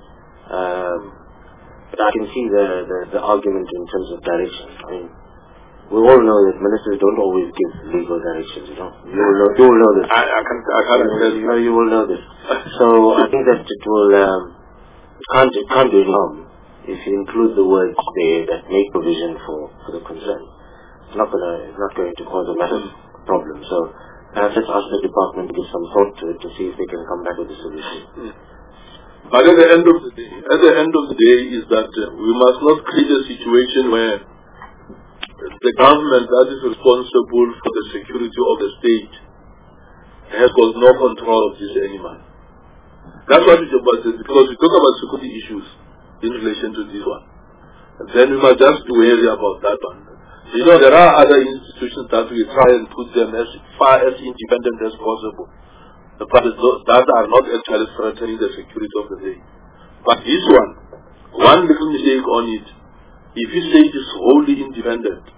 but I can see the argument in terms of direction. I mean, we all know that ministers don't always give legal directions, you know. You will know this. You will know this. So I think that it will, it can't do harm if you include the words there that make provision for the concern. It's not going to cause a massive problem. So perhaps let's ask the department to give some thought to it to see if they can come back with a solution. But at the end of the day is that we must not create a situation where the government that is responsible for the security of the state has got no control of this animal. That's what it's about, because we talk about security issues in relation to this one. And then we must just be wary about that one. You know, there are other institutions that we try and put them as far as independent as possible, but that are not actually threatening the security of the state. But this one little mistake on it, if you say it is wholly independent,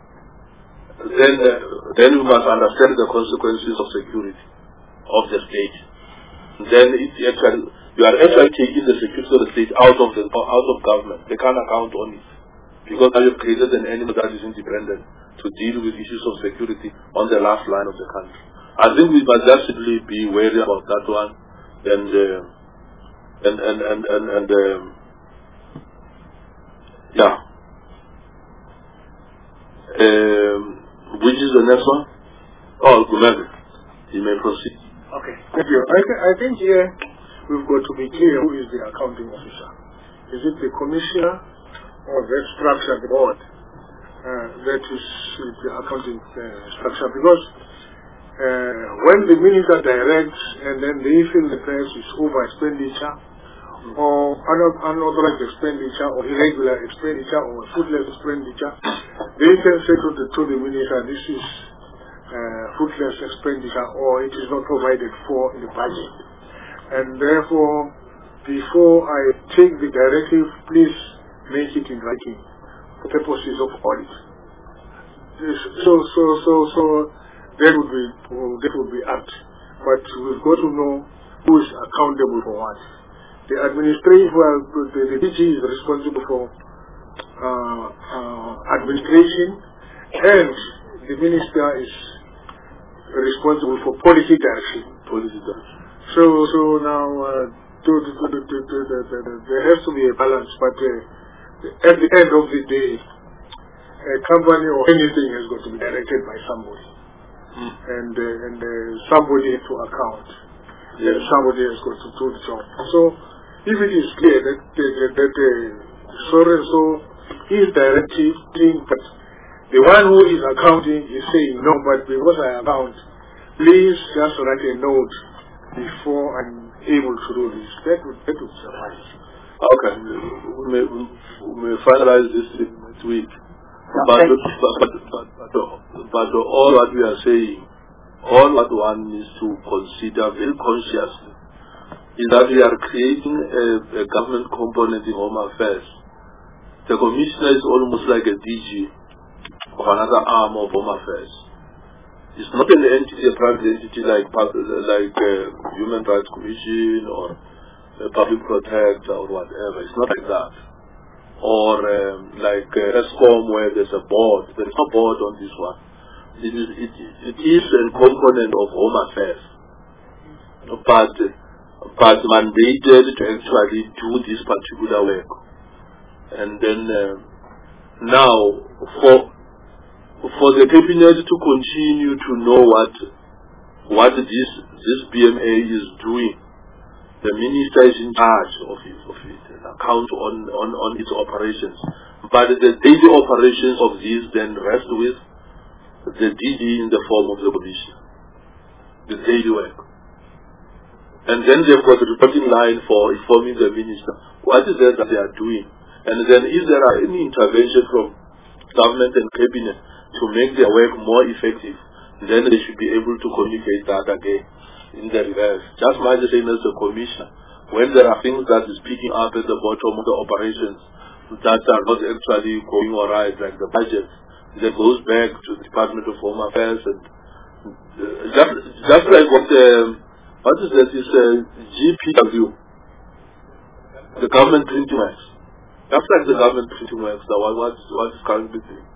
then we must understand the consequences of security of the state. Then it actually, You are actually taking the security of the state out of government. They can't account on it. Because now you've created an animal that is independent to deal with issues of security on the last line of the country. I think we must just simply be wary about that one, yeah. Which is the next one? Oh, Gumede. You may proceed. Okay, thank you. I think here we've got to be clear who is the accounting officer. Is it the commissioner or the structure, the board? That is the accounting structure. Because when the minister directs and then they feel the price is over expenditure or unauthorized expenditure or irregular expenditure or fruitless expenditure, they can say to the minister, this is fruitless expenditure or it is not provided for in the budget. And therefore, before I take the directive, please make it in writing for purposes of audit. So that would be apt. But we've got to know who is accountable for what. The administration, the DG is responsible for administration, and the minister is responsible for policy direction. So now there has to be a balance, but at the end of the day, a company or anything has got to be directed by somebody, and somebody has to account. Yes. Somebody has got to do the job. So if it is clear that so and so is directing, but the one who is accounting is saying no, but because I account, please just write a note before I'm able to do this. That would suffice. Okay, we may finalize this next week. But all what we are saying, all what one needs to consider very consciously is that we are creating a government component in Home Affairs. The commissioner is almost like a DG of another arm of Home Affairs. It's not an entity, a private entity like Human Rights Commission or a Public Protector or whatever. It's not like that. Or like ESCOM where there's a board. There's no board on this one. It is a component of Home Affairs, but mandated to actually do this particular work. And then now for the cabinet to continue to know what this BMA is doing, the minister is in charge of it and account on its operations. But the daily operations of this then rest with the DD in the form of the commissioner, the daily work. And then they've got a reporting line for informing the minister what is it that they are doing. And then if there are any intervention from government and cabinet to make their work more effective, then they should be able to communicate that again in the reverse. Just like the same as the commissioner. When there are things that is picking up at the bottom of the operations that are not actually going all right, like the budget, that goes back to the Department of Home Affairs and just like what is that? Is GPW, the government printing works. Just like the government printing works. What is currently doing?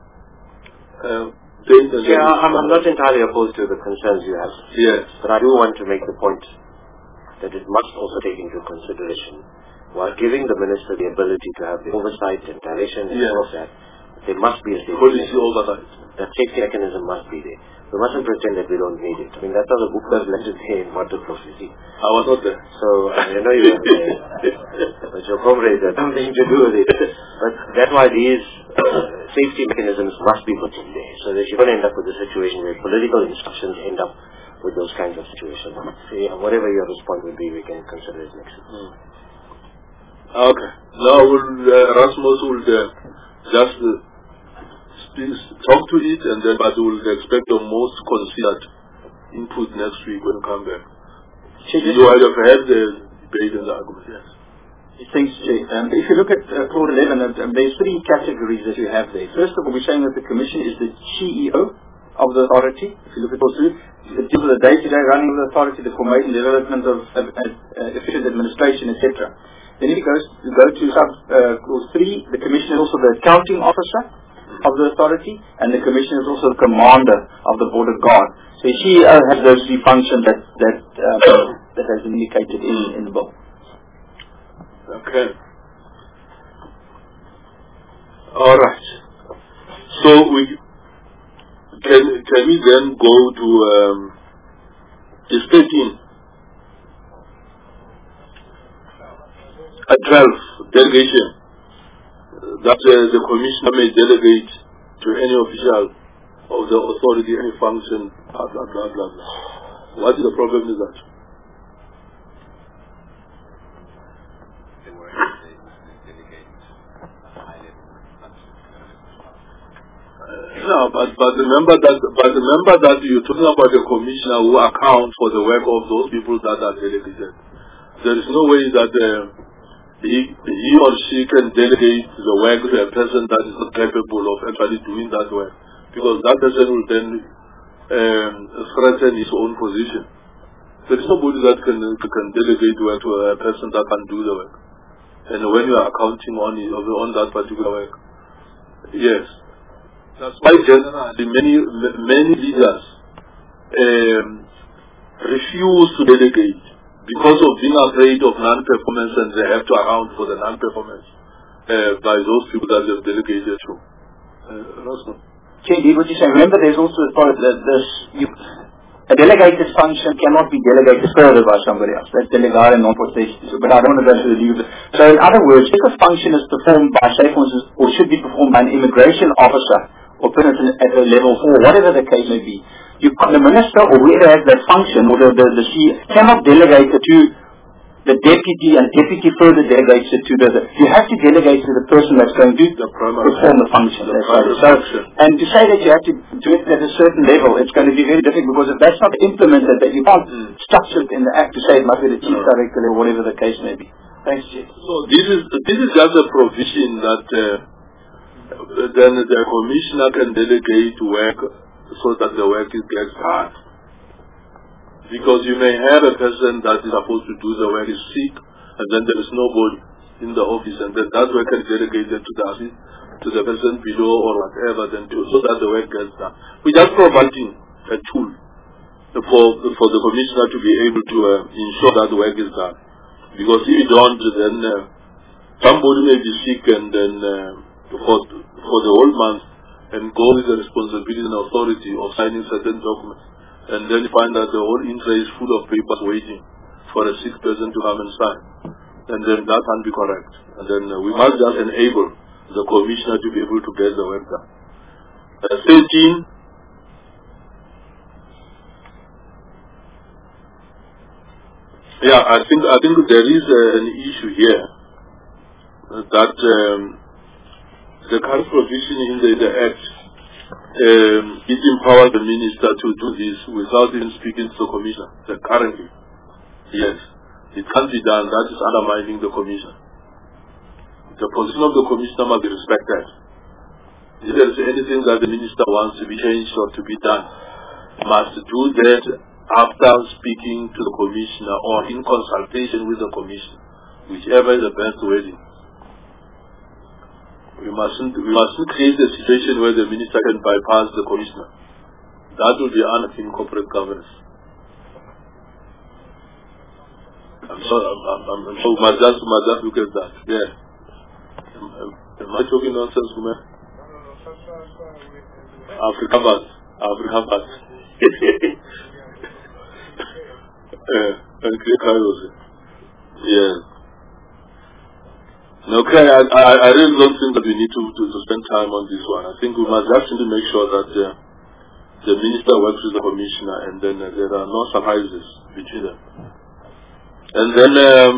I'm not entirely opposed to the concerns you have. Yes, but I do want to make the point that it must also take into consideration, while giving the minister the ability to have the oversight and direction and all of that, there must be a policy oversight. That safety mechanism must be there. We mustn't pretend that we don't need it. I mean, that's how the book was left here in Water Prophecy. I was not there. So, I know you weren't there. But your comrades have something to do with it. But that's why these safety mechanisms must be put in there. So that you don't end up with a situation where political instructions end up with those kinds of situations. So, whatever your response will be, we can consider it next week. Okay. Now, Rasmus will just talk to it, and then but we will expect the most considered input next week when we come back. You have had the debate and the argument, yes. Thanks, Jay. If you look at Clause 11, there's three categories that you have there. First of all, we're saying that the Commission is the CEO of the authority. If you look at those two, it deals with the day-to-day running of the authority, the formation, development of efficient administration, etc. Then you go to clause 3. The commissioner is also the accounting officer of the authority, and the commissioner is also the commander of the border guard. So she has those three functions that has been indicated in the bill. Okay. All right. So can we then go to is 13 at 12 delegation that the commissioner may delegate to any official of the authority any function, blah blah blah blah blah. What is the problem with that? No, but remember that you're talking about the commissioner who accounts for the work of those people that are delegated. There is no way that he or she can delegate the work to a person that is not capable of actually doing that work, because that person will then threaten his own position. There is nobody that can delegate work to a person that can do the work. And when you are accounting on that particular work, yes. That's why generally many leaders refuse to delegate because of being afraid of non-performance, and they have to account for the non-performance by those people that they've delegated to. Rosman. Indeed, what you say. Remember, there's also a delegated function cannot be delegated further by somebody else. That's delegare and non-potestis. But I don't want to go into the details. So in other words, if a function is performed by, say for instance, or should be performed by an immigration officer, or person at a level 4, whatever the case may be, the minister or whoever has that function, or the CEO, cannot delegate it to the deputy, and deputy further delegates it to you have to delegate to the person that's going to perform the function. And to say that you have to do it at a certain level, it's going to be very difficult, because if that's not implemented, that you can't structure it in the act to say it must be the chief director or whatever the case may be. Thanks, Chief. So this is just a provision that then the commissioner can delegate work so that the work gets done. Because you may have a person that is supposed to do the work is sick, and then there is nobody in the office, and then that work is delegated to the person below or whatever, then so that the work gets done. We're just providing a tool for the commissioner to be able to ensure that the work is done. Because if you don't, then somebody may be sick, and then for the whole month, and go with the responsibility and authority of signing certain documents, and then you find that the whole intra is full of papers waiting for a sick person to come and sign, and then that can't be correct. And then we must just enable the commissioner to be able to get the work done. 13. Yeah, I think there is an issue here that the current provision in the Act it empowers the minister to do this without even speaking to the commissioner. Currently, yes, it can't be done. That is undermining the commissioner. The position of the commissioner must be respected. If there is anything that the minister wants to be changed or to be done, must do that after speaking to the commissioner or in consultation with the commissioner, whichever is the best way. We mustn't create a situation where the minister can bypass the commissioner. That will be anarchy in corporate governance. I'm sorry, we must just look at that. Yeah. Am I talking nonsense, Kumer? Africa Bad. Yeah. Okay, I really don't think that we need to spend time on this one. I think we must actually make sure that the minister works with the commissioner, and then there are no surprises between them. And then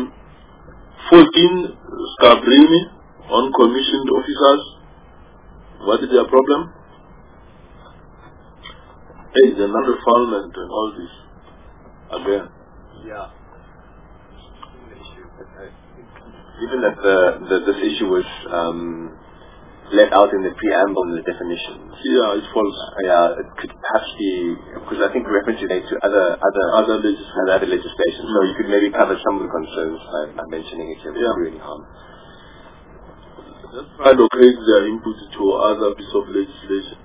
14, Scabrini, uncommissioned officers. What is their problem? Hey, the non-refoulement and all this. Again. Yeah. Given that this issue was let out in the preamble in the definitions. Yeah, it's false. It could perhaps be, because I think reference is made to other legislation. So you could maybe cover some of the concerns by mentioning it here without doing any harm. Let's try to create their input to other pieces of legislation.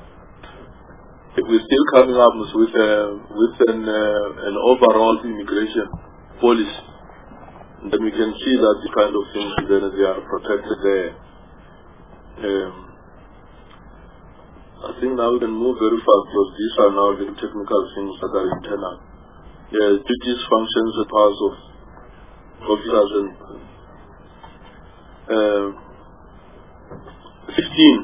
We're still coming up with an overall immigration policy. And then we can see that the kind of things then they are protected there. I think now we can move very fast because these are now very technical things that are internal. Duties, functions, and powers of officers and 15.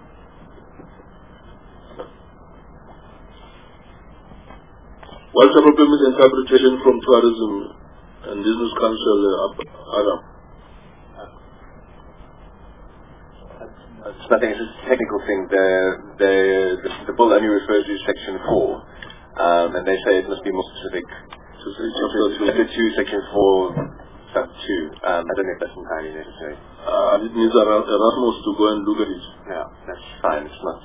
What's the problem with interpretation from Tourism and Business Council, Adam? It's nothing, it's just a technical thing. The bill only refers to Section 4, and they say it must be more specific. Chapter 2, Section 4, Sub 2. I don't know if that's entirely necessary. It needs Erasmus to go and look at it. Yeah, that's fine. It's not.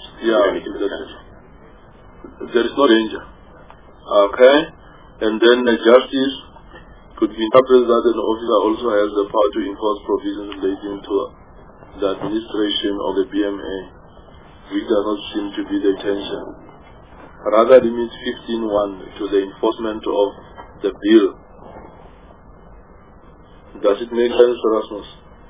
There is no danger. Okay, and then justice could be interpreted that an officer also has the power to enforce provisions relating to the administration of the BMA, which does not seem to be the intention. Rather limits 15.1 to the enforcement of the bill. Does it make sense, Erasmus?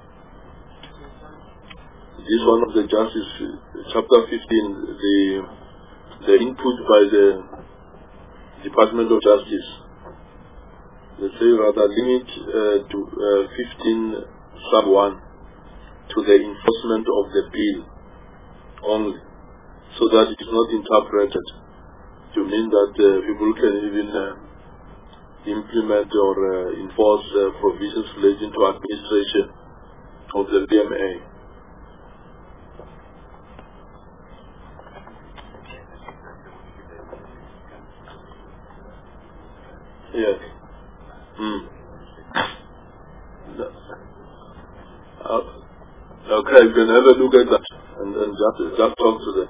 This one of the justice, chapter 15, the input by the Department of Justice. They say rather limit to 15 sub 1 to the enforcement of the bill only, so that it is not interpreted to mean that people can even implement or enforce provisions relating to administration of the BMA. Yes. Okay, you can have a look at that and then just talk to them.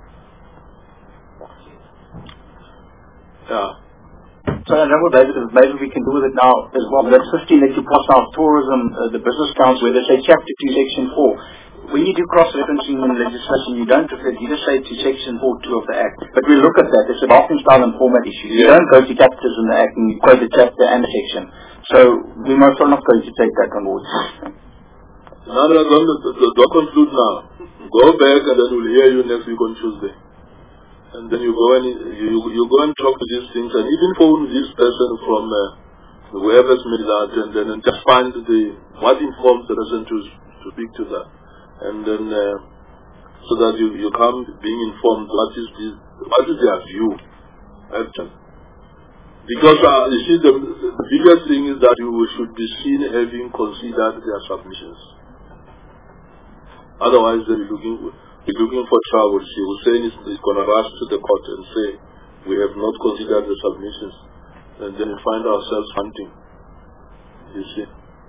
Yeah. So I know maybe we can do with it now as well. That's 15 that you pass out, tourism, the business council, where they say chapter 2, section 4. When you do cross-referencing in legislation, you don't refer, you just say to section 4.2 of the Act. But we look at that, it's a drafting style and format issue. You don't go to chapters in the Act and you quote a chapter and a section. So we must are not going to take that on board. No, don't conclude now. Go back and then we'll hear you next week on Tuesday. And then you go and talk to these things and even phone this person from whoever's made that and then just find what informs the person to speak to that. And then so that you come being informed what is their view actually. Because you see the biggest thing is that you should be seen having considered their submissions. Otherwise they're looking for trouble. Hussein is going to rush to the court and say we have not considered the submissions, and then we find ourselves hunting. You see.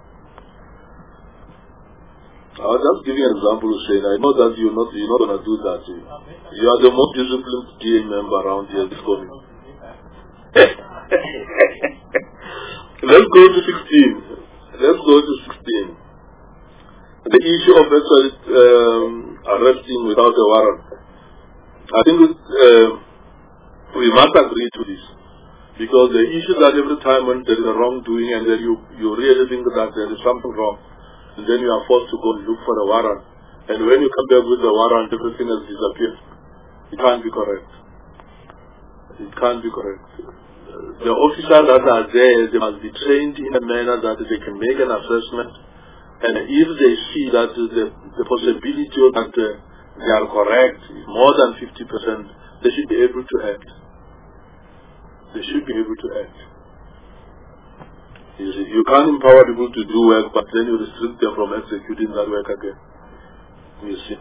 I'll just give you an example, Hussein. I know that you're not going to do that. You are the most disciplined DA member around here this coming. Let's go to 16. The issue of arresting without a warrant. I think we must agree to this. Because the issue that every time when there is a wrongdoing and then you really think that there is something wrong, and then you are forced to go and look for a warrant. And when you come back with the warrant, everything has disappeared. It can't be correct. It can't be correct. The officers that are there, they must be trained in a manner that they can make an assessment. And if they see that the possibility that they are correct is more than 50%, they should be able to act. They should be able to act. You see, you can't empower people to do work, but then you restrict them from executing that work again. You see.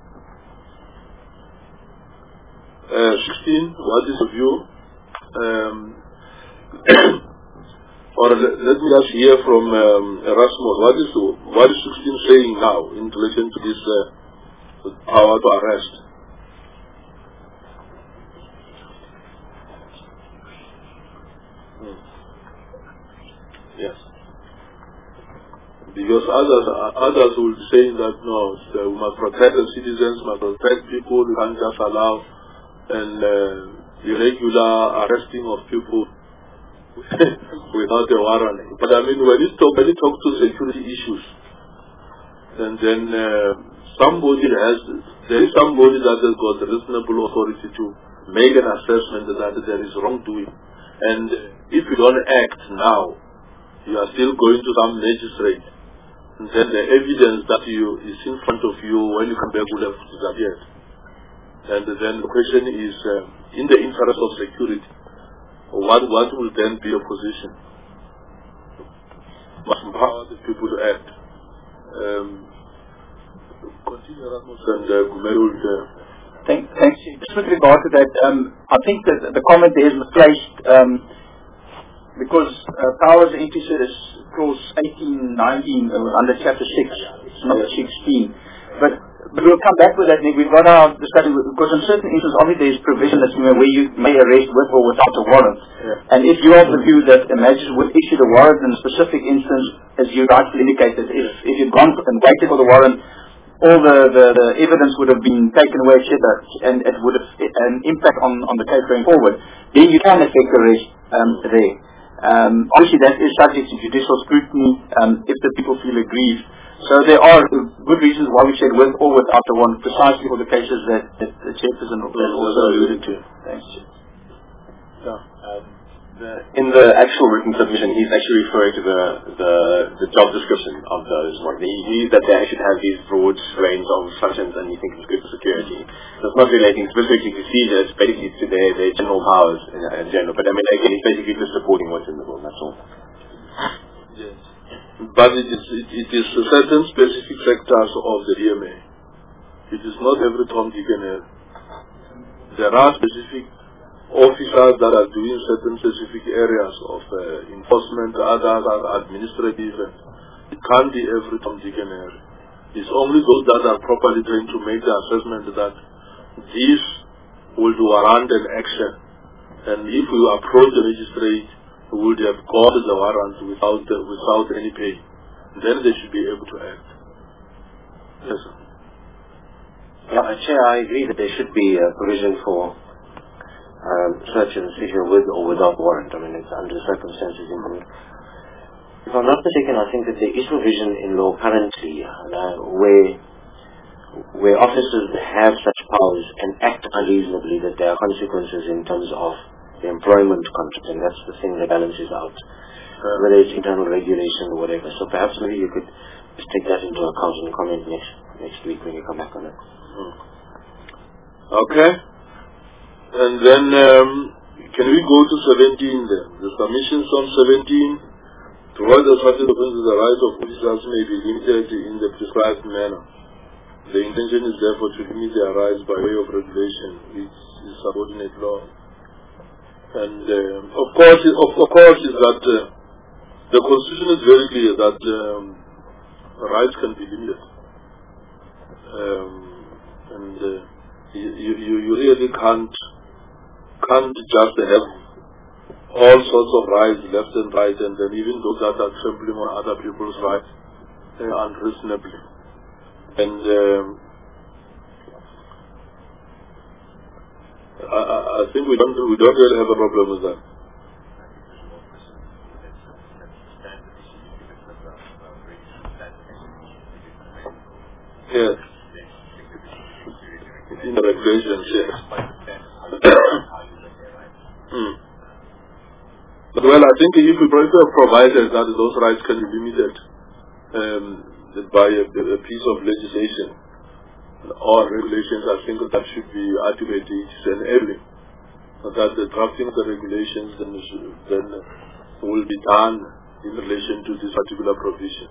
16, what is the view? Or let me just hear from Erasmus. What is 16 saying now in relation to this with power to arrest. Yes. Because others will be saying that no, we must protect the citizens, must protect people, we can't just allow irregular arresting of people without a warrant. But I mean, when you talk to security issues, and then there is somebody that has got reasonable authority to make an assessment that there is wrongdoing. And if you don't act now, you are still going to some magistrate. And then the evidence that is in front of you when you come back will have disappeared. And then the question is, in the interest of security, what will then be your position? Must empower the people to act. Continue, Rasmus, and Gumero will... Thanks. Just with regard to that, I think that the comment there is misplaced because powers and interest clause 18, 19 under chapter 6, it's not 16. But we'll come back with that, Nick. We've got our discussion because in certain instances, obviously there is provision that's where you may arrest with or without a warrant. Yeah. And if you are of the view that a magistrate would issue the warrant in a specific instance, as you rightly indicated, if you'd gone and waited for the warrant, all the evidence would have been taken away, etc., and it would have an impact on the case going forward. Then you can effect arrest there. Obviously, that is subject to judicial scrutiny if the people feel aggrieved. So there are good reasons why we said with or without the warrant, precisely for the cases that the chairperson also alluded to. Thanks. In the actual written submission, he's actually referring to the job description of those. He that they should have these broad range of functions, and he thinks it's good for security. So it's not relating specifically to seizure; it's basically to their general powers in general. But I mean, again, he's basically just supporting what's in the bill. That's all. Yes, but it is certain specific sectors of the DMA. It is not every Tom, Dick, and Harry. There are specific officers that are doing certain specific areas of enforcement, others are administrative. It can't be every Tom, Dick, and Harry. It's only those that are properly trained to make the assessment that this will warrant an action. And if you approach the magistrate, who would have got the warrant without any pay, then they should be able to act. Yes, sir. Yeah, Chair, I agree that there should be a provision for search and seizure with or without warrant. I mean, it's under circumstances in. If I'm not mistaken, I think that there is provision in law currently where officers have such powers and act unreasonably, that there are consequences in terms of the employment contract, and that's the thing that balances out, whether it's internal regulation or whatever. So perhaps maybe you could just take that into account and comment next week when you come back on it. Okay. And then, can we go to 17 then? The submissions on 17. Towards the certain offences, the rights of officers may be limited in the prescribed manner. The intention is therefore to limit their rights by way of regulation, which is subordinate law. And of course, is that the Constitution is very clear that rights can be limited, and you really can't just have all sorts of rights left and right, and then even those that are trampling on other people's rights unreasonably. And I think we don't really have a problem with that. Yes. In the regulations, yes. But well, I think if we provided that those rights can be limited by a piece of legislation or regulations, I think that should be articulated and enabling. That the drafting of the regulations then will be done in relation to this particular provision.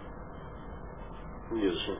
Yes, sir.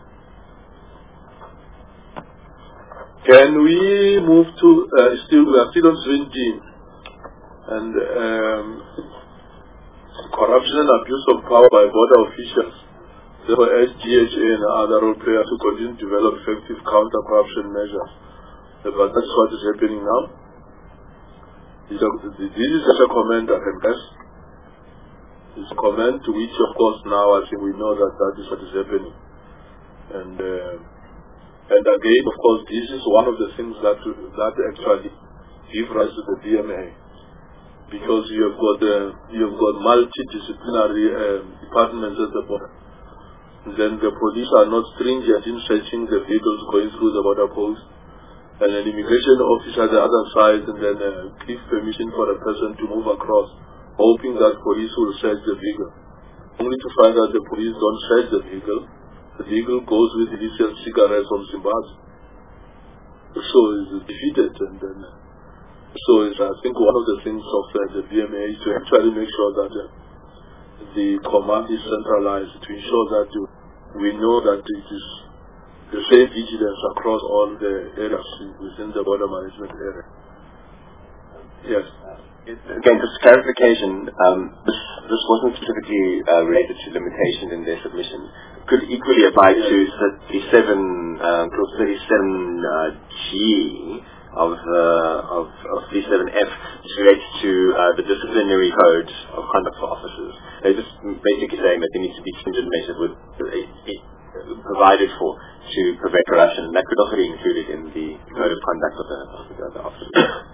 Can we move to we are still on 17, and corruption and abuse of power by border officials. Therefore, SGHA and other role players to continue to develop effective counter-corruption measures. But that's what is happening now. This is just a comment I can pass. It's a comment to which, of course, now I think we know that that is what is happening. And again, of course, this is one of the things that actually give rise to the DMA, because you have got multidisciplinary departments at the border. Then the police are not stringent in searching the vehicles going through the border post, and an immigration officer at the other side, and then give permission for a person to move across, hoping that police will search the vehicle, only to find that the police don't search the vehicle. The vehicle goes with illegal cigarettes from Zimbabwe. So it's defeated, and then so it's, I think, one of the things of the BMA is to actually make sure that the command is centralized, to ensure that we know that it is the same vigilance across all the areas within the border management area. Yes. Again, just clarification, this wasn't specifically related to limitation in their submission. Could equally apply to 37G of 37F, which relates to the disciplinary code of conduct for officers. They're just basically saying that there needs to be stringent measures provided for to prevent corruption, and that could also be included in the code of conduct of the officers.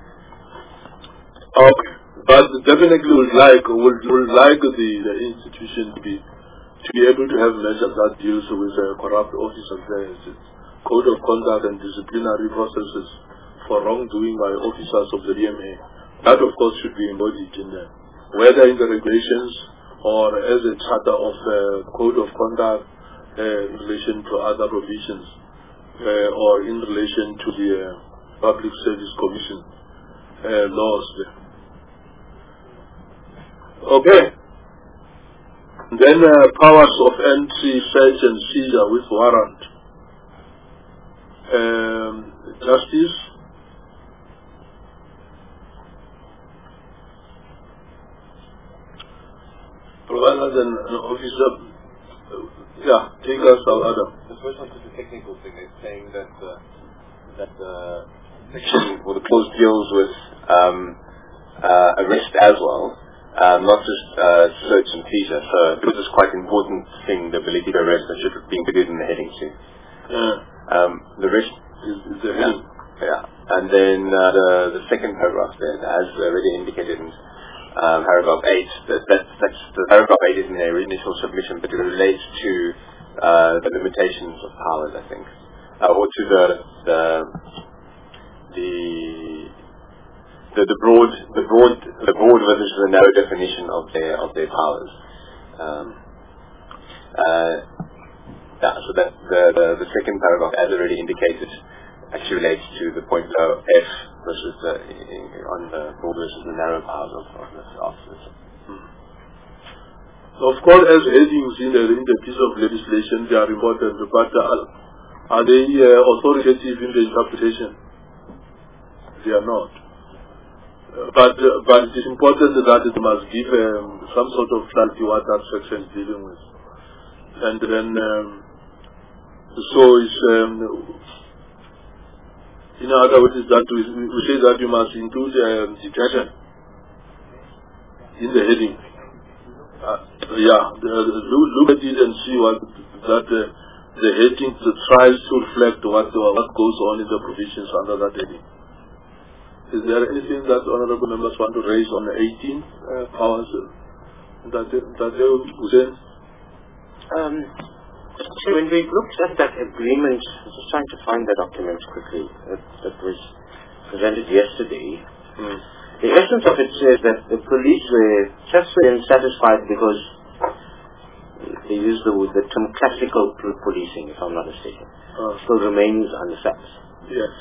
Okay, but definitely would like the institution to be able to have measures that deals with corrupt officers. There is code of conduct and disciplinary processes for wrongdoing by officers of the DMA. That, of course, should be embodied in there, whether in the regulations or as a charter of code of conduct in relation to other provisions, or in relation to the Public Service Commission laws there. Okay. Then powers of entry, search and seizure with warrant. Justice. Provided an officer. Yeah, take us out, Adam. The first one is the technical thing. It's saying that the section or the clause deals with arrest as well. Not just search and seizure. So this is quite an important thing, the ability to arrest, that should be included in the heading too. The rest is the heading. Yeah. And then the second paragraph there, as already indicated in paragraph 8, that's the paragraph 8 is in their initial submission, but it relates to the limitations of powers, I think, or to the broad versus the narrow definition of their powers. So that the second paragraph, as already indicated, actually relates to the point below F versus on the broad versus the narrow powers of the officers. Of course, as headings in the piece of legislation, they are important, but are they authoritative in the interpretation? They are not. But it is important that it must give some sort of clarity what that section is dealing with. And then, so it's, in other words, that we say that you must include detention in the heading. Look at it and see what that the heading tries to reflect what goes on in the provisions under that heading. Is there anything that honorable members want to raise on the 18 powers that they would say? So when we looked at that agreement, I was just trying to find the document quickly that was presented yesterday. The essence of it says that the police were satisfied and satisfied because they used the term classical policing, if I'm not mistaken. Still remains unsatisfied. Yes.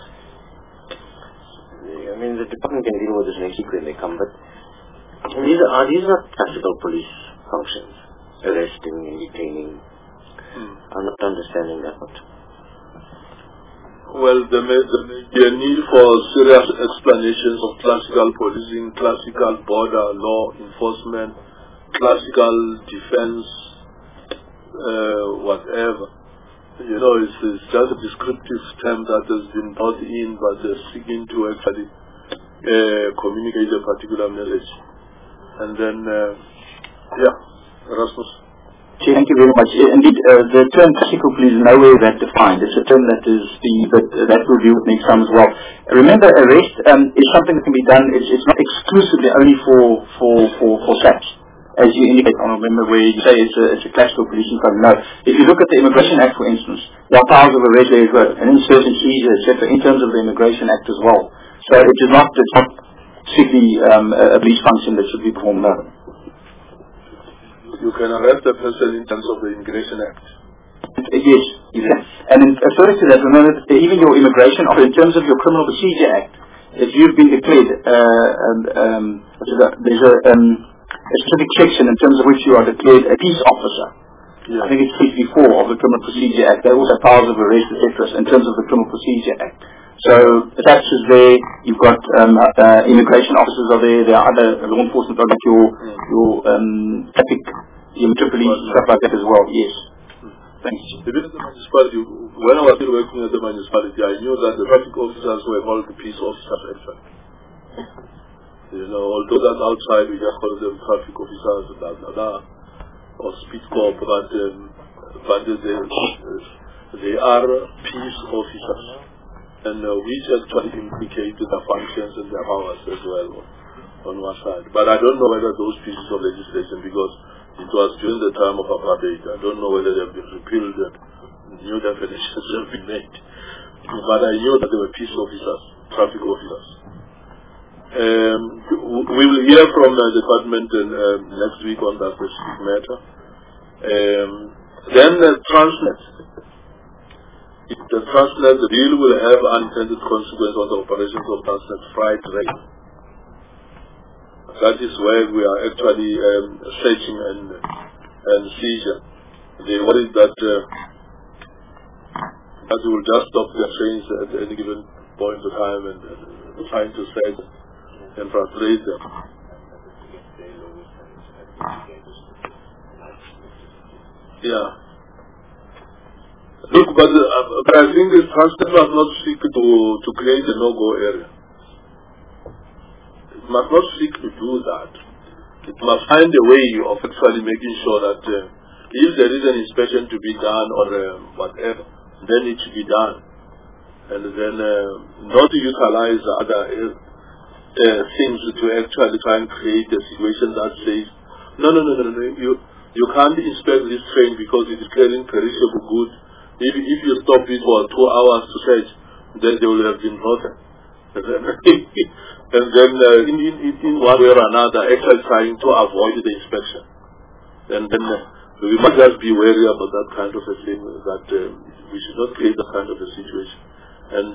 I mean, the department can deal with this next week when they come, but these are classical police functions, arresting and detaining. I'm not understanding that much. Well, there may be a need for serious explanations of classical policing, classical border law enforcement, classical defense, whatever. You know, it's just a descriptive term that has been brought in, but they're seeking to actually communicate a particular message. And then, Rasmus. Thank you very much. Indeed, the term classical police is nowhere that defined. It's a term that is that will deal with next time as well. Remember, arrest is something that can be done. It's not exclusively only for SAPS, as you indicate. I remember where you say it's a classical police. No, if you look at the Immigration Act, for instance, there are powers of arrest there as well, and in search and seizure, etc. In terms of the Immigration Act as well. So it's not strictly a police function that should be performed. No. You can arrest a person in terms of the Immigration Act. Yes, you can. And further to that, remember that even your Immigration Act, in terms of your Criminal Procedure Act, if you've been declared, there's a specific section in terms of which you are declared a peace officer. Yeah. I think it's 54 of the Criminal Procedure Act. They also have powers of arrest, etc. in terms of the Criminal Procedure Act. So SAPS is there. You've got immigration officers are there. There are other law enforcement, like your traffic, your Metropolis, stuff like that as well. Yes. Thanks. Even at the municipality, when I was still working at the municipality, I knew that the traffic officers were called the peace officers. In fact, you know, although that's outside, we just call them traffic officers, or speed corp, but they are peace officers. And which actually implicate the functions and their powers as well on one side. But I don't know whether those pieces of legislation, because it was during the time of apartheid, I don't know whether they have been repealed and new definitions have been made. But I knew that they were peace officers, traffic officers. We will hear from the department next week on that specific matter. Then Transnet. The Transnet, the deal will have unintended consequences on the operations of Transnet Freight Rail. That is where we are actually searching and seizure. They worry that we will just stop their trains at any given point of time and trying to search and frustrate them. Yeah. Look, but I think the Transnet must not seek to create a no-go area. It must not seek to do that. It must find a way of actually making sure that if there is an inspection to be done or whatever, then it should be done. And then not to utilize other things to actually try and create a situation that says, no, you can't inspect this train because it is carrying perishable goods. If you stop it for 2 hours to search, then they will have been rotten. And then in one way or another, actually trying to avoid the inspection. And then we must just be wary about that kind of a thing, that we should not create that kind of a situation. And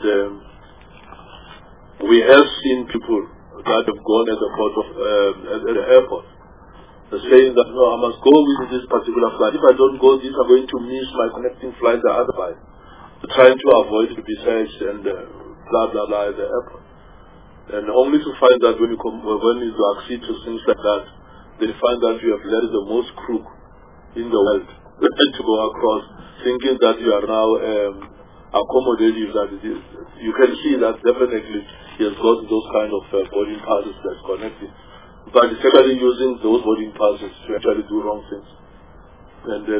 we have seen people that have gone at the port of at the airport, saying that, no, I must go with this particular flight. If I don't go, these are going to miss my connecting flight the other flight. Trying to avoid to be searched and blah blah blah at the airport. And only to find that when you accede to things like that, they find that you have led the most crook in the world to go across, thinking that you are now accommodative. That it is. You can see that definitely he has got those kind of boarding passes that's connected. But it's actually using those boarding passes to actually do wrong things. And then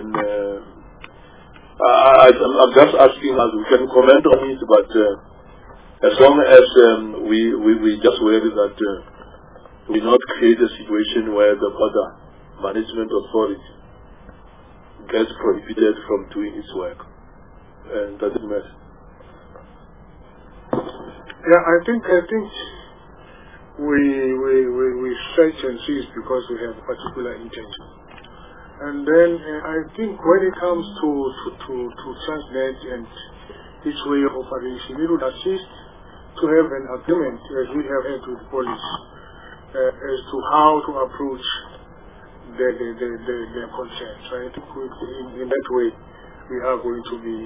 I'm just asking us, we can comment on it, but as long as we just worry that we not create a situation where the border management authority gets prohibited from doing its work. And that doesn't matter. Yeah, I think we search and seize because we have particular intention. And then I think when it comes to Transnet and its way of operation, it would assist to have an agreement, as we have had with the police, as to how to approach their concerns. So I think in that way we are going to be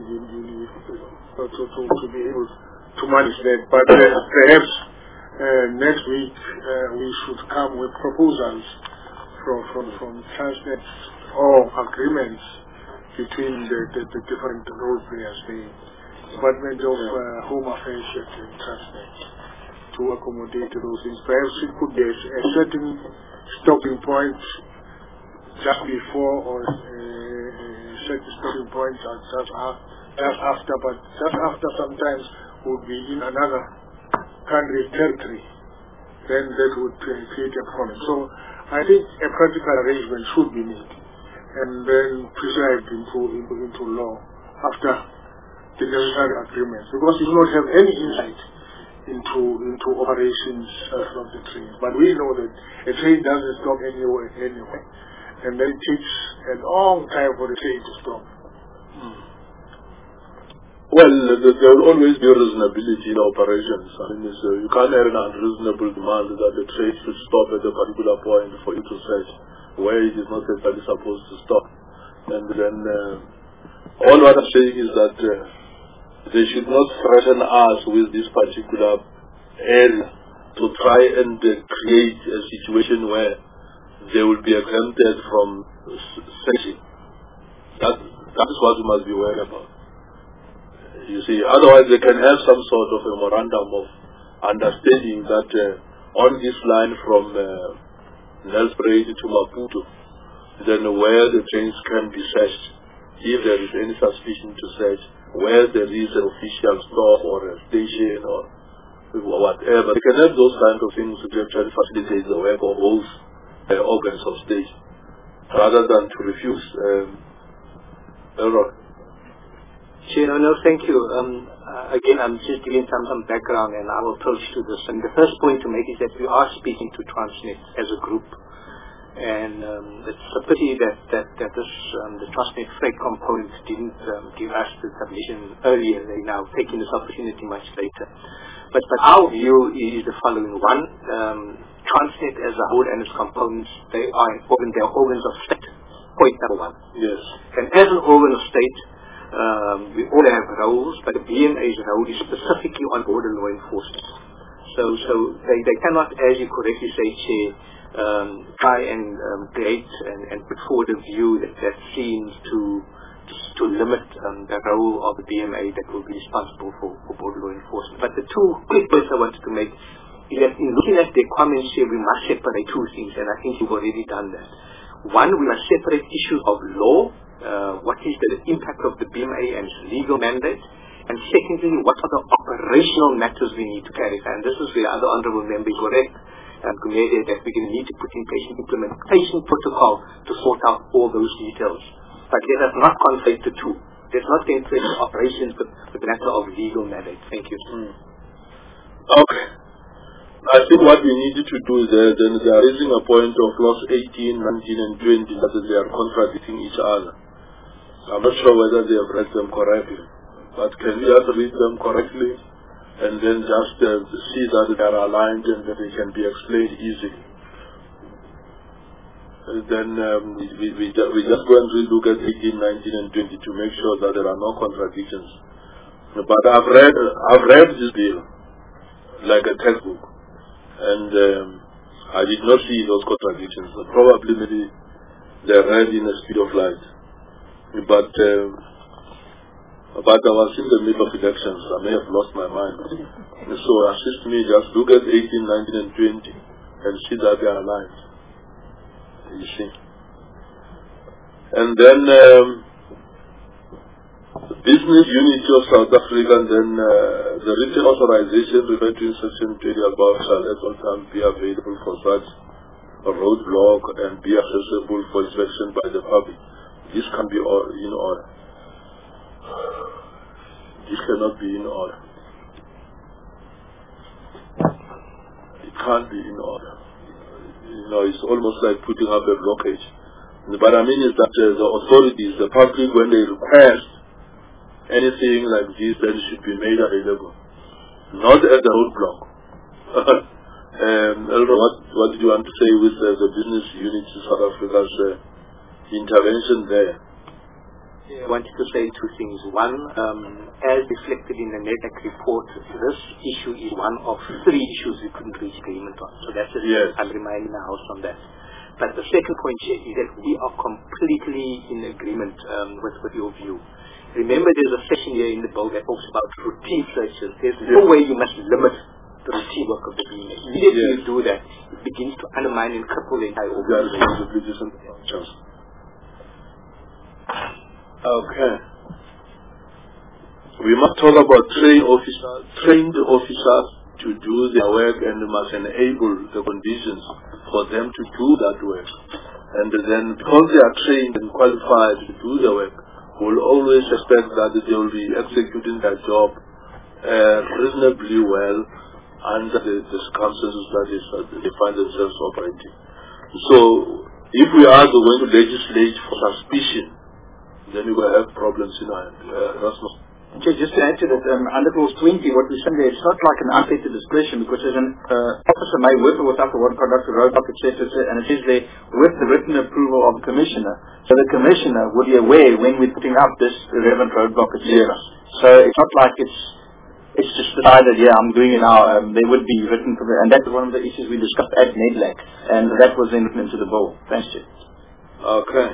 to be able to manage that. But perhaps next week we should come with proposals from Transnet or agreements between the different role players, the Department of Home Affairs and Transnet, to accommodate those things. Perhaps it could be a certain stopping point just before, or certain stopping point just after, but just after sometimes would be in another country's territory. Then that would create a problem. So I think a practical arrangement should be made and then prescribed into law after the necessary agreements, because you do not have any insight into operations of the train. But we know that a train doesn't stop anywhere, and then it takes a long time for the train to stop. Well, there will always be reasonability in operations. I mean, you can't have an unreasonable demand that the train should stop at a particular point for you to search where it is not necessarily supposed to stop. And then all what I'm saying is that they should not threaten us with this particular area to try and create a situation where they will be exempted from searching. That is what we must be worried about. You see, otherwise they can have some sort of a memorandum of understanding that on this line from Nelspruit to Maputo, then where the trains can be searched, if there is any suspicion to search, where there is an official stop or a station or whatever. They can have those kinds of things to actually facilitate the work of those organs of state, rather than to refuse. Chair, no, thank you. Again, I'm just giving some background and our approach to this. And the first point to make is that we are speaking to Transnet as a group. And it's a pity that this the Transnet freight component didn't give us the submission earlier. They're now taking this opportunity much later. But our view is the following. One, Transnet as a whole and its components, they are organs of state. Point number one. Yes. And as an organ of state, we all have roles, but the BMA's role is specifically on border law enforcement. So they cannot, as you correctly say, Chair, try and create and put forward a view that seems to limit the role of the BMA that will be responsible for border law enforcement. But the two quick points I wanted to make is that in looking at the comments here, we must separate two things, and I think you've already done that. One, we must separate issues of law. What is the impact of the BMA and its legal mandate? And secondly, what are the operational matters we need to clarify? And this is where the other honourable member is correct, that we're going to need to put in place an implementation protocol to sort out all those details. But let us not conflate the two. Let's not get into operations but the matter of legal mandate. Thank you. Okay. I think what we needed to do is then they are raising a point of clause 18, 19 and 20 that they are contradicting each other. I'm not sure whether they have read them correctly, but can we just read them correctly and then just see that they are aligned and that they can be explained easily? And then we just go and look at 18, 19 and 20 to make sure that there are no contradictions. But I've read this bill like a textbook, and I did not see those contradictions. Probably maybe they read in the speed of light. But I was in the middle of elections. I may have lost my mind. So assist me, just look at 18, 19 and 20 and see that they are aligned. You see. And then Business Unity of South Africa, and then the written authorization referred to in section 20 above shall at all times be available for such a roadblock and be accessible for inspection by the public. This can be in order. This cannot be in order. It can't be in order. It's almost like putting up a blockage. But I mean is that the authorities, the public, when they request anything like this, then it should be made available. Not as a roadblock. What did you want to say with the business unit in South Africa's intervention there? I wanted to say two things. One, as reflected in the NEDAC report, this issue is one of three issues we couldn't reach agreement on. So that's the reason I'm reminding the House on that. But the second point here is that we are completely in agreement with your view. Remember, there's a section here in the bill that talks about routine searches. There's no way you must limit the routine work of the BMA. Immediately you do that, it begins to undermine and cripple the entire organization. Okay. We must talk about trained officers to do their work, and must enable the conditions for them to do that work. And then, because they are trained and qualified to do the work, we'll always expect that they will be executing their job reasonably well under the circumstances that they find themselves operating. So, if we are going to legislate for suspicion, then we will have problems in our Rasmus. Just to add to that, under clause 20, what we say there, it's not like an unfettered discretion, because as an officer may with or without the one conduct a roadblock, etc., and it says there, with the written approval of the commissioner. So the commissioner would be aware when we're putting up this relevant roadblock, etc. Yes. So it's not like it's just decided, yeah, I'm doing it now. There would be written, and that's one of the issues we discussed at NEDLAC, and that was then written into the bill. Thanks, Chair. Okay.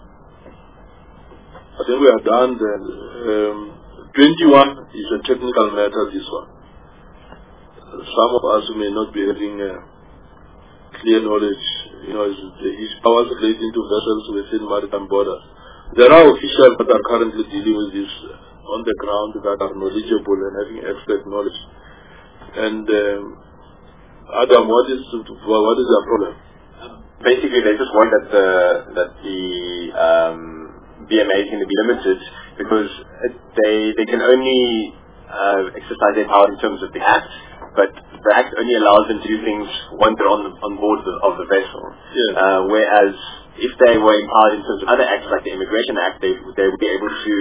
I think we are done then. 21 is a technical matter, this one. Some of us may not be having clear knowledge, his powers relating to vessels within maritime borders. There are officials that are currently dealing with this on the ground that are knowledgeable and having expert knowledge. And Adam, what is the problem? Basically, they just want that the BMA is going to be limited, because they can only exercise their power in terms of the Act, but the Act only allows them to do things once they're on board of the vessel. Yeah. Whereas if they were empowered in terms of other acts like the Immigration Act, they would be able to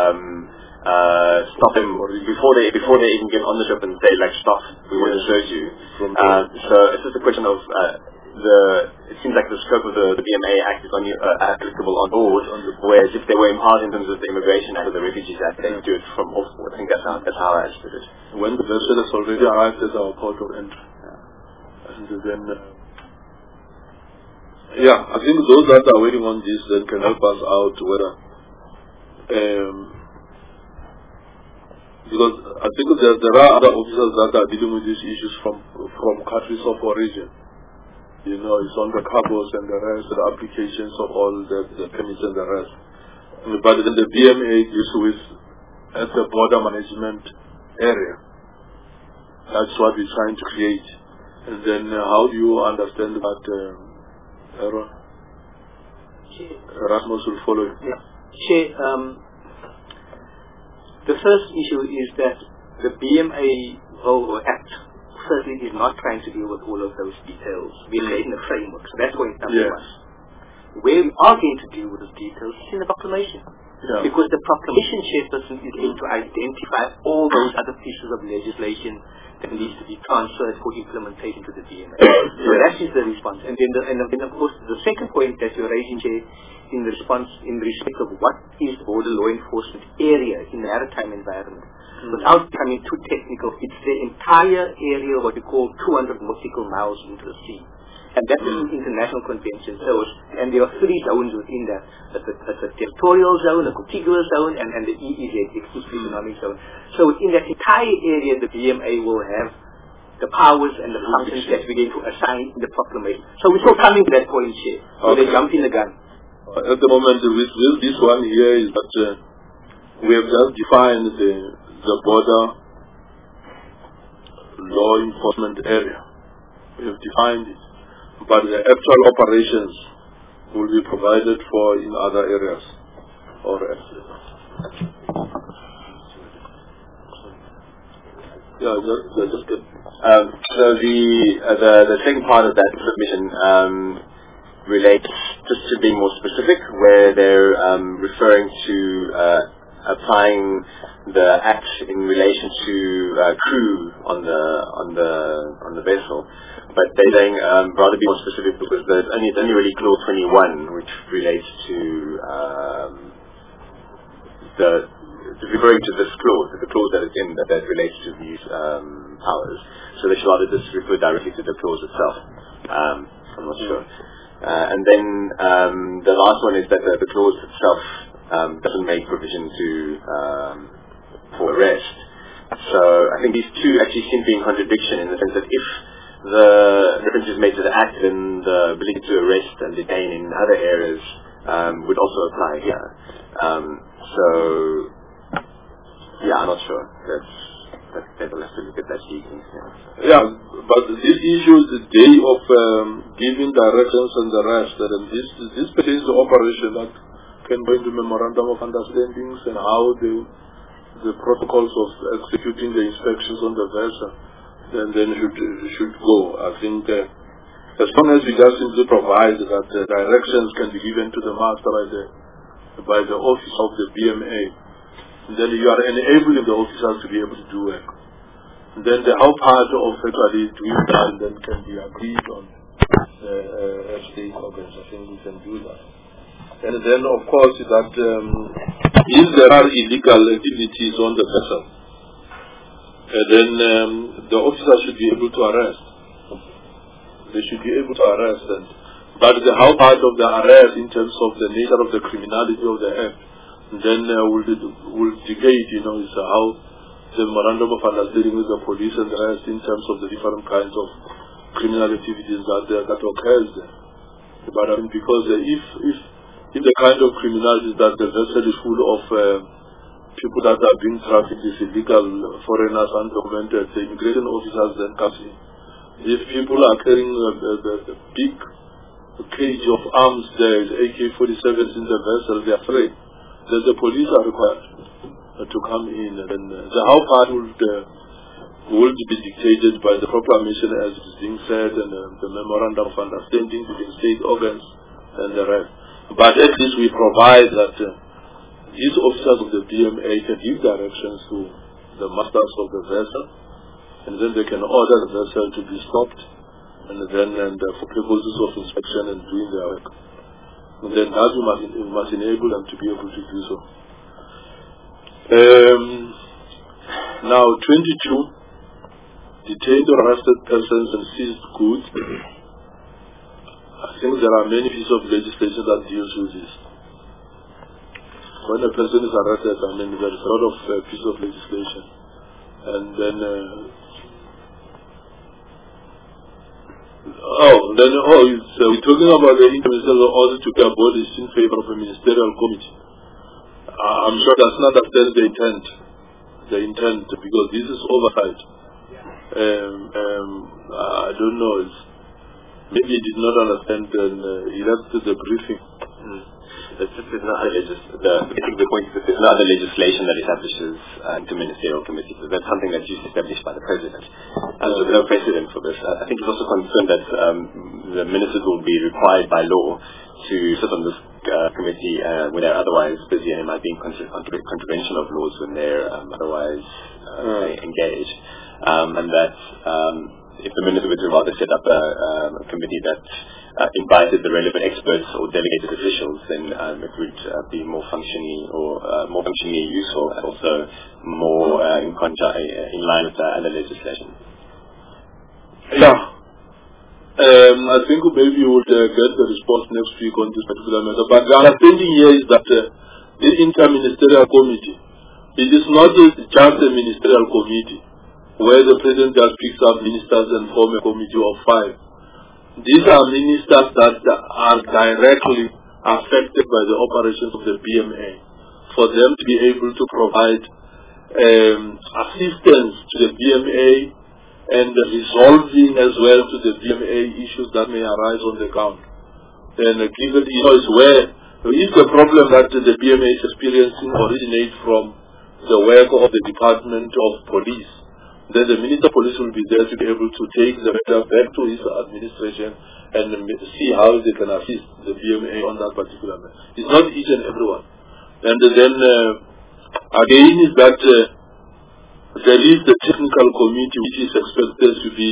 stop them before they even get on the ship and say, like, stop, we want to search you. So it's just a question of it seems like the scope of the BMA Act is only applicable on board, whereas if they were empowered in terms of the Immigration Act or the Refugees Act, they do it from off board. I think that's how I understood it. When the vessel has already arrived at our port of entry. And then, I think those that are waiting on this then can help us out whether, because I think there are other officers that are dealing with these issues from countries of origin. It's on the cargoes and the rest, the applications of all the permits and the rest. But then the BMA deals with at the border management area. That's what we're trying to create. And then how do you understand that, Aaron? Erasmus will follow you. Yeah. The first issue is that the BMA Act certainly is not trying to deal with all of those details. We're creating a framework, so that's point number one. Where we are going to deal with those details is in the proclamation. Yeah. Because the proclamation chairperson is going to identify all those other pieces of legislation that needs to be transferred for implementation to the BMA. So that is the response. And then of course, the second point that you're raising, Chair, in respect of what is border law enforcement area in the maritime environment. Without becoming too technical, it's the entire area, what we call 200 nautical miles into the sea. And that is an international convention. And there are 3 zones within that. That's a territorial zone, a contiguous zone, and the EEZ, exclusive economic zone. So within that entire area, the BMA will have the powers and the functions that we're going to assign in the proclamation. So we're still coming to that point here. So they jump in the gun. At the moment, with this one here is that we have just defined the border law enforcement area. We have defined it. But the actual operations will be provided for in other areas. Just good. So the second part of that submission relates just to being more specific, where they're referring to applying the Act in relation to crew on the vessel, but they're saying rather be more specific, because it's only really clause 21 which relates to referring to this clause, the clause that is in that relates to these powers. So they should rather just refer directly to the clause itself. I'm not sure. And then the last one is that the clause itself doesn't make provision for arrest. So I think these two actually seem to be in contradiction in the sense that if the reference is made to the Act, then the ability to arrest and detain in other areas would also apply here. I'm not sure. That will have to look at that legally. Yeah, but this issue is the day of giving directions and the rest, and this pertains to operation that can go into memorandum of understandings and how the protocols of executing the inspections on the vessel and then should go. I think as long as we just simply provide that the directions can be given to the master by the office of the BMA, then you are enabling the officers to be able to do work. Then the how part of actually doing that then can be agreed on stakeholders. I think we can do that. And then of course that if there are illegal activities on the vessel, then the officers should be able to arrest. They should be able to arrest them. But the how part of the arrest in terms of the nature of the criminality of the act, then will dictate, is how the memorandum of understanding with the police and the rest in terms of the different kinds of criminal activities that occurs there. But I mean, because if the kind of criminality that the vessel is full of people that are being trafficked, is illegal foreigners, undocumented, the immigration officers then comes in. If people are carrying the big cage of arms there, AK-47s in the vessel, they are afraid. Then the police are required to come in, and the how part would be dictated by the proclamation as it is being said, and the memorandum of understanding between state organs and the rest. But at least we provide that these officers of the BMA can give directions to the masters of the vessel, and then they can order the vessel to be stopped, and for purposes of inspection and doing their work. And then that we must enable them to be able to do so. Now, 22, detained or arrested persons and seized goods. I think there are many pieces of legislation that deals with this. When a person is arrested, there is a lot of pieces of legislation. And then, we're talking about the interministerial order to be abolished in favor of a ministerial committee. I'm sure that's not the intent, because this is oversight. I don't know, maybe he did not understand and he left the briefing. I think the point is that there's no other legislation that establishes interministerial committees. That's something that's usually established by the President. And there's no precedent for this. I think he's also concerned that the ministers will be required by law to sit on this committee when they're otherwise busy, and it might be in contravention of laws when they're otherwise engaged. And that if the minister were to rather set up a committee that invited the relevant experts or delegated officials, then it would be more functionally useful, and also more in line with other legislation. Yeah. I think maybe you would get the response next week on this particular matter. But the understanding here is that the interministerial committee, it is not just a ministerial committee where the President just picks up ministers and form a committee of 5. These are ministers that are directly affected by the operations of the BMA, for them to be able to provide assistance to the BMA and resolving as well to the BMA issues that may arise on the ground. And given, is where, if the problem that the BMA is experiencing originates from the work of the Department of Police, then the Minister of Police will be there to be able to take the matter back to his administration and see how they can assist the BMA on that particular matter. It's not each and everyone. And then, again, is that there is the technical committee which is expected to be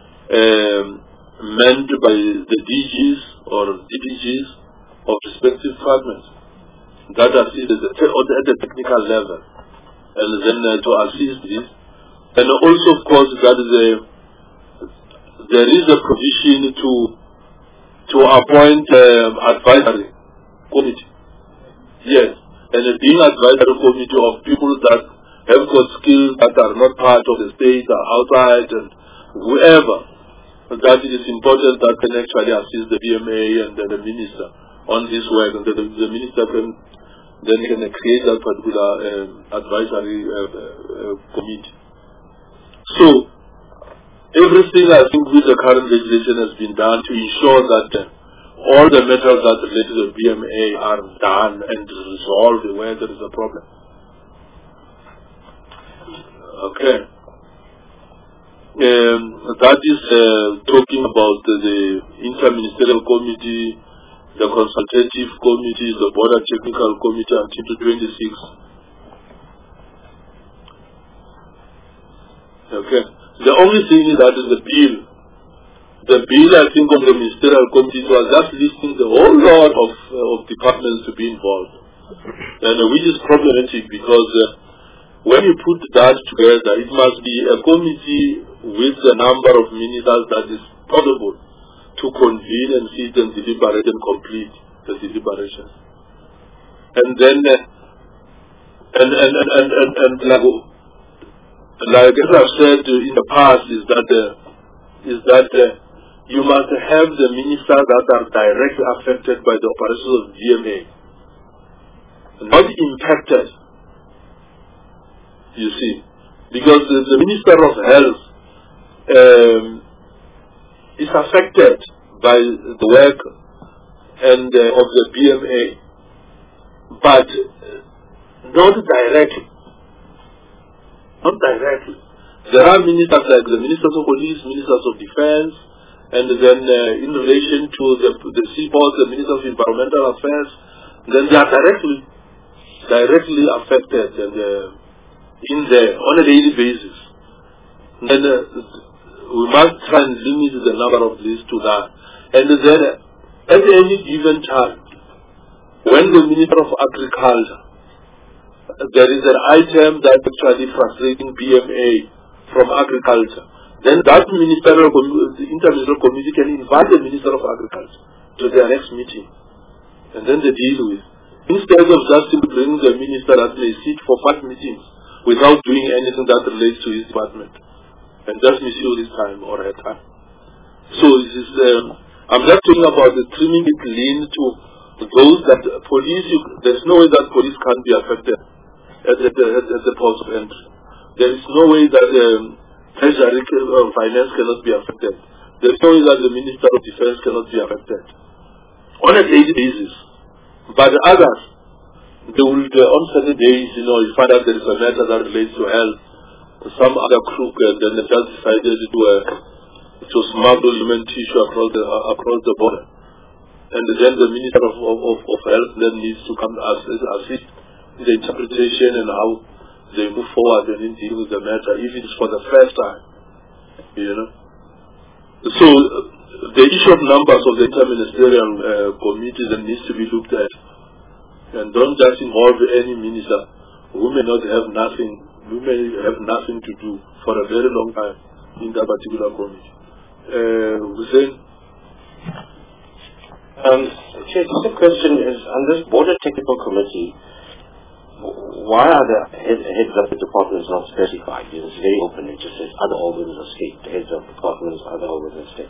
manned by the DGs or DDGs of respective departments that assist at the technical level, and then to assist this. And also, of course, that there is a provision to to appoint advisory committee. Yes, and being advisory committee of people that have got skills that are not part of the state, are outside, and whoever, that it is important that can actually assist the BMA and the minister on this work, and the minister can then create that particular advisory committee. So, everything I think with the current legislation has been done to ensure that all the matters that relate to the BMA are done and resolved where there is a problem. Okay. That is talking about the interministerial committee, the consultative committee, the border technical committee until 26. Okay. The only thing is that is the bill. The bill, I think, of the ministerial committee was just listing the whole lot of departments to be involved. And which is problematic because when you put that together, it must be a committee with the number of ministers that is possible to convene and sit and deliberate and complete the deliberations. And then, like as I've said in the past, is that you must have the ministers that are directly affected by the operations of GMA, not impacted. You see, because the Minister of Health is affected by the work and of the BMA, but not directly. Not directly. There are ministers like the Ministers of Police, Ministers of Defense, and then in relation to the CBOS, the Minister of Environmental Affairs, then they are directly affected and in there on a daily basis. Then we must try and limit the number of these to that. And then at any given time, when the Minister of Agriculture, there is an item that actually frustrating BMA from agriculture, then that interministerial committee can invite the Minister of Agriculture to their next meeting, and then they deal with. Instead of just bringing the minister that may sit for 5 meetings without doing anything that relates to his department, and just misuse his time or her time. So this is, I'm just talking about the trimming it lean to those that police, there's no way that police can't be affected at the port of entry. There is no way that treasury or finance cannot be affected. There is no way that the Minister of Defense cannot be affected on a daily basis. But the others, they will on certain days, you find out there is a matter that relates to health. Some other crook, then they just decided to smuggle human tissue across the border, and then the Minister of Health then needs to come assist the interpretation and how they move forward and deal with the matter, if it is for the first time, So the issue of numbers of the interministerial committees that needs to be looked at, and don't just involve any minister who may have nothing to do for a very long time in that particular committee. Hussein? The question is, on this border technical committee, why are the heads of the departments not specified? It's very open. It just says other organs of state, heads of departments, other organs of state.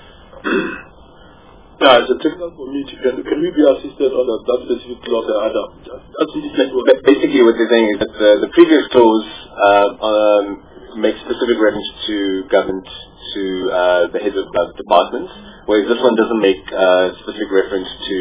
Yeah, it's a technical committee. Can we be assisted on that specific clause or other? Basically, what they're saying is that the previous clause makes specific reference to government, to the heads of departments, whereas this one doesn't make specific reference to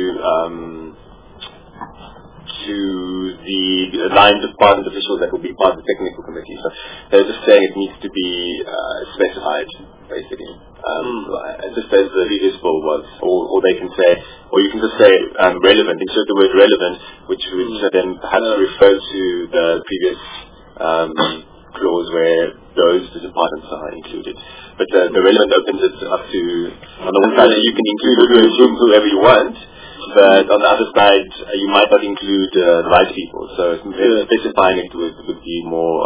the line department officials that will be part of the technical committee. So they're just saying it needs to be specified, basically. Just as the previous bill was, or they can say, or you can just say relevant, insert the word relevant, which would then perhaps refer to the previous clause where those departments are included. But the relevant opens it up to, on the one side, you can include whoever you want, but on the other side, you might not include the right people. So specifying it would be more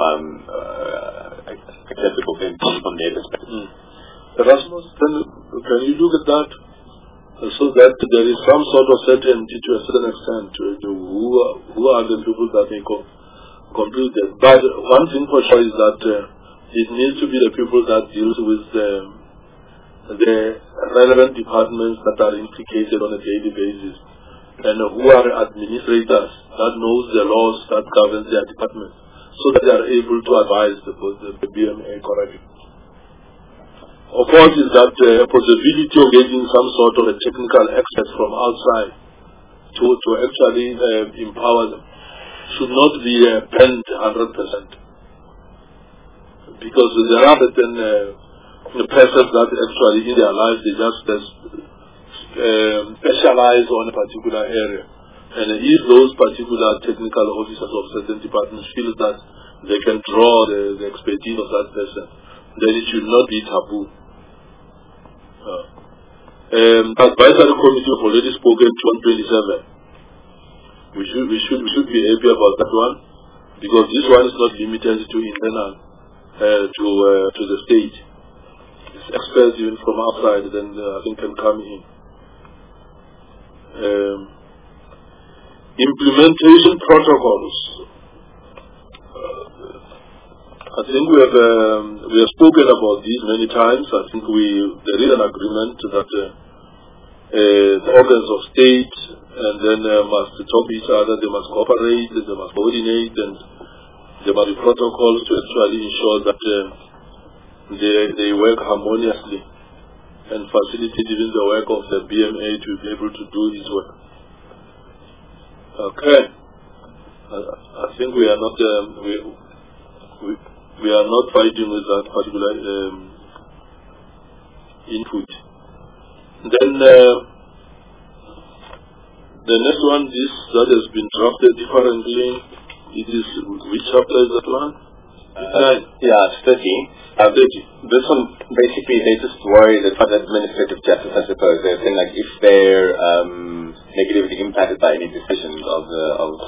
acceptable from their perspective. Erasmus, can you look at that? so that there is some sort of certainty to a certain extent to who are the people that may complete that. But one thing for sure is that it needs to be the people that deals with the relevant departments that are implicated on a daily basis, and who are administrators that knows the laws that govern their departments, so that they are able to advise the BMA correctly. Of course, is that a possibility of getting some sort of a technical access from outside to actually empower them should not be banned 100%. Because there are certain persons that actually in their lives they just specialize on a particular area. And if those particular technical officers of certain departments feel that they can draw the expertise of that person, then it should not be taboo. Advisory committee have already spoken to 127. We should be happy about that one, because this one is not limited to internal to the state. It's experts even from outside, then I think can come in. Implementation protocols. I think we have spoken about these many times. I think there is an agreement that the organs of state and then must talk to each other, they must cooperate, they must coordinate, and there must be protocols to actually ensure that they work harmoniously and facilitate even the work of the BMA to be able to do its work. Okay. I think we are not we are not fighting with that particular input. Then the next one, this that has been drafted differently. It is which chapter is that one? 30. 30. This one basically they just worry that for administrative justice, I suppose. They're saying like if they're negatively impacted by any decisions of the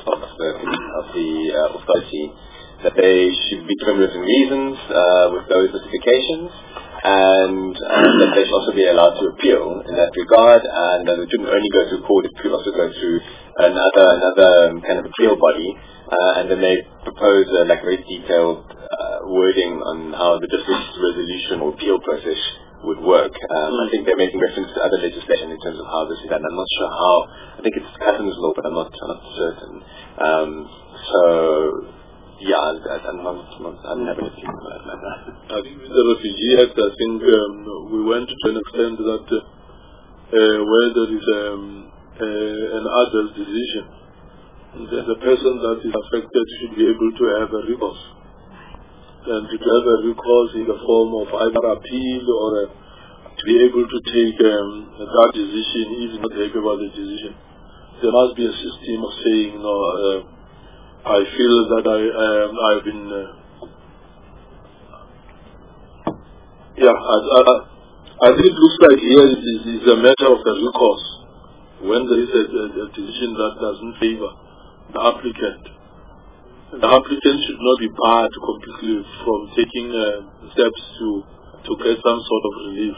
authority, that they should be given written reasons with those justifications, and that they should also be allowed to appeal in that regard, and that it shouldn't only go through court, it could also go through another kind of appeal body, and then they propose like very detailed wording on how the district resolution or appeal process would work. I think they're making reference to other legislation in terms of how this is done. I'm not sure how. I think it's customs law, but I'm not certain. So yeah, I'm having a few like that. I think with the Refugee Act, I think we went to an extent that where there is an adverse decision, the person that is affected should be able to have a recourse. And to have a recourse in the form of either appeal or to be able to take that decision, if not happy about the decision. There must be a system of saying, no, I feel that I've been, I think it looks like here it is a matter of the recourse. When there is a decision that doesn't favor the applicant, the applicant should not be barred completely from taking steps to get some sort of relief.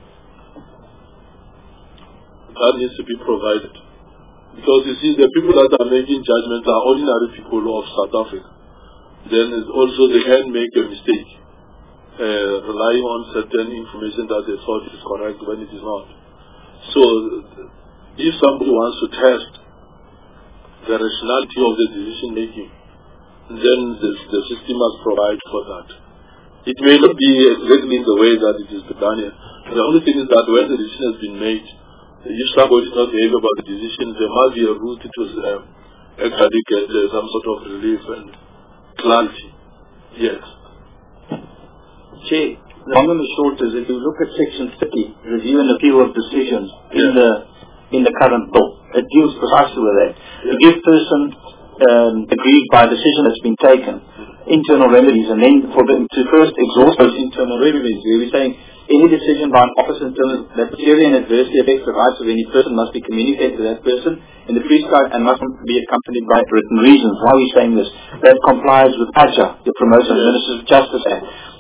That needs to be provided. Because you see, the people that are making judgments are ordinary people of South Africa. Then also they can make a mistake, relying on certain information that they thought is correct when it is not. So, if somebody wants to test the rationality of the decision making, then the system must provide for that. It may not be exactly in the way that it is done here. The only thing is that when the decision has been made, if somebody is not happy about the decision, there must be a route to actually get some sort of relief and clarity. Yes. Chair, the long and the short is, if you look at Section 30, review and appeal of decisions in the current bill, it deals precisely with that. To give person aggrieved by a decision that's been taken, internal remedies, and then for them to first exhaust those internal remedies. We're saying any decision by an officer that materially and adversely affects the rights of any person must be communicated to that person in the prescribed and must be accompanied by written reasons. Why are we saying this? That complies with AJA, the Promotion of Administrative Justice Act.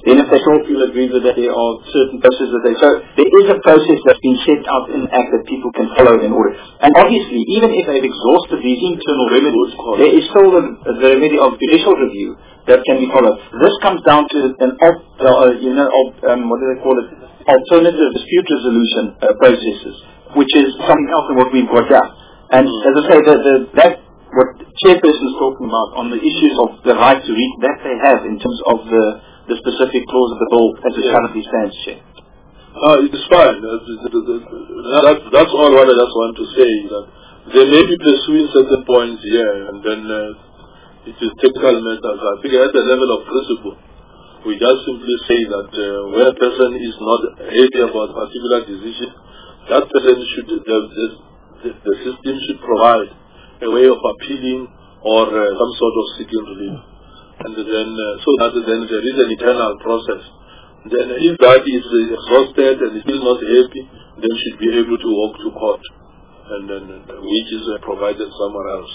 Then if they all feel agreed with that, there are certain processes that so there is a process that's been set out in the Act that people can follow in order. And obviously, even if they've exhausted these internal remedies, there is still the remedy of judicial review that can be followed. This comes down to an what do they call it? Alternative dispute resolution processes, which is something else than what we've got here. And as I say, that what the chairperson is talking about on the issues of the right to read, that they have in terms of the specific clause of the bill as it currently stands, Chair. It's fine. That's all what I just want to say. That they may be pursuing certain points here, and then it is technical matters. I think at the level of principle, we just simply say that when a person is not happy about a particular decision, that person should, the system should provide a way of appealing or some sort of seeking relief. And then, so that then there is an internal process. Then if that is exhausted and is still not happy, then should be able to walk to court, and then which is provided somewhere else.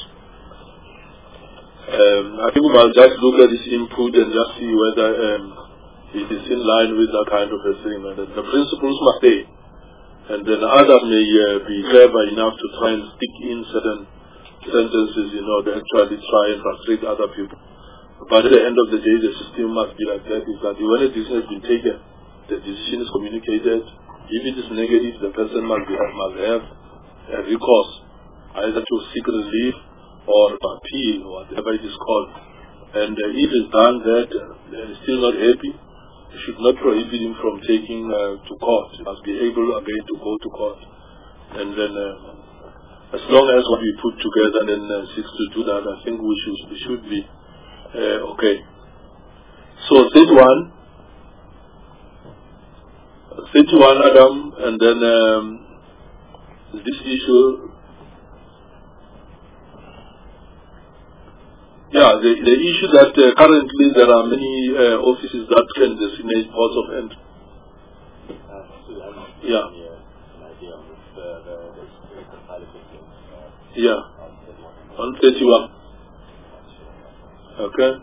I think we must just look at this input and just see whether it is in line with that kind of a thing. And then the principles must stay. And then others may be clever enough to try and stick in certain sentences, to actually try and frustrate other people. But at the end of the day, the system must be like that, is that when a decision has been taken, the decision is communicated. If it is negative, the person must have a recourse, either to seek relief or appeal, whatever it is called. And if it's done that and is still not happy, you should not prohibit him from taking to court. He must be able again to go to court. And then as long as what we put together then seeks to do that, I think we should be okay. So 31 Adam, and then this issue. Yeah, the issue that currently there are many offices that can designate ports of entry. Yeah. Yeah. On 31. Okay.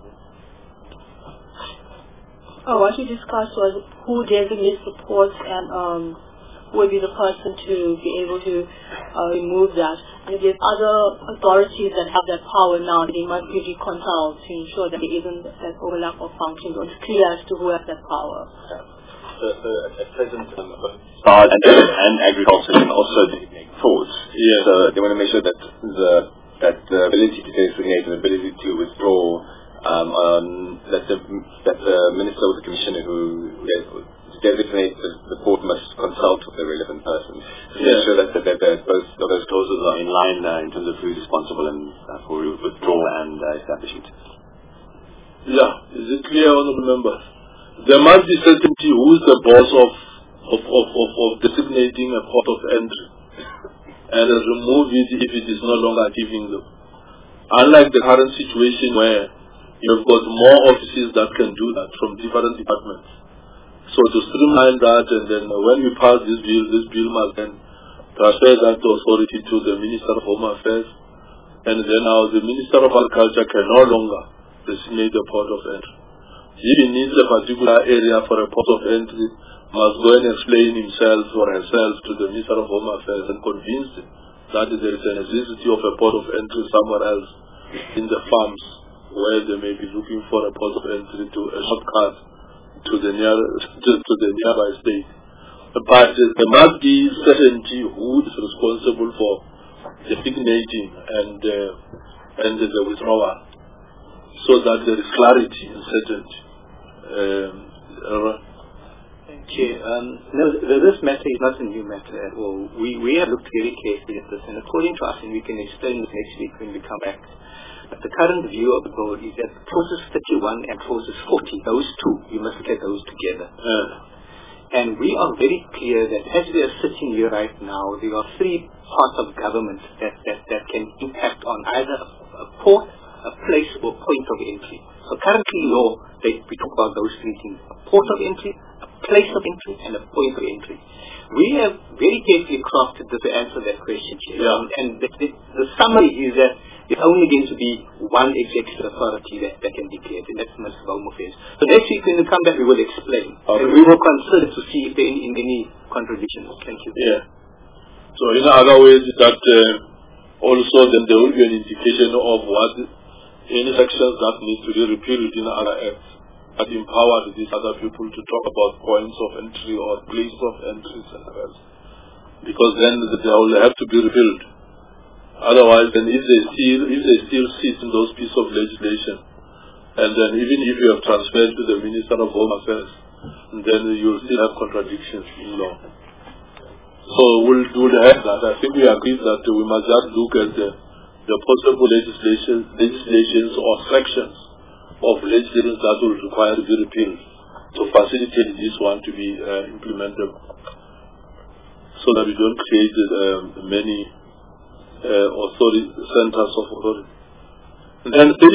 What you discussed was who designates the ports and who would be the person to be able to remove that. And there's other authorities that have that power now, they must be reconciled to ensure that there isn't that overlap of functions, or it's clear as to who has that power. So at present, SARD and agriculture can also designate ports. Yeah. So they want to make sure that the ability to designate and the ability to withdraw, that the minister or the commissioner who designate the port must consult with the relevant person to make sure that both of those clauses are in line in terms of who is responsible and for withdrawal and establishment. Yeah, is it clear, honourable members? There must be certainty who is the boss of designating a port of entry, and remove it if it is no longer achieving them. Unlike the current situation where you've got more offices that can do that from different departments. So to streamline that, and then when we pass this bill must then transfer that authority to the Minister of Home Affairs, and then now the Minister of Agriculture can no longer designate the port of entry. If he needs a particular area for a port of entry, must go and explain himself or herself to the Minister of Home Affairs and convince him that there is a necessity of a port of entry somewhere else in the farms where they may be looking for a port of entry to a shortcut to the nearby state. But there must be certainty who is responsible for designating and the withdrawal, so that there is clarity and certainty. Chair, no, this matter is not a new matter at all. We have looked very carefully at this, and according to us, and we can explain this next week when we come back, but the current view of the board is that clauses 31 and clauses 40, those two, you must look at those together. And we are very clear that as we are sitting here right now, there are three parts of government that can impact on either a port, a place, or point of entry. So currently law, we talk about those three things: a port of entry, a place of entry, and a point of entry. We have very carefully crafted to answer that question, Chair. Yeah. And the summary is that It's only going to be one executive authority that can declare it, and that's Minister of Home Affairs. So next week when we come back, we will explain. And we will consider to see if there are any contradictions. Thank you. Yeah. So in other ways that also then there will be an indication of what any sections that need to be repealed in other acts that empower these other people to talk about points of entry or places of entries and the rest. Because then they will have to be repealed. Otherwise, then if they still sit in those pieces of legislation, and then even if you have transferred to the Minister of Home Affairs, then you will still have contradictions in law. So we'll have that. I think we agree that we must just look at the possible legislations or sections of legislation that will require to be repealed to facilitate this one to be implemented, so that we don't create many centers of authority. And then 36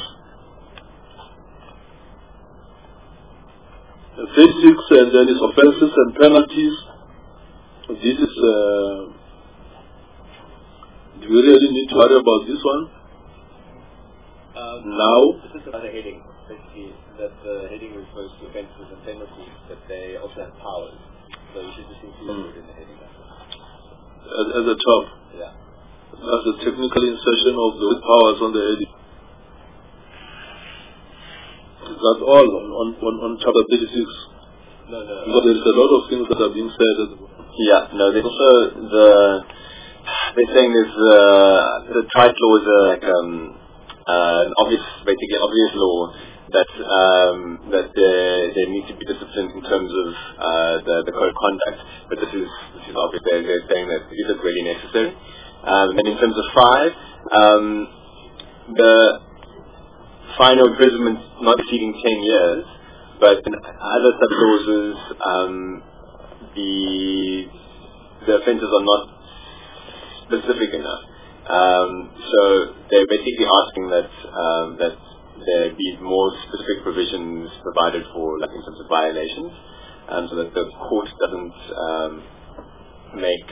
and then is offences and penalties. This is do we really need to worry about this one? Now? This is another heading, basically, that the heading refers to offences and penalties, but they also have powers. So you should just include it in the heading. At the top? Yeah. That's a technical insertion of the powers on the heading. Is that all on chapter 36? No. Because there's a lot of things that are being said. Yeah, no, there's also they're saying there's the trite law is an obvious law that there needs to be discipline in terms of the code of conduct, but this is obvious. They're saying that is it really necessary? And in terms of 5, the fine or imprisonment not exceeding 10 years, but in other sub-clauses, the offences are not specific enough. So they're basically asking that there be more specific provisions provided for, like in terms of violations, so that the court doesn't make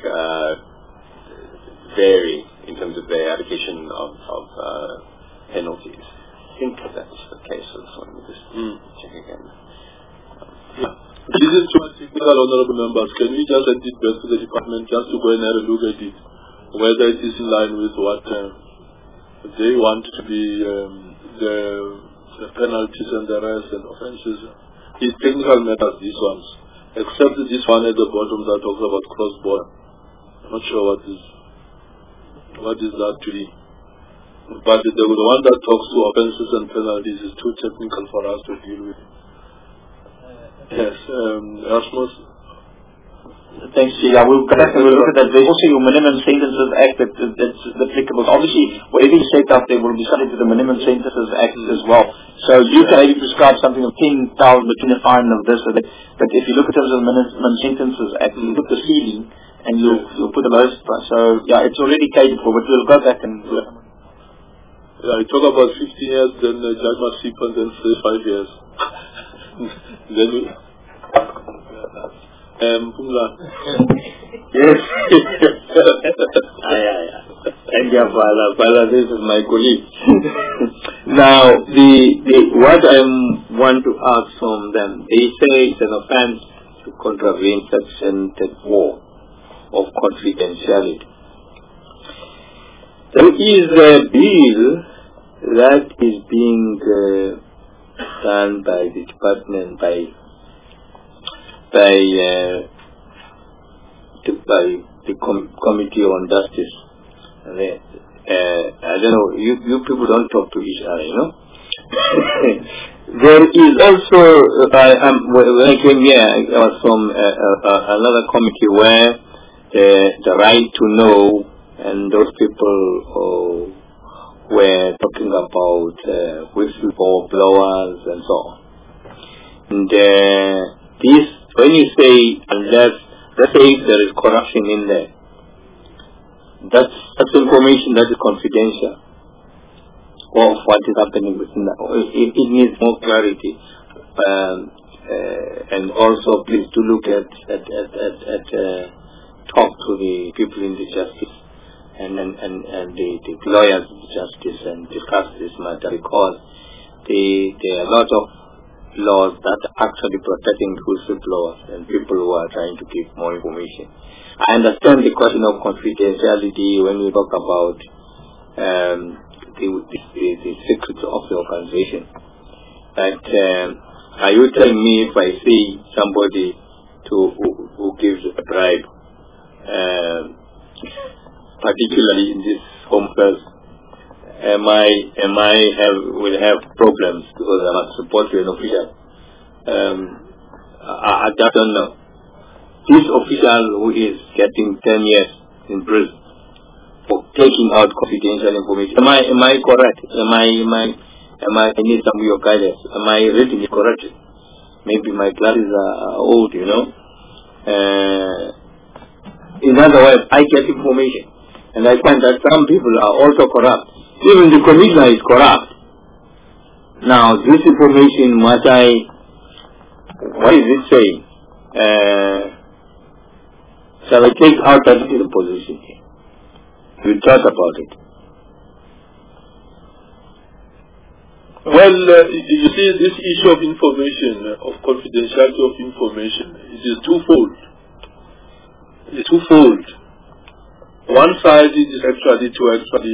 vary in terms of their application of penalties. I think that's the case. So let me just check again. This is too technical, honorable members. Can we just send it back to the department just to go and have a look at it, whether it is in line with what they want to be the penalties and the rest and offences. It's technical matters, these ones, except this one at the bottom that talks about cross-border. I'm not sure what is that to be. But the one that talks to offences and penalties is too technical for us to deal with. Yes, Erasmus. Thanks, Chair. We'll go back and we'll look at that. There's also your Minimum Sentences Act that's applicable. Obviously, whatever you set up there will be subject to the Minimum Sentences Act as well. So you can maybe prescribe something of 10,000 between a fine of this or that. But if you look at the Minimum Sentences Act, you look at the ceiling and you'll put the lowest price. So yeah, it's already catered for, but we'll go back and yeah, you talk about 15 years, then the judge must keep and then say 5 years. Then we Pumla. Yes. Thank you, Father. This is my colleague. Now, what I want to ask from them, they say it's an offense to contravene Section 4 of confidentiality. There is a bill that is being done by the department, by the Committee on Justice. I don't know, you people don't talk to each other, you know. There is also, when I came here, I was from another committee where the right to know, and those people were talking about whistleblowers and so on. And this, when you say, unless, let's say if there is corruption in there, that's information that is confidential of what is happening within that. It needs more clarity. And also, please do look at talk to the people in the justice and the lawyers of justice and discuss this matter, because there are a lot of laws that are actually protecting whistleblowers and people who are trying to give more information. I understand the question of confidentiality when we talk about the secrets of the organization. But are you telling me if I see somebody who gives a bribe, particularly in this home affairs, will have problems because I must support an official? I don't know. This official who is getting 10 years in prison for taking out confidential information. Am I correct? I need some of your guidance. Am I reading it correctly? Maybe my glasses are old, you know. In other words, I get information, and I find that some people are also corrupt. Even the commissioner is corrupt. Now, this information, what is it saying? Shall I take out that in the position here? We thought about it. Well, you see, this issue of information, of confidentiality of information, it is twofold. It's twofold. One side is actually to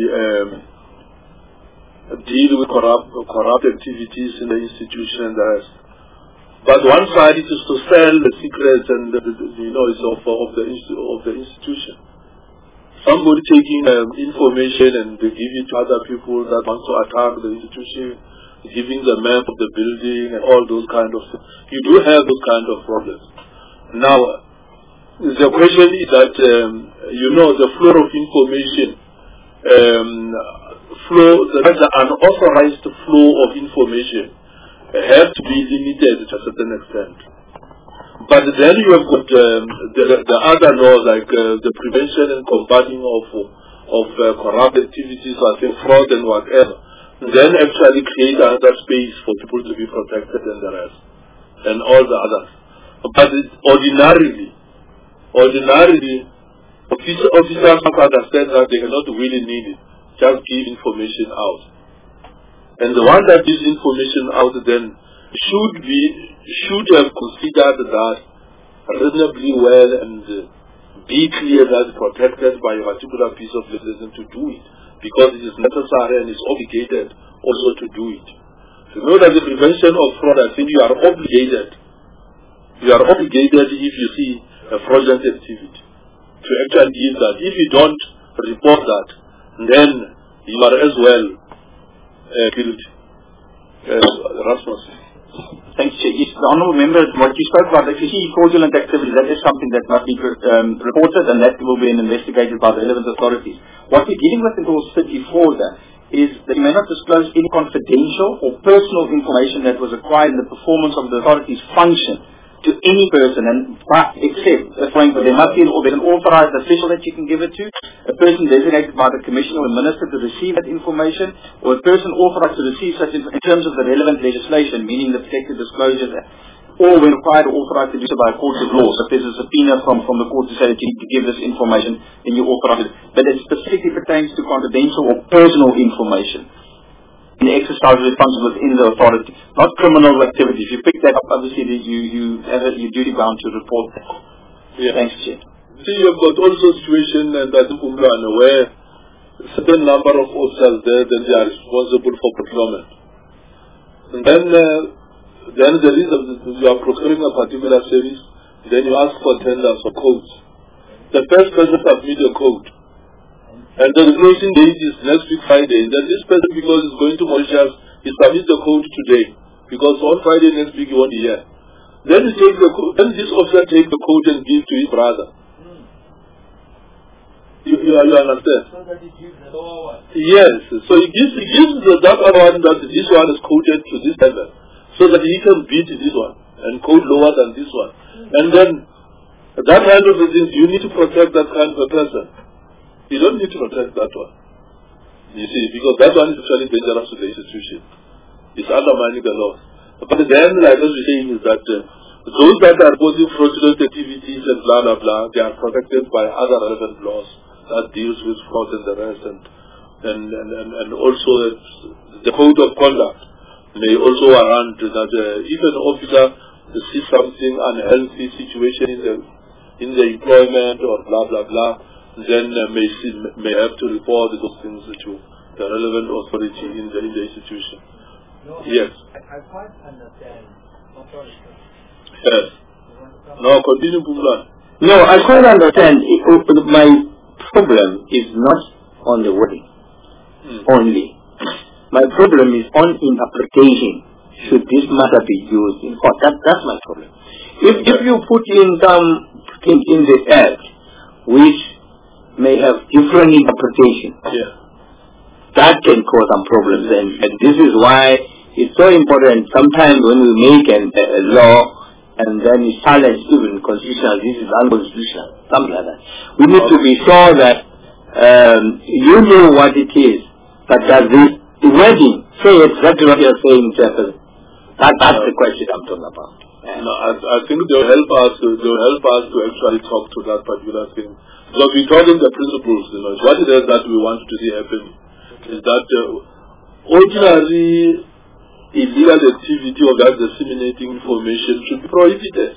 deal with corrupt activities in the institution and the rest. But one side is to sell the secrets and it's of the institution. Somebody taking information and they give it to other people that want to attack the institution, giving the map of the building and all those kind of things. You do have those kind of problems. Now, the question is that, the flow of information, the unauthorized flow of information have to be limited to a certain extent. But then you have got the other laws like the prevention and combating of corrupt activities, like fraud and whatever. Then actually create another space for people to be protected and the rest, and all the others. But ordinarily, officers must understand that they cannot really need it. Just give information out. And the one that gives information out then should have considered that reasonably well and be clear that it's protected by a particular piece of legislation to do it, because it is necessary and is obligated also to do it. To know that the prevention of fraud, I think you are obligated if you see a fraudulent activity to actually give that. If you don't report that, then you are as well guilty. Rasmus. Thanks, Chair. Yes, the Honourable Member, what you spoke about, if you see fraudulent activity, that is something that must be reported, and that will be investigated by the relevant authorities. What we're dealing with in Clause 34 is that you may not disclose any confidential or personal information that was acquired in the performance of the authority's function to any person, except there must be an authorized official that you can give it to, a person designated by the Commissioner or Minister to receive that information, or a person authorized to receive such in terms of the relevant legislation, meaning the Protected Disclosures Act, or when required or authorized to do so by a court of law. So if there's a subpoena from the court to say that you need to give this information, then you authorize it. But it specifically pertains to confidential or personal information in the exercise of responsibility within the authority, not criminal activity. If you pick that up, obviously you're duty bound to report that. Yeah. Thanks, Chair. See, you've got also situation, and I think I'm aware, a certain number of officers there, then they are responsible for procurement. And then there is you are procuring a particular service, then you ask for tenders or codes. The first person submits a code, and the closing date is next week Friday. Then this person, because he's going to Mauritius, he submits the code today, because on Friday next week he won't be here. Then he takes the code, then this officer takes the code and gives to his brother. You understand? So that he gives the lower one. Yes. So he gives that other one that this one is coded to this level, so that he can beat this one and code lower than this one. And then that kind of things, you need to protect that kind of a person. You don't need to protect that one. You see, because that one is actually dangerous to the institution. It's undermining the law. But then, like I was saying, is that those that are posing fraudulent activities and blah, blah, blah, they are protected by other relevant laws, that deals with fraud and the rest, and also the code of conduct may also warrant that if an officer sees something unhealthy situation in the employment or blah blah blah, then may have to report those things to the relevant authority in the institution. No, yes. I quite understand. Yes. No, continue, Bumlan. No, I quite understand. My problem is not on the wording only. My problem is on interpretation. Should this matter be used in court? That's my problem. If you put in something in the act which may have different interpretation, that can cause some problems. And this is why it's so important sometimes when we make a law and then it's challenged even constitutional, this is unconstitutional, something like that. We need to be sure that you know what it is, but does the wording say exactly what you're saying, Jefferson? That's the question I'm talking about. No, I think they'll help us to actually talk to that particular thing. Because we're talking the principles, what it is that we want to see happen is that ordinary illegal activity of that disseminating information should be prohibited.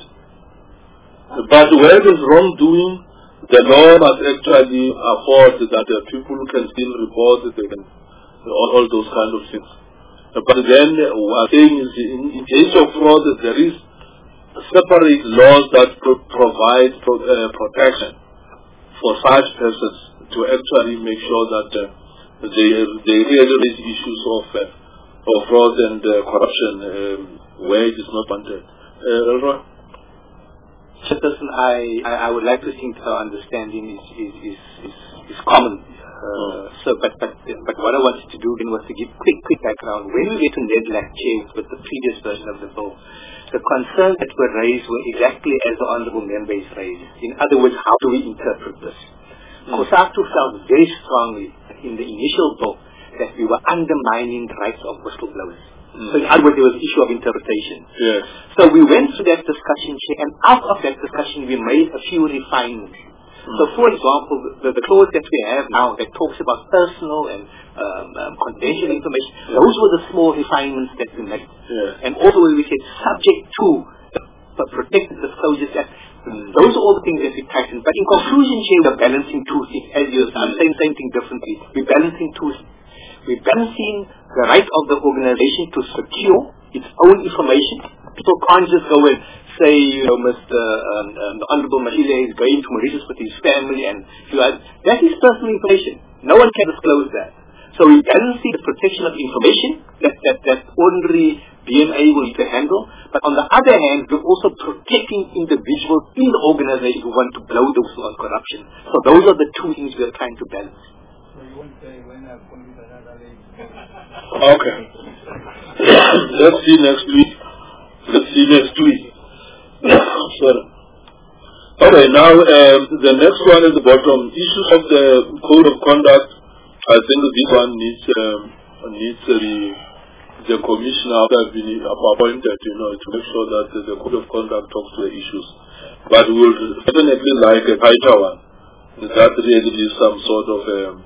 But where there's wrongdoing, the law must actually afford that people can still report, they can all those kind of things. But then what I'm saying is in case of fraud, there is separate laws that provide protection for such persons to actually make sure that they really raise issues of fraud and corruption where it is not wanted. Elroy? Chairperson, I would like to think our understanding is common. But what I wanted to do then was to give quick background. When we went to NEDLAC change with the previous version of the bill, the concerns that were raised were exactly as the Honourable Member is raised. In other words, how do we interpret this? COSATU felt very strongly in the initial bill that we were undermining the rights of whistleblowers. So in other words, there was an issue of interpretation. Yes. So we went through that discussion, and out of that discussion we made a few refinements. So for example, the clause that we have now that talks about personal and confidential information, those were the small refinements that we made. And also when we said subject to the Protected Disclosures Act, those are all the things that we tightened. But in conclusion, we're balancing two things. As you're saying, same thing differently. We're balancing two things. We're balancing the right of the organization to secure its own information. People can't just go and say, Mr. Honorable Mashile is going to Mauritius with his family and that is personal information. No one can disclose that. So we're balancing the protection of information that ordinary BMA will need to handle, but on the other hand, we're also protecting individuals in the organization who want to blow the whistle on corruption. So those are the two things we're trying to balance. So you won't say when I'm going to Okay. Let's see next week. Sorry. Okay, now the next one is the bottom. Issues of the code of conduct. I think this one needs the commissioner after being appointed, to make sure that the code of conduct talks to the issues. But we would definitely like a tighter one that really gives some sort of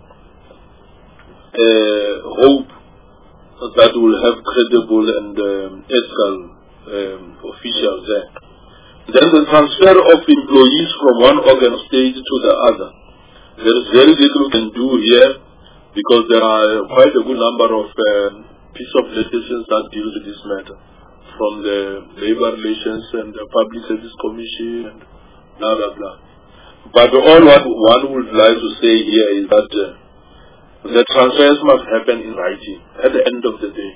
hope that will have credible and ethical officials there. Then the transfer of employees from one organ stage to the other. There is very little we can do here because there are quite a good number of pieces of legislation that deal with this matter, from the Labour Relations and the Public Service Commission and blah blah blah. But all what one would like to say here is that the transfers must happen in writing at the end of the day,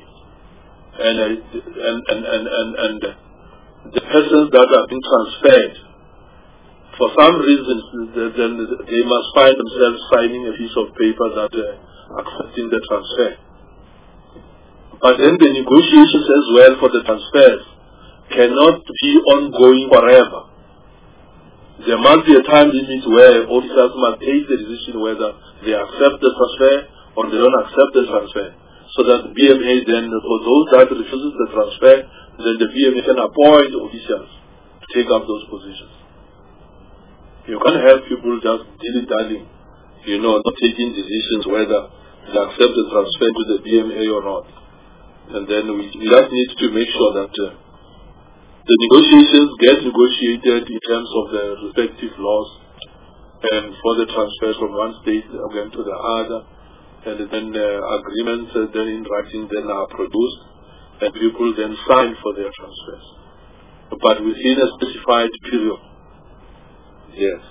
and the persons that are being transferred, for some reason, then they must find themselves signing a piece of paper that accepting the transfer. But then the negotiations as well for the transfers cannot be ongoing forever. There must be a time limit where officers must take the decision whether they accept the transfer or they don't accept the transfer. So that the BMA then, for those that refuses the transfer, then the BMA can appoint officials to take up those positions. You can't have people just dilly-dallying not taking decisions whether they accept the transfer to the BMA or not. And then we just need to make sure that the negotiations get negotiated in terms of the respective laws, and for the transfer from one state again to the other, and then agreements then in writing then are produced, and people then sign for their transfers, but within a specified period. Yes.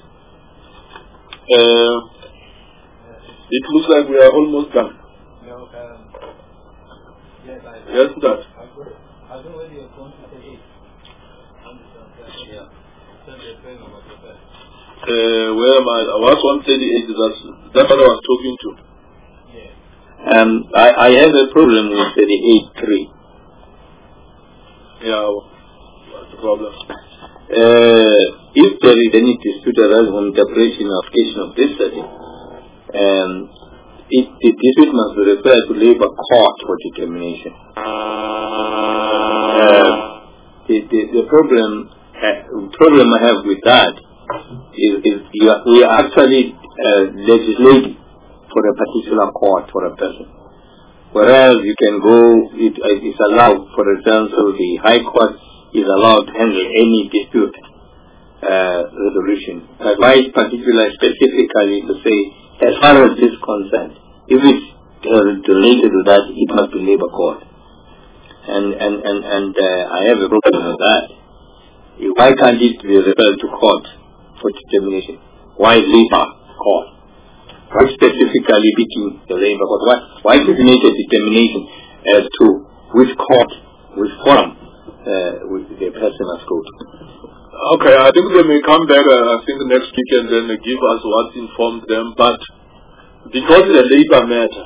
It looks like we are almost done. No, yes, Yes, that. I don't know whether you're going to say it. Where am I? I was 138. That's what I was talking to. I have a problem with 38.3. Yeah, what's the problem? If there is any dispute arising on interpretation or application of this study, the dispute must be referred to labor court for determination. The problem I have with that is we are actually legislating for a particular court for a person. Whereas you can go, it's allowed, for example, the High Court is allowed to handle any dispute resolution. But why particularly specifically to say, as far as this is concerned, if it's related to that, it must be labor court. And I have a problem with that. Why can't it be referred to court for determination? Why labor court? Why specifically picking the labor court? Why to make a determination as to which court, which forum the person has go to? Okay, I think they may come back, I think next week, and then give us what informs them. But because it's a labor matter,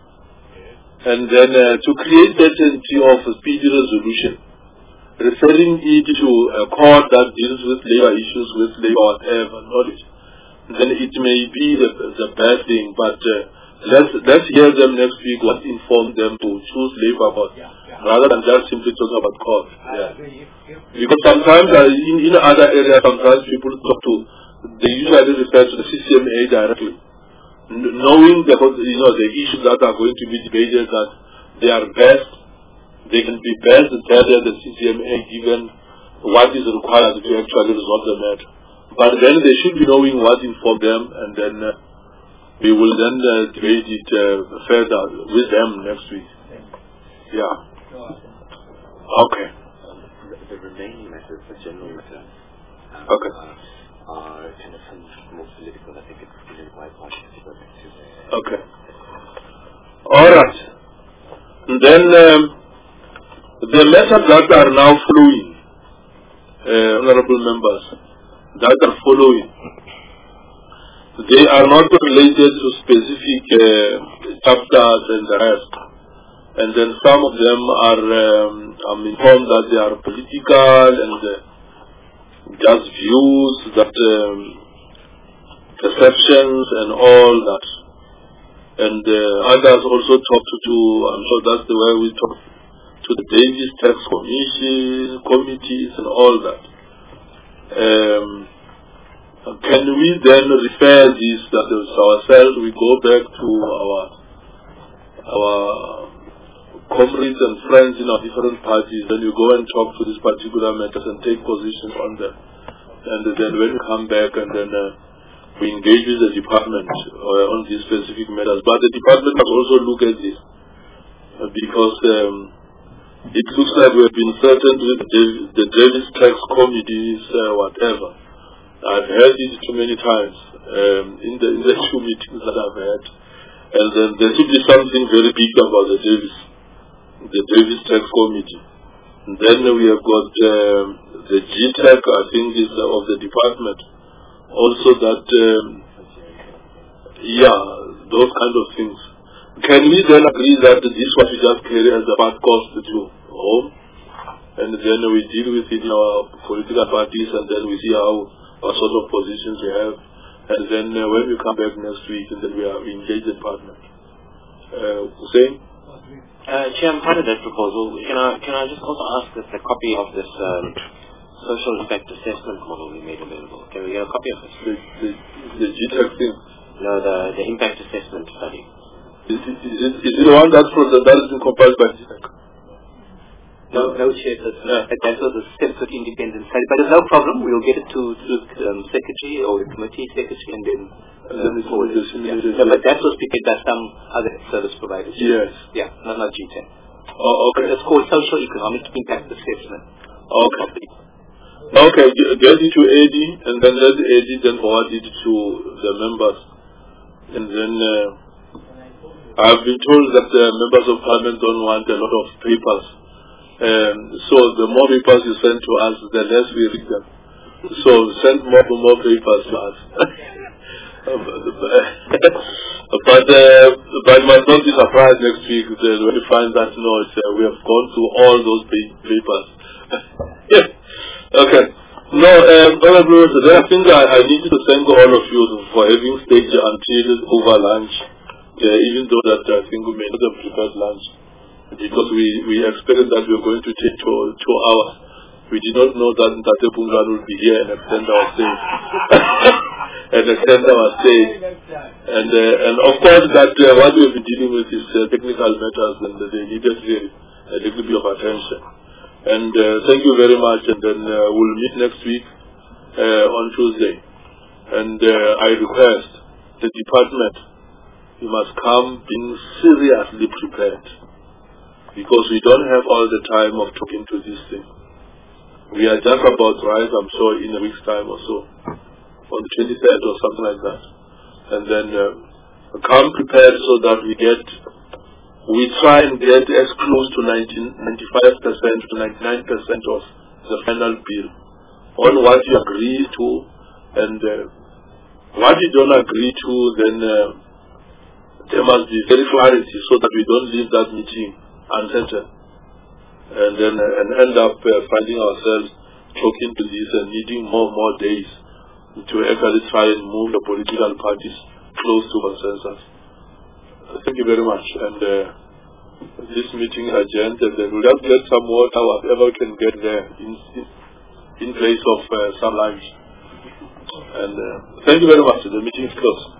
and then to create certainty of speedy resolution, referring it to a court that deals with labor issues, with labor whatever knowledge, then it may be the bad thing. But let's hear them next week, what informed them to choose labor court, rather than just simply talking about court. Yeah. Because sometimes in other areas, sometimes people talk to, they usually refer to the CCMA directly, knowing the issues that are going to be debated, that they are best, they can be best better the CCMA given what is required to actually resolve the matter. But then they should be knowing what informed them, and then we will then debate it further with them next week. Yeah. Okay. The remaining matters, the general matters, okay, are kind of more political. I think it's really quite hard to go back to. Okay. All right. Then the matters that are now flowing, honorable members, that are following, they are not related to specific chapters and the rest. And then some of them are, I'm informed that they are political and just views, that perceptions and all that. And others also talk to, I'm sure that's the way we talk, to the Davis Tax committees and all that. Can we then refer this, that ourselves, we go back to our comrades and friends in our different parties, then you go and talk to these particular matters and take positions on them. And then when we come back, and then we engage with the department on these specific matters. But the department must also look at this, because it looks like we have been threatened with the Davis Tax committees, whatever. I've heard it too many times in the two meetings that I've had. And then there should be something very big about the Davis Tax Committee. And then we have got the GTAC, I think is of the department. Also that, those kind of things. Can we then agree that this is what we just carry as a bad cost to home? And then we deal with it in our political parties, and then we see what sort of positions we have. And then when we come back next week, and then we engage the partner. Hussein? Chair, I'm part of that proposal. Can I just also ask that the copy of this social impact assessment model be made available? Can we get a copy of it? The GTAC thing? the impact assessment study. Is it the one that has been compiled by GSEC? No, Chair. That was a separate independent study. But there's no problem. We'll get it to the Secretary or the Committee Secretary and then forward it. But that was prepared by some other service providers. Yes. Yeah, not G10. Okay. It's called Social Economic Impact Assessment. Okay, get it to AD, and then let AD then forward it to the members. And then I've been told that the members of parliament don't want a lot of papers. So the more papers you send to us, the less we read them. So send more papers to us. But you must not be surprised next week when you find that we have gone through all those papers. Yes. Okay. No, I think I need to thank all of you for having stayed until over lunch, even though that I think we may not have prepared lunch, because we expected that we were going to take 2 hours. We did not know that Tate Pungan would be here and extend our stay. And of course that what we've been dealing with is technical matters, and they needed really a little bit of attention. And thank you very much, and then we'll meet next week on Tuesday. And I request the department, you must come being seriously prepared, because we don't have all the time of talking to this thing. We are just about to rise, I'm sure, in a week's time or so, on the 23rd or something like that. And then come prepared so that we try and get as close to 95% to 99% of the final bill on what you agree to, and what you don't agree to, then there must be very clarity so that we don't leave that meeting unsettled and then end up finding ourselves talking to this and needing more days to actually try and move the political parties close to consensus. Thank you very much. And this meeting adjourned, and then we'll just get some water, whatever we can get there, in place of some lunch. And thank you very much. The meeting is closed.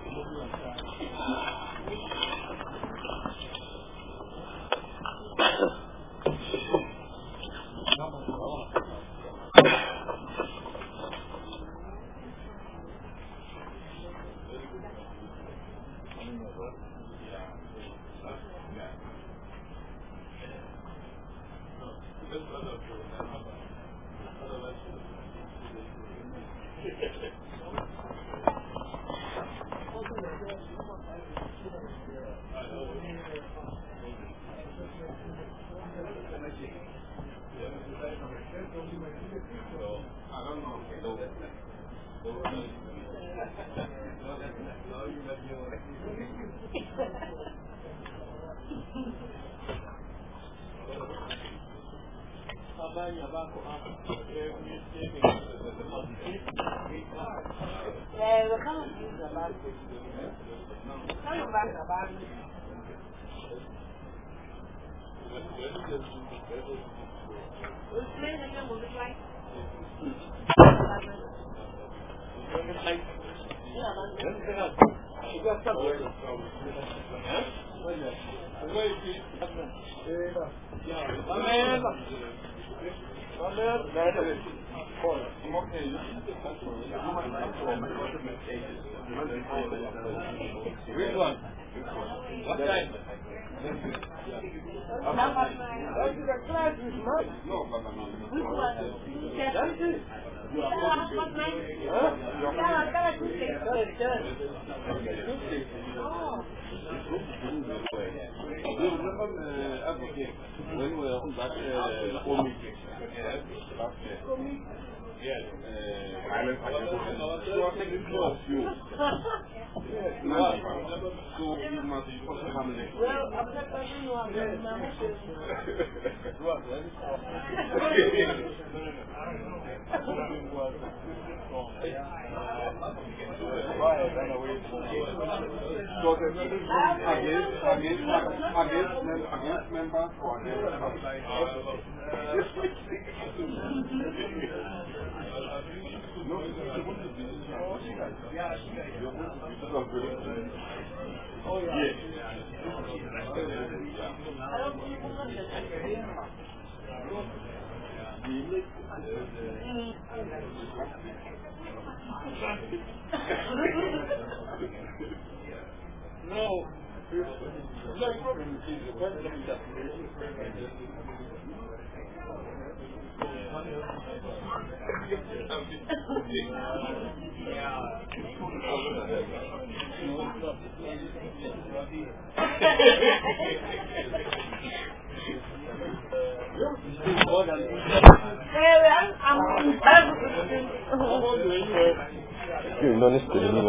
You're not listening.